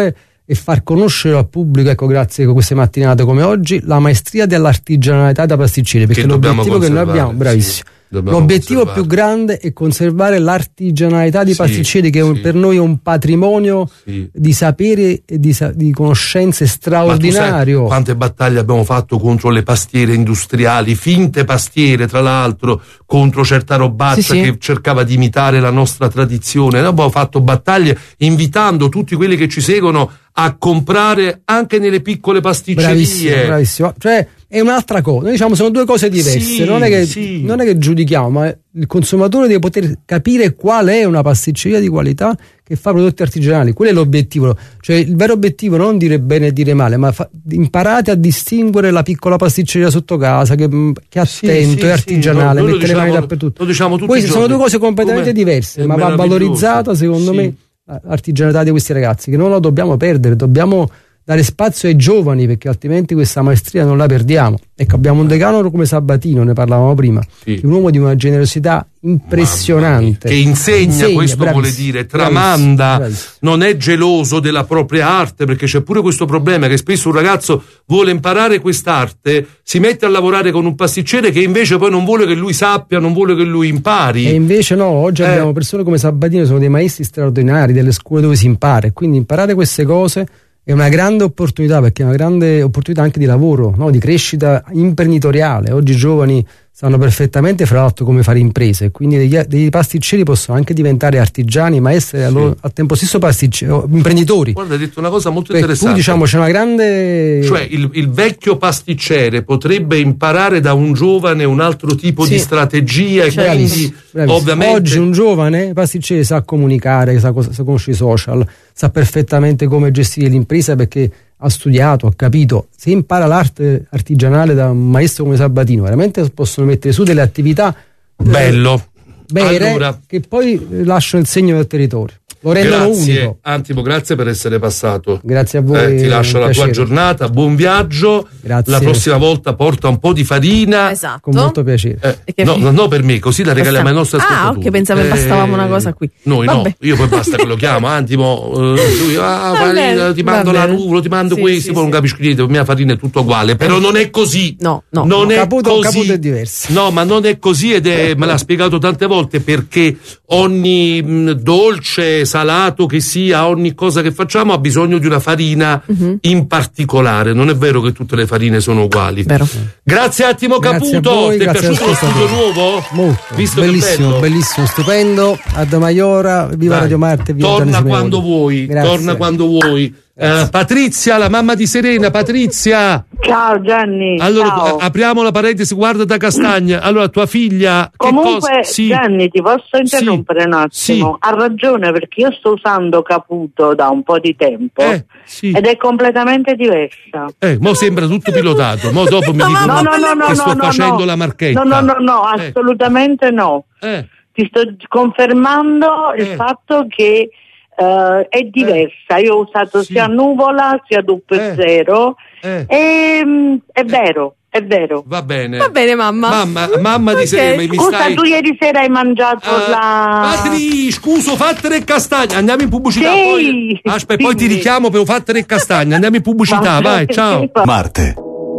e far conoscere al pubblico, ecco, grazie a queste mattinate come oggi, la maestria dell'artigianalità da pasticcere, perché che l'obiettivo che noi abbiamo, bravissimo, sì, l'obiettivo conservare. più grande è conservare l'artigianalità di Sì, pasticceri, che è un, sì. per noi è un patrimonio Sì. di sapere e di, sa- di conoscenze straordinario. Ma tu sai quante battaglie abbiamo fatto contro le pastiere industriali, finte pastiere tra l'altro, contro certa robazza Sì, sì. che cercava di imitare la nostra tradizione. Noi abbiamo fatto battaglie invitando tutti quelli che ci seguono a comprare anche nelle piccole pasticcerie. Bravissimo, bravissimo. Cioè è un'altra cosa, noi diciamo sono due cose diverse, Sì, non, è che, sì. non è che giudichiamo, ma il consumatore deve poter capire qual è una pasticceria di qualità che fa prodotti artigianali. Quello è l'obiettivo, cioè il vero obiettivo non dire bene e dire male, ma fa, imparate a distinguere la piccola pasticceria sotto casa che, che è attento, sì, è artigianale, sì, lo- lo mette le mani diciamo- dappertutto. lo diciamo tutti Queste i sono giorni. due cose completamente Com'è? diverse, È ma va meraviglioso. valorizzata secondo Sì. me l'artigianalità di questi ragazzi, che non la dobbiamo perdere, dobbiamo dare spazio ai giovani, perché altrimenti questa maestria non la perdiamo. Ecco, abbiamo un decano come Sabatino, ne parlavamo prima, Sì. che è un uomo di una generosità impressionante, Che insegna, questo bravissimo, vuole dire, tramanda, bravissimo. non è geloso della propria arte, perché c'è pure questo problema che spesso un ragazzo vuole imparare quest'arte, si mette a lavorare con un pasticcere che invece poi non vuole che lui sappia, non vuole che lui impari. E invece no, oggi Eh. abbiamo persone come Sabatino, sono dei maestri straordinari, delle scuole dove si impara, e quindi imparare queste cose è una grande opportunità, perché è una grande opportunità anche di lavoro, no? Di crescita imprenditoriale. Oggi i giovani sanno perfettamente, fra l'altro, come fare imprese, quindi degli, dei pasticceri possono anche diventare artigiani, ma essere Sì. allo- al tempo stesso pasticceri, imprenditori. Guarda, hai detto una cosa molto Per cui, interessante. diciamo, c'è una grande... Cioè il, il vecchio pasticcere potrebbe imparare da un giovane un altro tipo Sì. di strategia, e Bravissimo, quindi bravissimo. ovviamente Oggi un giovane pasticcere sa comunicare, sa, cosa- sa conoscere i social, sa perfettamente come gestire l'impresa, perché ha studiato, ha capito. Se impara l'arte artigianale da un maestro come Sabatino, veramente possono mettere su delle attività bello. vere, Allora, che poi lasciano il segno del territorio, lo rendono grazie unico. Antimo, grazie per essere passato. Grazie a voi. Eh, ti lascio la tua piacere. giornata, buon viaggio. Grazie. La prossima volta porta un po' di farina. Esatto. Con molto piacere. Eh, E che- no, no, no, per me, così la regaliamo ai nostri Ah, ascoltatori. ok, pensavo che Eh, bastavamo una cosa qui. Noi Vabbè. no, io poi basta che lo chiamo, Antimo, eh, lui, ah, Va farina, bene, ti va mando la bene. nuvola, ti mando Sì, questi, sì, poi sì. non capisco niente, per me la farina è tutto uguale, però non è così. No, no. non no, è Caputo- così. Caputo è diverso. No, ma non è così, ed è, me l'ha spiegato tante volte, perché ogni mh, dolce, salato che sia, ogni cosa che facciamo ha bisogno di una farina Mhm. in particolare. Non è vero che tutte le farine sono uguali. Vero. Grazie Attimo Grazie a Caputo, voi, ti è grazie piaciuto lo all'ascoltatore. studio nuovo? Molto, Visto che bellissimo, bello? bellissimo, stupendo. Ad Maiora, viva Dai, Radio Marte, viva torna Gianni quando Simeoni. vuoi, Grazie. torna quando vuoi. Eh, Patrizia, la mamma di Serena, Patrizia. Ciao Gianni. Allora, ciao. a- apriamo la parentesi, guarda da castagna. Allora, tua figlia. che Comunque, cosa- sì. Gianni, ti posso interrompere un attimo? Sì. Ha ragione, perché io sto usando Caputo da un po' di tempo Eh, sì. ed è completamente diversa. Eh, mo sembra tutto pilotato. Mo dopo mi No, dicono no, no, no, che no, sto no, facendo no. la marchetta. No, no, no, no, Eh. assolutamente no. Eh. Ti sto confermando il Eh. fatto che eh, è diversa. Io ho usato Sì. sia nuvola sia doppio Eh. zero. Eh. E, mm, è vero, è vero. Va bene. Va bene, mamma. Mamma, mamma di Ok. Serena, mi Scusa, stai... tu ieri sera hai mangiato Eh, la... Patri, scuso, fattere e castagna. Andiamo in pubblicità. Sì. Poi... Aspetta, poi ti Dimmi. richiamo per fattere e castagna. Andiamo in pubblicità, Va vai, bene. ciao. Marte.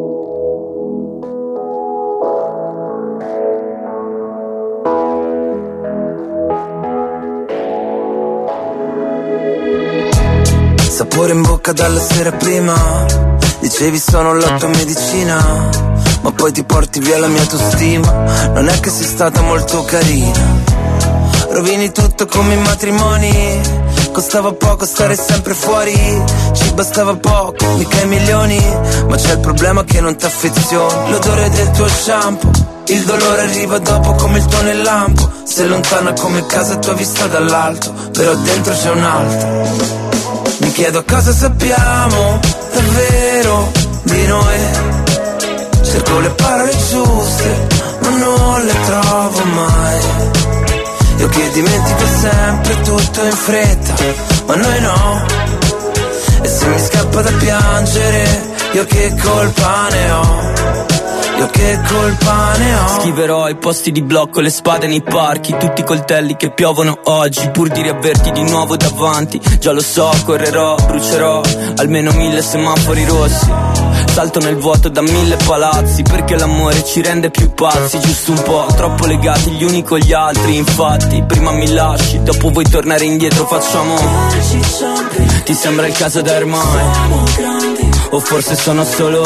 Sapore in bocca dalla sera prima. Dicevi sono la tua medicina, ma poi ti porti via la mia autostima. Non è che sei stata molto carina. Rovini tutto come i matrimoni. Costava poco stare sempre fuori. Ci bastava poco, mica i milioni. Ma c'è il problema che non t'affezioni. L'odore del tuo shampoo, il dolore arriva dopo come il tuo nel lampo. Sei lontana come casa tua vista dall'alto, però dentro c'è un altro. Mi chiedo cosa sappiamo davvero di noi. Cerco le parole giuste, ma non le trovo mai. Io che dimentico sempre tutto in fretta, ma noi no. E se mi scappa da piangere, io che colpa ne ho? io che colpa ne ho. Scriverò ai posti di blocco, le spade nei parchi, tutti i coltelli che piovono oggi, pur di riaverti di nuovo davanti. Già lo so, correrò, brucerò almeno mille semafori rossi. Salto nel vuoto da mille palazzi, perché l'amore ci rende più pazzi. Giusto un po', troppo legati gli uni con gli altri. Infatti, prima mi lasci, dopo vuoi tornare indietro, facciamo. Ti sembra il caso da ormai? O forse sono solo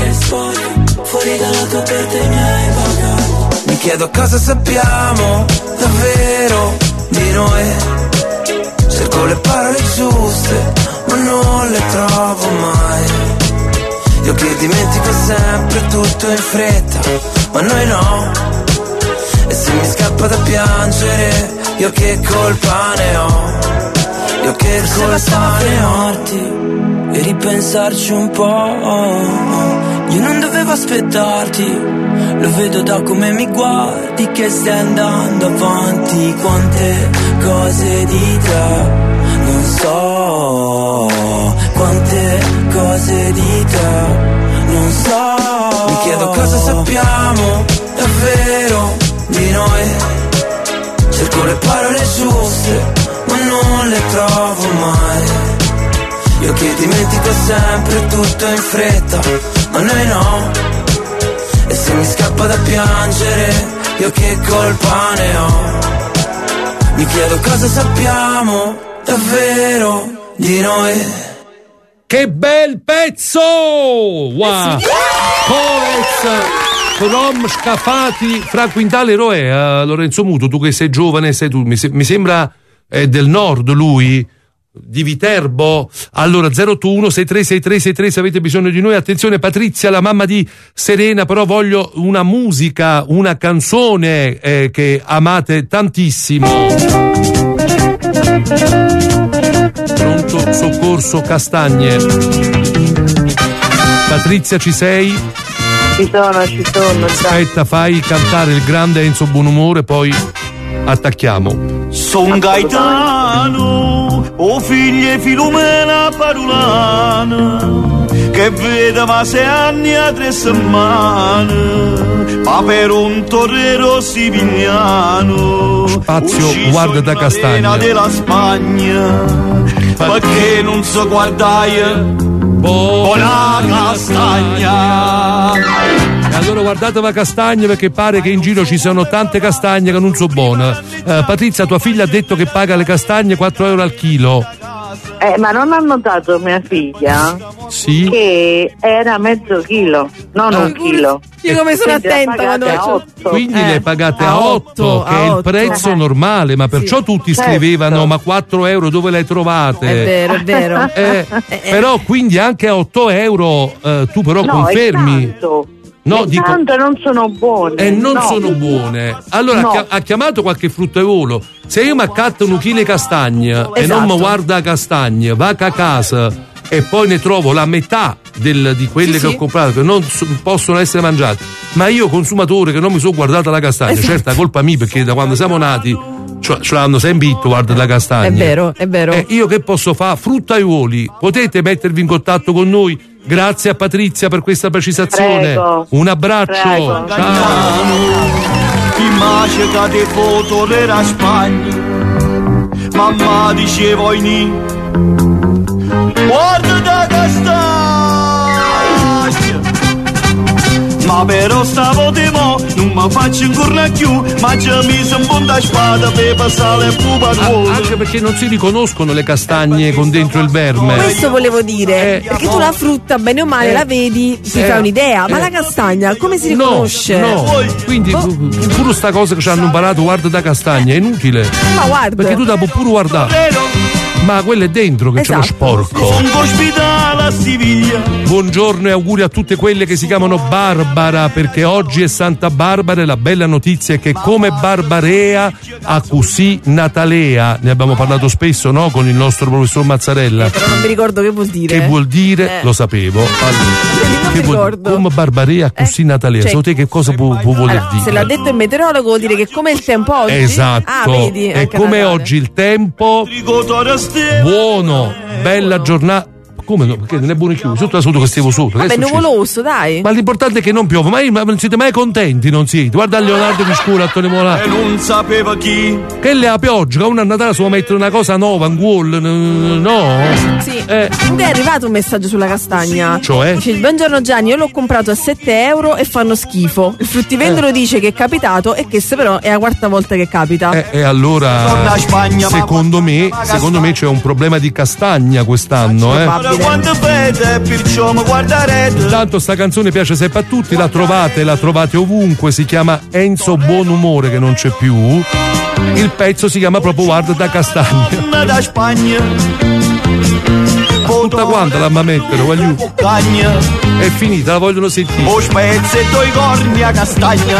fuori dalla tua porta i miei bagagli. Mi chiedo cosa sappiamo davvero di noi. Cerco le parole giuste, ma non le trovo mai. Io che dimentico sempre tutto in fretta, ma noi no. E se mi scappa da piangere, io che colpa ne ho. Io che colpa ne ho. E ripensarci un po'. Io non dovevo aspettarti, lo vedo da come mi guardi che stai andando avanti. Quante cose di te non so, quante cose di te non so. Mi chiedo cosa sappiamo davvero di noi. Cerco le parole giuste, ma non le trovo mai. Io che dimentico sempre tutto in fretta, ma noi no. E se mi scappa da piangere, io che colpa ne ho. Mi chiedo cosa sappiamo davvero di noi. Che bel pezzo! Wow! Coez con Om Scafati, Fra Quintale Roe, uh, Lorenzo Muto, tu che sei giovane, sei tu, mi, se- mi sembra eh, del nord lui, di Viterbo. Allora zero otto uno sei tre sei tre sei tre se avete bisogno di noi. Attenzione, Patrizia, la mamma di Serena, però voglio una musica, una canzone eh, che amate tantissimo. Pronto soccorso Castagne. Patrizia, ci sei? Ci sono, ci sono. Aspetta, fai cantare il grande Enzo Buonumore, poi attacchiamo. Son Gaetano, o figlie Filumena Parulana, che vedeva sei anni a tre settimane, ma per un torrero sivignano. Spazio guarda da Castagna della Spagna, perché non so guardare buona castagna. E allora guardateva Castagna, perché pare che in giro ci siano tante castagne che non so buone. eh, Patrizia, tua figlia ha detto che paga le castagne quattro euro al chilo. Eh, ma non ha notato mia figlia? Sì. Che era mezzo chilo, non Ah. un chilo. Io come sono Quindi le attenta quando pagate a faccio- otto. Quindi Eh, le pagate a a otto, otto, che a è il otto. prezzo Eh. normale, ma perciò tutti Certo. scrivevano ma quattro euro dove le trovate? È vero, è vero. Eh, Eh, eh. però quindi anche a otto euro eh, tu però No, confermi. è tanto. No, È dico, tanto non sono buone. e non no. sono buone. Allora No. ha chi- ha chiamato qualche fruttaiolo. Se io mi accatto un chilo di castagne e non Esatto. mi guarda castagne, va a casa e poi ne trovo la metà del- di quelle Sì, che sì. ho comprato che non so- possono essere mangiate, ma io consumatore che non mi sono guardata la castagna, Esatto. certo è colpa mia, perché da quando siamo nati ce ce l'hanno sempre detto, guarda la castagna. È vero, è vero. Eh, io che posso fare? Fruttaiuoli, potete mettervi in contatto con noi? Grazie a Patrizia per questa precisazione. Prego. Un abbraccio. Prego. Ciao. Immagine che te foto della Spagna, mamma diceva in guarda da castagna, ma però stavo di mo, non mi faccio ancora più, ma già mi sono punta spada per passare il pupa Ah, anche perché non si riconoscono le castagne con dentro il verme. Questo volevo dire, Eh, perché tu la frutta bene o male Eh, la vedi, ti eh, fai un'idea, ma eh. la castagna come si No, riconosce? no, quindi pu- pure sta cosa che ci hanno imparato, guarda da castagna, è inutile. Ma guarda. Perché tu dopo pure guardare. Ma quello è dentro che c'è lo Esatto. sporco. un ospedale a Siviglia. Buongiorno e auguri a tutte quelle che si chiamano Barbara, perché oggi è Santa Barbara e la bella notizia è che come Barbarea ha così Natalea. Ne abbiamo parlato spesso, no? Con il nostro professor Mazzarella. Però non mi ricordo che vuol dire. Che vuol dire? Eh. Lo sapevo. Allora, Non che mi vuol- ricordo. come Barbarea così Eh, Natalea. cioè- Secondo te che cosa può, può voler Allora, dire? se l'ha detto il meteorologo vuol dire che come il tempo oggi. Esatto, Ah, vedi, è anche come Natale. oggi il tempo buono, bella giornata. Come no? Perché non è buono chiuso? Sotto la sotto che stiamo sotto. Vabbè, nuvoloso, dai. Ma l'importante è che non piove, ma, io, ma non siete mai contenti, non siete? Guarda Leonardo Piscura, Antonio Mola. E non sapeva chi. Che le ha pioggia, che uno a Natale si può mettere una cosa nuova, un wall, no? Sì. Eh. Comunque è arrivato un messaggio sulla castagna. Cioè? Dice: buongiorno Gianni, io l'ho comprato a sette euro e fanno schifo. Il fruttivendolo eh. dice che è capitato e che se però è la quarta volta che capita. E eh, eh, allora secondo me, secondo me c'è un problema di castagna quest'anno, eh. Tanto sta canzone piace sempre a tutti, la trovate, la trovate ovunque, si chiama Enzo Buonumore che non c'è più. Il pezzo si chiama proprio Guarda da castagna. Tutta quanta la mettere, voglio. È finita, la vogliono sentire. O spezzetto i corni a castagna.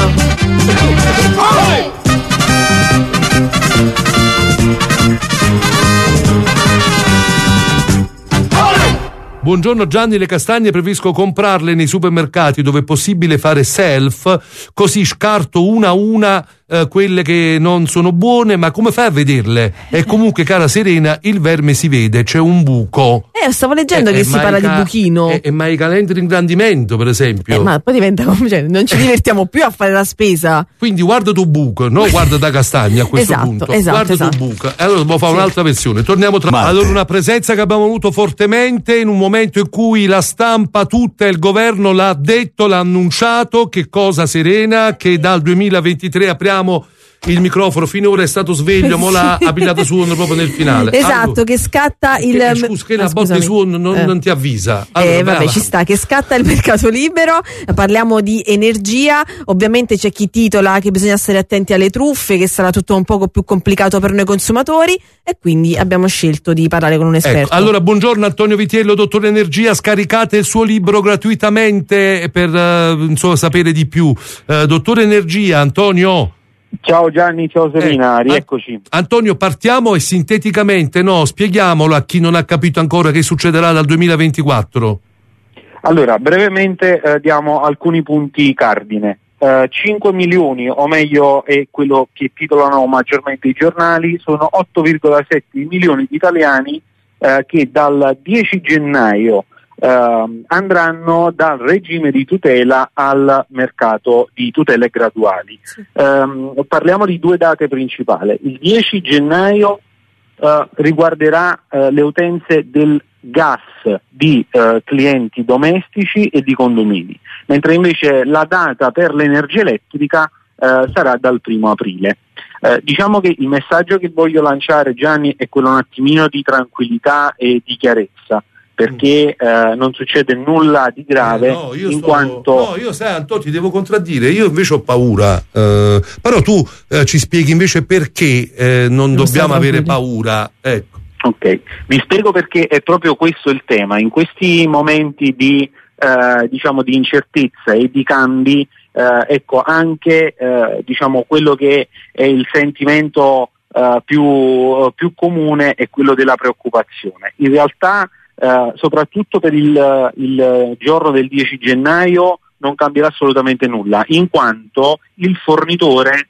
Buongiorno Gianni, le castagne preferisco comprarle nei supermercati dove è possibile fare self, così scarto una a una eh, quelle che non sono buone, ma come fai a vederle? E comunque, cara Serena, il verme si vede, c'è un buco. Eh, stavo leggendo eh, che si parla ca- di buchino. E, e ma i calenti di ingrandimento, per esempio. Eh, ma poi diventa come, cioè, non ci divertiamo più a fare la spesa. Quindi guarda tu buco, no? Guarda da castagna a questo esatto, punto. Esatto, guarda esatto. tu buco. Allora dobbiamo fare sì. un'altra versione. Torniamo tra Marte. Allora, una presenza che abbiamo avuto fortemente in un momento in cui la stampa tutta e il governo l'ha detto, l'ha annunciato. Che cosa, Serena? Che dal duemilaventitré apriamo il microfono, finora è stato sveglio, mo l'ha abitato suono proprio nel finale. Esatto, allora, che scatta il che, scusa, che la botta di suono non, eh. non ti avvisa. Allora, eh, vabbè, brava. ci sta, che scatta il mercato libero, parliamo di energia, ovviamente c'è chi titola che bisogna stare attenti alle truffe, che sarà tutto un poco più complicato per noi consumatori e quindi abbiamo scelto di parlare con un esperto. Ecco, allora, buongiorno Antonio Vitiello, dottore Energia, scaricate il suo libro gratuitamente per uh, insomma, sapere di più. Uh, dottore Energia, Antonio. Ciao Gianni, ciao Serena, eh, rieccoci. Antonio, partiamo e sinteticamente no, spieghiamolo a chi non ha capito ancora che succederà dal duemilaventiquattro. Allora, brevemente eh, diamo alcuni punti cardine. Eh, cinque milioni, o meglio è quello che titolano maggiormente i giornali, sono otto virgola sette milioni di italiani eh, che dal dieci gennaio Uh, andranno dal regime di tutela al mercato di tutele graduali. Sì. Um, parliamo di due date principali. Il dieci gennaio uh, riguarderà uh, le utenze del gas di uh, clienti domestici e di condomini, mentre invece la data per l'energia elettrica uh, sarà dal primo aprile. Uh, diciamo che il messaggio che voglio lanciare, Gianni, è quello un attimino di tranquillità e di chiarezza, perché eh, non succede nulla di grave, eh no, io in sto, quanto no, io sai Antonio ti devo contraddire, io invece ho paura, eh, però tu eh, ci spieghi invece perché eh, non, non dobbiamo avere paura, ecco. Ok, vi spiego perché è proprio questo il tema. In questi momenti di eh, diciamo di incertezza e di cambi, eh, ecco anche eh, diciamo quello che è il sentimento eh, più, più comune è quello della preoccupazione. In realtà Uh, soprattutto per il, il giorno del dieci gennaio non cambierà assolutamente nulla, in quanto il fornitore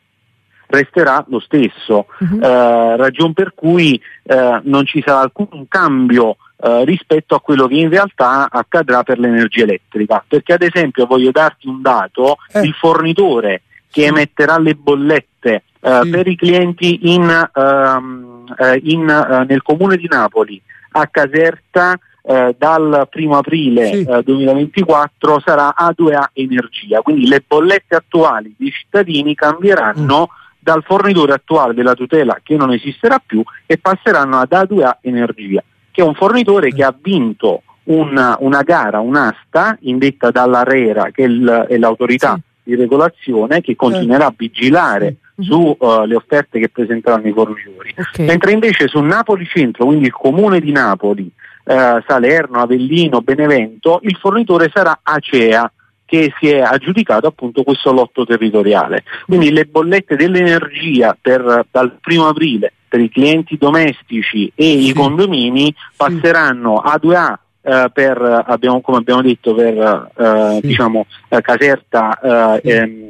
resterà lo stesso, uh-huh. uh, ragion per cui uh, non ci sarà alcun cambio uh, rispetto a quello che in realtà accadrà per l'energia elettrica, perché ad esempio voglio darti un dato, eh. il fornitore che emetterà le bollette uh, sì. per i clienti in, uh, uh, in, uh, nel comune di Napoli a Caserta eh, dal primo aprile sì. eh, duemilaventiquattro sarà A due A Energia, quindi le bollette attuali dei cittadini cambieranno mm. dal fornitore attuale della tutela che non esisterà più e passeranno ad A due A Energia, che è un fornitore mm. che ha vinto una, una gara, un'asta indetta dall'ARERA, che è, il, è l'autorità sì. di regolazione che continuerà mm. a vigilare su uh, le offerte che presenteranno i fornitori, okay. mentre invece su Napoli Centro, quindi il comune di Napoli, uh, Salerno, Avellino, Benevento, il fornitore sarà Acea, che si è aggiudicato appunto questo lotto territoriale. Quindi le bollette dell'energia per, dal primo aprile per i clienti domestici e sì. i condomini passeranno a due A Uh, per abbiamo come abbiamo detto per uh, sì. diciamo uh, Caserta uh, ehm,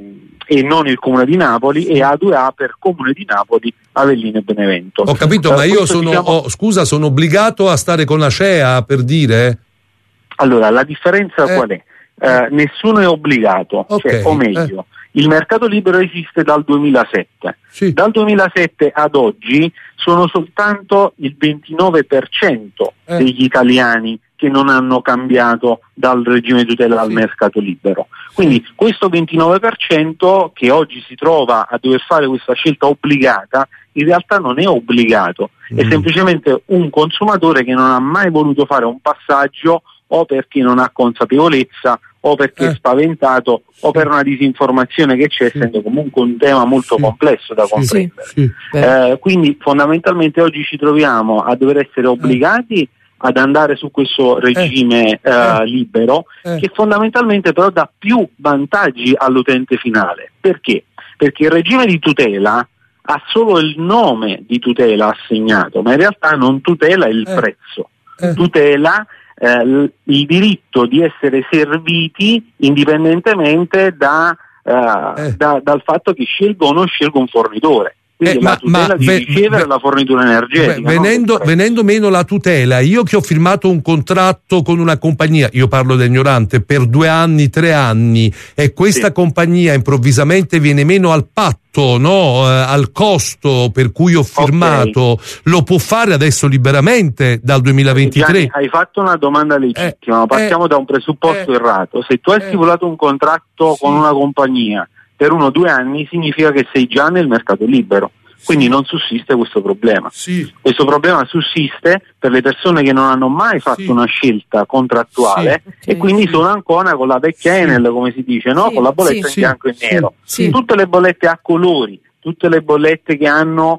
e non il Comune di Napoli, e A due A per Comune di Napoli, Avellino e Benevento. Ho capito, uh, ma io sono, diciamo... oh, scusa, sono obbligato a stare con la C E A, per dire? Allora, la differenza eh. qual è? Uh, nessuno è obbligato, okay. cioè, o meglio, eh. il mercato libero esiste dal duemilasette. Sì. Dal duemilasette ad oggi sono soltanto il ventinove per cento eh. degli italiani che non hanno cambiato dal regime di tutela al mercato libero. Quindi questo ventinove per cento che oggi si trova a dover fare questa scelta obbligata, in realtà non è obbligato, mm. è semplicemente un consumatore che non ha mai voluto fare un passaggio, o perché non ha consapevolezza, o perché eh. è spaventato, o per una disinformazione che c'è, sì. essendo comunque un tema molto sì. complesso da comprendere. Sì. Sì. Eh, quindi fondamentalmente oggi ci troviamo a dover essere obbligati eh. ad andare su questo regime eh. Eh, libero, eh. che fondamentalmente però dà più vantaggi all'utente finale. Perché? Perché il regime di tutela ha solo il nome di tutela assegnato, ma in realtà non tutela il eh. prezzo, eh. tutela eh, il diritto di essere serviti indipendentemente da, eh, eh. da, dal fatto che scelgo o non scelgo un fornitore. Quindi Eh, la ma- tutela ma di ve- ricevere ve- la fornitura energetica. Beh, no? venendo, venendo meno la tutela, io che ho firmato un contratto con una compagnia, io parlo da ignorante, per due anni, tre anni, e questa Sì. compagnia improvvisamente viene meno al patto, no? Eh, al costo per cui ho firmato, lo può fare adesso liberamente dal duemilaventitré? Gianni, hai fatto una domanda legittima, ma partiamo eh, da un presupposto eh, errato. Se tu hai eh, stipulato un contratto sì. con una compagnia per uno o due anni, significa che sei già nel mercato libero. Quindi non sussiste questo problema. Sì. Questo problema sussiste per le persone che non hanno mai fatto Sì. una scelta contrattuale Sì. e quindi Sì. sono ancora con la vecchia Sì. Enel, come si dice, no? Sì. Con la bolletta Sì. in bianco e Sì. nero. Sì. Tutte le bollette a colori, tutte le bollette che hanno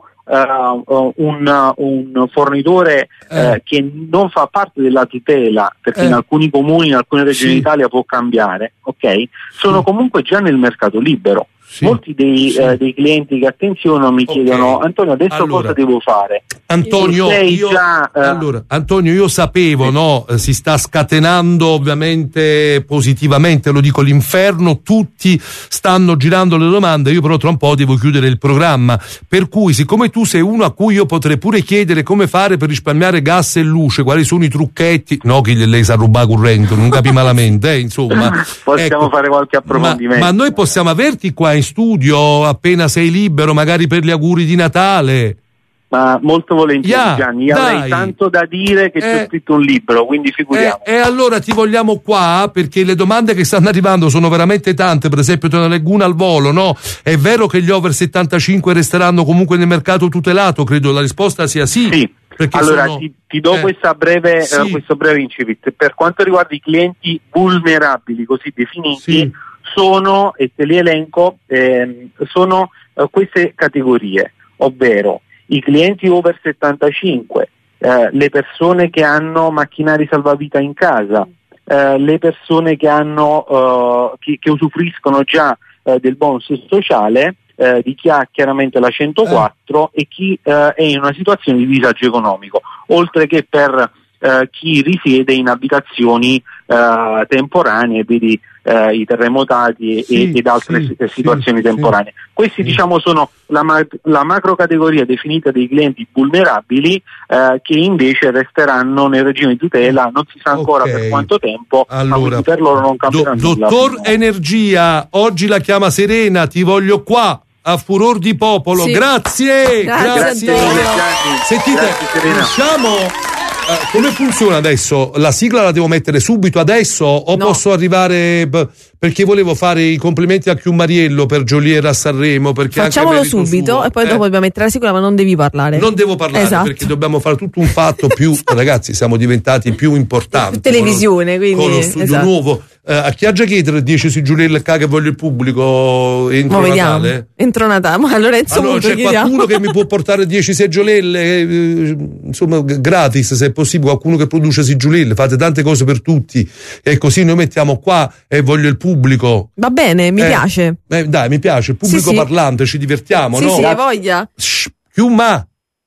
uh, un, un fornitore uh, Eh. che non fa parte della tutela, perché Eh. in alcuni comuni, in alcune regioni Sì. d'Italia può cambiare, ok? Sono Sì. comunque già nel mercato libero. Sì. Molti dei, Sì. eh, dei clienti che attenzione mi Ok. chiedono: Antonio, adesso Allora. cosa devo fare? Antonio, Sei io, già, eh, allora, Antonio, io sapevo, no? eh, Si sta scatenando ovviamente positivamente, lo dico, l'inferno, tutti stanno girando le domande, io però tra un po' devo chiudere il programma. Per cui, siccome tu sei uno a cui io potrei pure chiedere come fare per risparmiare gas e luce, quali sono i trucchetti, no, che lei sa rubare corrente, non capi malamente, eh, insomma. possiamo Ecco, fare qualche ma, approfondimento. ma noi possiamo averti qua in studio appena sei libero, magari per gli auguri di Natale. Ma molto volentieri, Yeah, Gianni. Io dai. avrei tanto da dire che Eh. ci ho scritto un libro, quindi figuriamo. E, e allora ti vogliamo qua perché le domande che stanno arrivando sono veramente tante. Per esempio, te ne leggo una al volo, no? È vero che gli over settantacinque resteranno comunque nel mercato tutelato? Credo la risposta sia sì. Sì. Perché Allora sono- ti, ti do eh, questa breve, sì. eh, questo breve incipit. Per quanto riguarda i clienti vulnerabili, così definiti, Sì. sono, e te li elenco, ehm, sono eh, queste categorie, ovvero i clienti over settantacinque, eh, le persone che hanno macchinari salvavita in casa, eh, le persone che hanno eh, che, che usufruiscono già eh, del bonus sociale, eh, di chi ha chiaramente la centoquattro e chi eh, è in una situazione di disagio economico, oltre che per eh, chi risiede in abitazioni eh, temporanee, vedi eh, i terremotati e, Sì, ed altre sì, si- situazioni sì, temporanee. Questi sì. diciamo sono la, ma- la macro categoria definita dei clienti vulnerabili, eh, che invece resteranno nel regime di tutela, non si sa ancora Ok. per quanto tempo, ma Allora, quindi per loro non cambierà do- nulla. dottor Energia, oggi la chiama Serena, ti voglio qua a furor di popolo. Sì. Grazie, Grazie, Antonio. Sentite, Grazie, Serena. riusciamo. eh, come funziona adesso? La sigla la devo mettere subito adesso o No. posso arrivare b- perché volevo fare i complimenti a Chiumariello per Gioliera a Sanremo, perché anche Facciamolo merito subito suo, e poi eh? dopo dobbiamo mettere la sigla, ma non devi parlare. Non devo parlare Esatto. perché dobbiamo fare tutto un fatto più ragazzi, siamo diventati più importanti. Televisione, con lo, quindi, con lo studio esatto. nuovo. Eh, a chi ha già chiedere dieci si Giuliella qua che voglio il pubblico entro Ma vediamo. Natale? Entro Natale, ma a Lorenzo Allora Muto c'è chiediamo. qualcuno che mi può portare dieci seggiolelle, eh, insomma g- gratis se è possibile, qualcuno che produce seggiolelle, fate tante cose per tutti e così noi mettiamo qua e voglio il pubblico. Va bene, mi Eh, piace. eh, dai, mi piace, il pubblico Sì, sì. parlante, ci divertiamo, Sì, no? sì, hai voglia. Shh, Chiuma!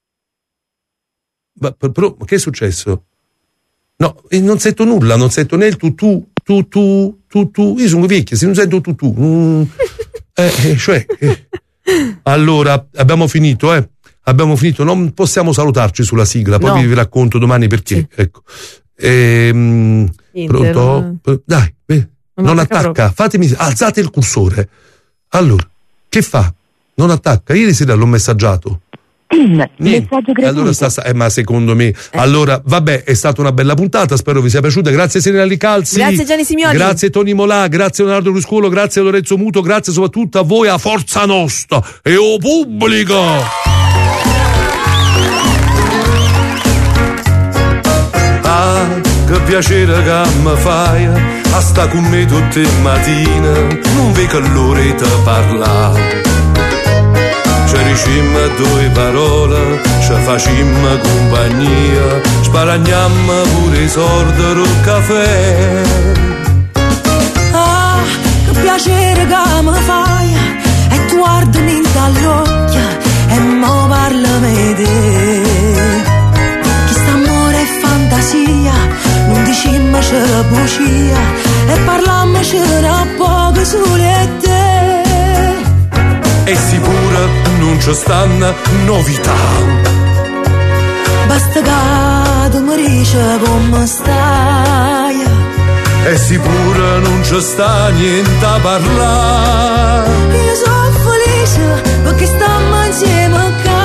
Ma, però, però, che è successo? No, eh, non sento nulla, non sento né il tutù, tutù, tutù. Io sono vecchio, se non sento tutù. Mm. Eh, eh, cioè, eh. Allora, abbiamo finito, eh. Abbiamo finito, non possiamo salutarci sulla sigla, poi no. vi racconto domani perché. Sì. Ecco. Ehm, pronto? Dai, eh. non, non attacca, proprio. Fatemi, alzate il cursore. Allora, che fa? Non attacca, ieri sera l'ho messaggiato. Messaggio gratuito. Allora sta, eh, ma secondo me, eh. allora vabbè, è stata una bella puntata, spero vi sia piaciuta. Grazie Serena Licalzi, grazie Gianni Simioni, grazie Toni Molà, grazie Leonardo Ruscolo, grazie Lorenzo Muto, grazie soprattutto a voi, a Forza Nostra e o pubblico. Ah, che piacere che mi fai a sta con me tutte le mattine, non vedo l'ora di parlare. Ci dicimmo due parole, ci facimmo compagnia, sparagnammo pure i soldi del caffè. Ah, che piacere che mi fai, e tu guardami dall'occhio e mo parlami di te. Chi sta amore e fantasia, non dicimmo c'è bugia, e parlammo c'era poco sole te. E sicura non ci stanno novità. Basta che tu mi dici come stai. E sicura non ci sta niente a parlare. Io sono felice perché stiamo insieme a casa.